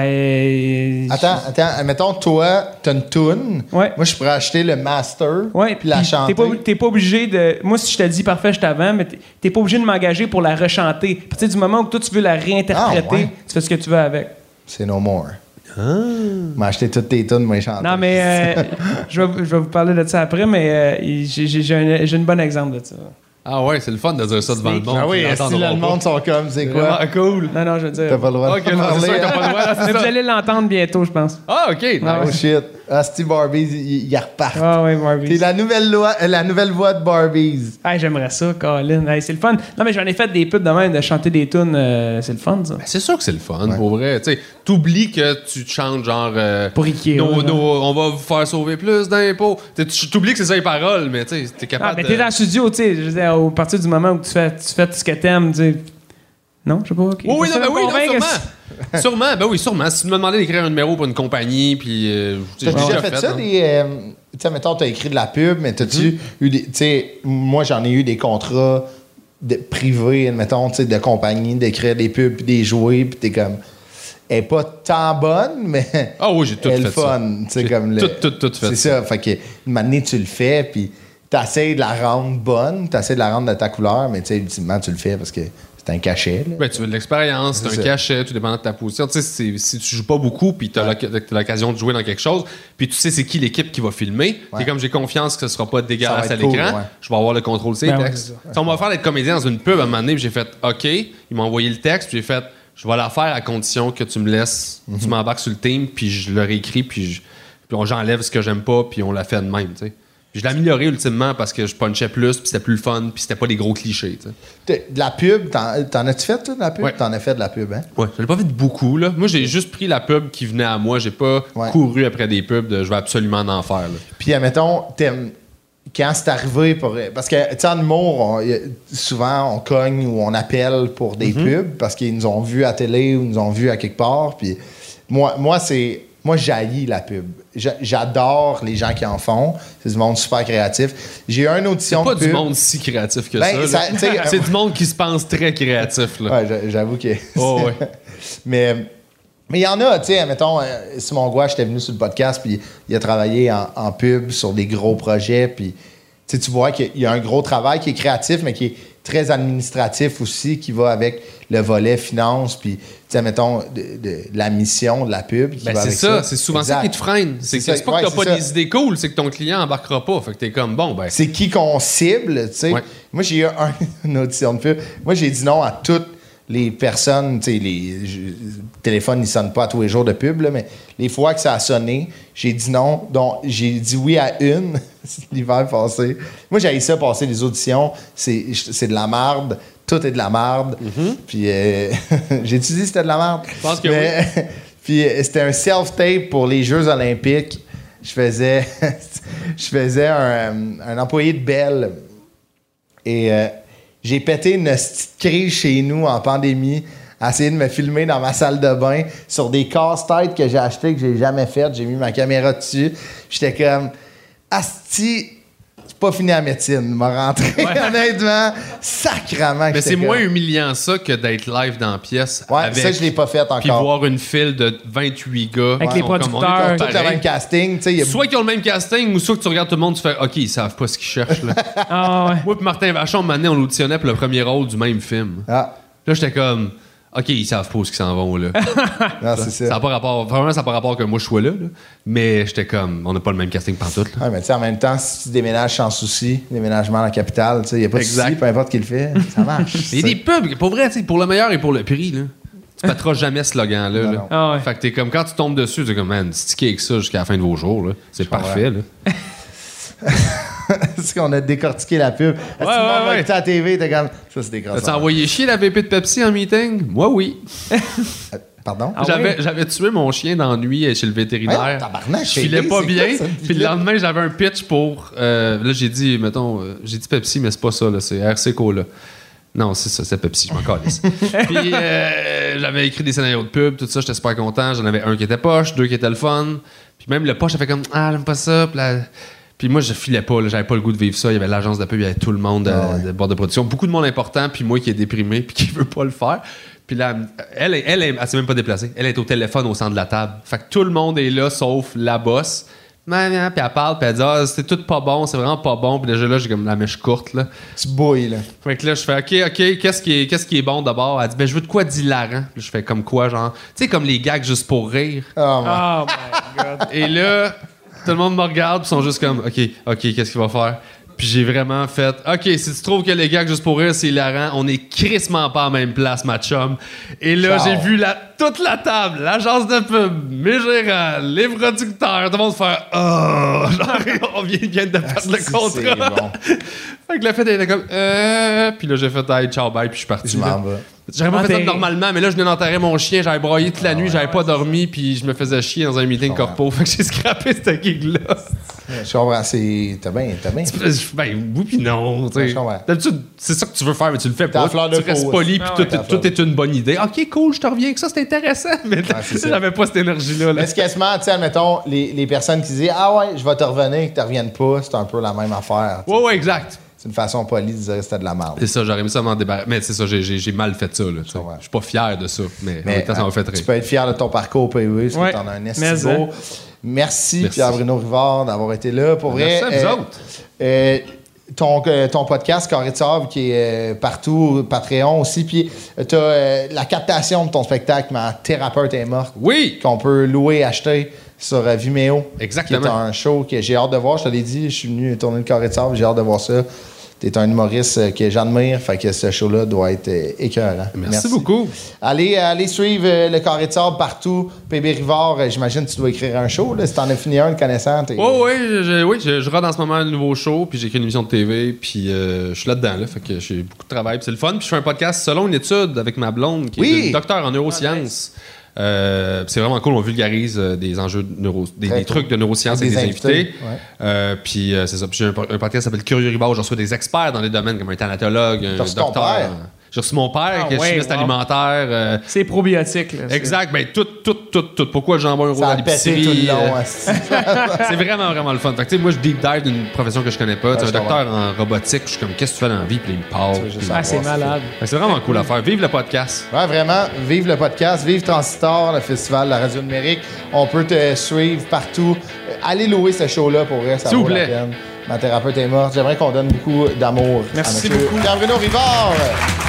Euh, Attends, attends, mettons, toi, t'as une toune. Ouais. Moi, je pourrais acheter le master, Ouais, puis la puis chanter. T'es pas, t'es pas obligé de. Moi, si je te dis parfait, je t'avance, mais t'es, t'es pas obligé de m'engager pour la rechanter. À partir du moment où toi, tu veux la réinterpréter, Ah, ouais. tu fais ce que tu veux avec. C'est no more. Ah. M'a acheté toutes tes tunes, moi, chanter. Non, mais euh, je, vais, je vais vous parler de ça après, mais euh, j'ai, j'ai, j'ai un, j'ai un bon exemple de ça. Ah ouais, c'est le fun de dire ça devant le monde. Ah oui, puis si l'entendre le pas. monde sont comme, c'est quoi? Vraiment cool. Non, non, je veux dire. T'as pas le droit Ok, de non, c'est parler. sûr que t'as pas le droit. là, c'est Mais vous ça. allez l'entendre bientôt, je pense. Ah, OK. nice. Ah Oh shit. Asti Barbies, ils ils repartent. Ah oui, C'est Barbies. la nouvelle, loi, euh, la nouvelle voix de Barbies. Hey, j'aimerais ça, Colin. Hey, c'est le fun. Non, mais j'en ai fait des pubs de même, de chanter des tunes. euh, c'est le fun, ça. Ben, c'est sûr que c'est le fun, pour vrai. Tu sais, t'oublies que tu te chantes genre. euh, Pour Ikea, nos- là. nos- on va vous faire sauver plus d'impôts. Tu sais, t'oublies que c'est ça les paroles, mais tu sais, t'es capable Ah, mais de. t'es dans le studio, tu sais. Je veux dire, au partir du moment où tu fais, tu fais ce que t'aimes, tu sais. Non, je sais pas. ok. Oui, oui, non, Ça ben me oui, non, convainc que sûrement. sûrement, ben oui, sûrement. Si tu me demandais d'écrire un numéro pour une compagnie, puis. euh, tu sais, T'as j'ai déjà fait, ça, hein. des. euh, tu sais, mettons, t'as écrit de la pub, mais t'as-tu Mm-hmm. eu des. Tu sais, moi, j'en ai eu des contrats de privée, admettons, tu sais, de compagnie, d'écrire des pubs puis des jouets, puis t'es comme... Elle est pas tant bonne, mais Ah oui, j'ai tout elle fait est fun. Tu sais, J'ai comme le- tout, tout, tout fait C'est ça. ça. Fait que, une année, tu le fais, puis t'essayes de la rendre bonne, t'essayes de la rendre de ta couleur, mais tu sais, ultimement, tu le fais parce que c'est un cachet. Là. Ben, tu veux de l'expérience, c'est C'est un ça. cachet, tout dépendant de ta position. Tu sais, c'est- si tu joues pas beaucoup, puis tu as l'occasion de jouer dans quelque chose, puis tu sais c'est qui l'équipe qui va filmer, Ouais. t'es comme j'ai confiance que ce sera pas dégueulasse Ça à va être l'écran, cool, ouais. je vais avoir le contrôle C Ben ouais, texte. c'est ça. Tu sais, on m'a offert d'être comédien dans une pub à un moment donné, puis j'ai fait OK, il m'a envoyé le texte, puis j'ai fait je vais la faire à condition que tu me laisses, Mhm. tu m'embarques sur le team, puis je le réécris, puis je- puis on- j'enlève ce que j'aime pas, puis on l'a fait de même, tu sais. Puis je l'ai amélioré ultimement parce que je punchais plus, puis c'était plus le fun, puis c'était pas des gros clichés, tu sais. T'es- De la pub, t'en, t'en as-tu fait, toi, de la pub? Ouais. T'en as fait de la pub, hein? Ouais, j'en ai pas fait beaucoup, là. Moi, j'ai juste pris la pub qui venait à moi. J'ai pas Ouais. couru après des pubs de je vais absolument en faire, là. Puis, admettons, t'aimes- quand c'est arrivé pour. Parce que, tu sais, en humour, on- y a- souvent, on cogne ou on appelle pour des Mhm. pubs parce qu'ils nous ont vus à télé ou nous ont vus à quelque part. Puis, moi, moi c'est. Moi, j'haïs la pub. J'a- J'adore les gens qui en font. C'est du monde super créatif. J'ai eu une audition C'est pas de du pub. monde si créatif que Ben, ça. ça, là. tu sais, C'est du monde qui se pense très créatif, là. Ouais, j'a- j'avoue que. Oh, ouais. Mais mais il y en a, tu sais, mettons, euh, Simon Gouache j'étais venu sur le podcast, puis il a travaillé en, en pub sur des gros projets, puis tu sais, tu vois qu'il y a un gros travail qui est créatif, mais qui est très administratif aussi, qui va avec le volet finance, puis, tu sais, mettons, de, de- de la mission de la pub. Qui Ben, va c'est avec ça, c'est souvent ça Exact. qui te freine. C'est que C'est c'est ça, pas que ouais, t'as c'est pas ça. des idées cool, c'est que ton client embarquera pas. Fait que t'es comme, bon, ben. C'est qui qu'on cible, tu sais. Ouais. Moi, j'ai eu un, une audition de pub. Moi, j'ai dit non à toutes les personnes, tu sais, les je- le téléphone, il sonne pas à tous les jours de pub, là, mais les fois que ça a sonné, j'ai dit non. Donc, j'ai dit oui à une l'hiver passé. Moi, j'ai ça passer les auditions. C'est c'est de la marde. Tout est de la marde. Puis, euh, j'ai-tu dit que c'était de la marde? Je pense que Mais- Puis, euh, c'était un self-tape pour les Jeux olympiques. Je faisais, je faisais un, euh, un employé de Bell. Et euh, j'ai pété une petite crise chez nous en pandémie à essayer de me filmer dans ma salle de bain sur des casse-têtes que j'ai achetés que j'ai jamais faites. J'ai mis ma caméra dessus. J'étais comme, asti, c'est pas fini la médecine. M'a rentré, honnêtement, sacrament. que Mais j'étais c'est moins comme- humiliant ça que d'être live dans la pièce. Ouais, avec, ça, je l'ai pas fait Puis encore. voir une file de vingt-huit gars. Avec qui les sont comme, on est producteurs. tous Tout le pareils. même casting, tu sais. il y a- Soit qu'ils ont le même casting, ou soit que tu regardes tout le monde, tu fais OK, ils savent pas ce qu'ils cherchent. Là. Ah ouais. Moi et Martin Vachon, maintenant, on l'auditionnait pour le premier rôle du même film. Ah, Là, j'étais comme OK, ils savent pas où ils s'en vont. Là. non, c'est ça. Ça n'a pas rapport. Vraiment, ça n'a pas rapport que moi je sois là. là. Mais j'étais comme on n'a pas le même casting pantoute. Là. Ouais, mais tu sais, en même temps, si tu déménages sans souci, déménagement dans la capitale, tu sais, il n'y a pas de Exact. souci, peu importe qui le fait, ça marche. Il y a des pubs, pour vrai, tu sais, pour le meilleur et pour le prix. Là. Tu pèteras jamais ce slogan-là. Non, là. non. Ah ouais. Fait que t'es comme quand tu tombes dessus, t'es comme man, sticker avec ça jusqu'à la fin de vos jours. Là. C'est parfait. Là. C'est qu'on a décortiqué la pub. Est-ce que Ouais, tout le monde ouais, va ouais. écouter à la T V, t'es comme, ça, c'est des T'as-tu crosseurs. envoyé chier la V P de Pepsi en meeting? Moi, oui. Euh, Pardon? Ah j'avais, ouais? j'avais tué mon chien d'ennui chez le vétérinaire. Ouais, tabarnak, je filais chérie, pas c'est bien. quoi, cette Puis le vie-là? lendemain, j'avais un pitch pour. euh, là, j'ai dit, mettons, euh, j'ai dit Pepsi, mais c'est pas ça, là, c'est R C Cola. Non, c'est ça, c'est Pepsi, je m'en calisse. Puis euh, j'avais écrit des scénarios de pub, tout ça, j'étais super content. J'en avais un qui était poche, deux qui étaient le fun. Puis même le poche, j'ai fait comme Ah, j'aime pas ça. Puis, là- puis moi, je filais pas, là, j'avais pas le goût de vivre ça. Il y avait l'agence de pub, il y avait tout le monde euh, Ah ouais. de bord de production. Beaucoup de monde important, puis moi qui est déprimé, puis qui veut pas le faire. Puis là, elle, elle, elle, elle s'est même pas déplacée. Elle est au téléphone au centre de la table. Fait que tout le monde est là, sauf la boss. Puis elle parle, puis elle dit Ah, c'est tout pas bon, c'est vraiment pas bon. Puis déjà là, j'ai comme la mèche courte, là. Tu bouilles, là. Fait que là, je fais OK, OK, qu'est-ce qui est, qu'est-ce qui est bon d'abord? Elle dit Ben, je veux de quoi d'hilarant. Puis je fais comme quoi, genre, tu sais, comme les gags juste pour rire. Oh, my- Oh my god. Et là, tout le monde me regarde, puis ils sont juste comme OK, OK, qu'est-ce qu'il va faire? Puis j'ai vraiment fait OK, si tu trouves que les gags juste pour rire, c'est hilarant, on est crissement pas à la même place, ma chum. Et là, Ciao. j'ai vu la, toute la table, l'agence de pub, mes gérants, les producteurs, tout le monde faire Oh, genre, on vient, vient de perdre le Si, contrat. c'est bon. Fait que la fête, elle était comme Euh. Puis là, j'ai fait Hey, ciao, bye, puis je suis parti. Je là. m'en vais. J'aurais pas Ah, fait ça t'es- normalement, mais là, je venais d'enterrer mon chien, j'avais broyé toute la nuit, j'avais pas dormi, puis je me faisais chier dans un meeting comprends. corpo. Fait que j'ai scrappé cette gig-là. Je comprends, c'est... T'as bien, t'as bien. Ben, oui, puis non. tu sais. Ouais, je comprends. D'habitude, c'est ça que tu veux faire, mais tu le fais T'as pas. la fleur Tu de restes peau, poli, ouais. puis Ah tout, ouais. est- T'as la tout fleur. est une bonne idée. Ok, cool, je te reviens avec ça, c'est intéressant. Mais c'est ça. j'avais pas cette énergie-là. Là. Mais c'est quasiment, tu sais, admettons, les, les personnes qui disent Ah ouais, je vais te revenir, que tu reviennes pas, c'est un peu la même affaire. tu sais. Ouais, ouais, exact. c'est une façon polie de dire que c'était de la merde. C'est ça, j'aurais aimé ça m'en débarrasser. Mais c'est ça, j'ai, j'ai, j'ai mal fait ça. Là, tu sais. Ouais. Je suis pas fier de ça, mais, en Mais même temps, ça m'a fait euh, rire. tu peux être fier de ton parcours au P W parce Ouais. que t'en as un esti Mais, beau. hein. Merci, Merci. Pierre-Bruno Rivard, d'avoir été là. Pour vrai, Merci à vous euh, autres. euh, ton, euh, ton podcast, Carré de Sable, qui est euh, partout, Patreon aussi. Puis, tu as la captation de ton spectacle, Ma thérapeute est morte, Oui! qu'on peut louer, acheter sur euh, Vimeo. Exactement. Qui est un show que j'ai hâte de voir. Je te l'ai dit, je suis venu tourner le Carré de Sable, j'ai hâte de voir ça. T'es un humoriste euh, que j'admire, fait que ce show-là doit être euh, écœurant. Merci, beaucoup. Allez, allez suivre euh, le Carré de Sable partout. P B Rivard, euh, j'imagine que tu dois écrire un show. Là, si t'en as fini un, le connaissant. t'es- Oh, oui, je, oui, je, je rate en ce moment un nouveau show, puis j'ai écrit une émission de T V, puis euh, je suis là-dedans, là, fait que j'ai beaucoup de travail, puis c'est le fun. Puis je fais un podcast selon une étude avec ma blonde, qui Oui. est une docteure en neurosciences. Euh, c'est vraiment cool, on vulgarise euh, des enjeux de neuro, des, Très des cool. trucs de neurosciences avec Des des invités, invités. ouais. Euh, puis euh, c'est ça. Puis j'ai un, un podcast qui s'appelle Curieux Rivard où je reçois des experts dans des domaines comme un thanatologue, un T'as reçu ton docteur. père? J'ai reçu mon père, Ah qui est ouais, chimiste wow. alimentaire. euh, C'est probiotique. Là, c'est- exact, ben tout, tout, tout, tout. Pourquoi j'envoie un rôle Ça à a pété l'épicerie? tout le long. euh, esti. c'est vraiment, vraiment le fun. Fait que, tu sais, moi, je deep dive d'une profession que je connais pas. Tu sais, Ouais, un je docteur en robotique, je suis comme, qu'est-ce que tu fais dans la vie? Puis là, il me parle. Tu veux juste Puis- savoir. Ah, c'est malade. Fait que c'est vraiment cool à faire. Vive le podcast. Ouais, vraiment, vive le podcast, vive Transistor, le festival, la radio numérique. On peut te suivre partout. Euh, Allez louer ce show-là pour vrai, ça S'il vaut vous la plaît. peine. Ma thérapeute est morte. J'aimerais qu'on donne beaucoup d'amour. Merci à monsieur beaucoup. Pierre-Bruno Rivard.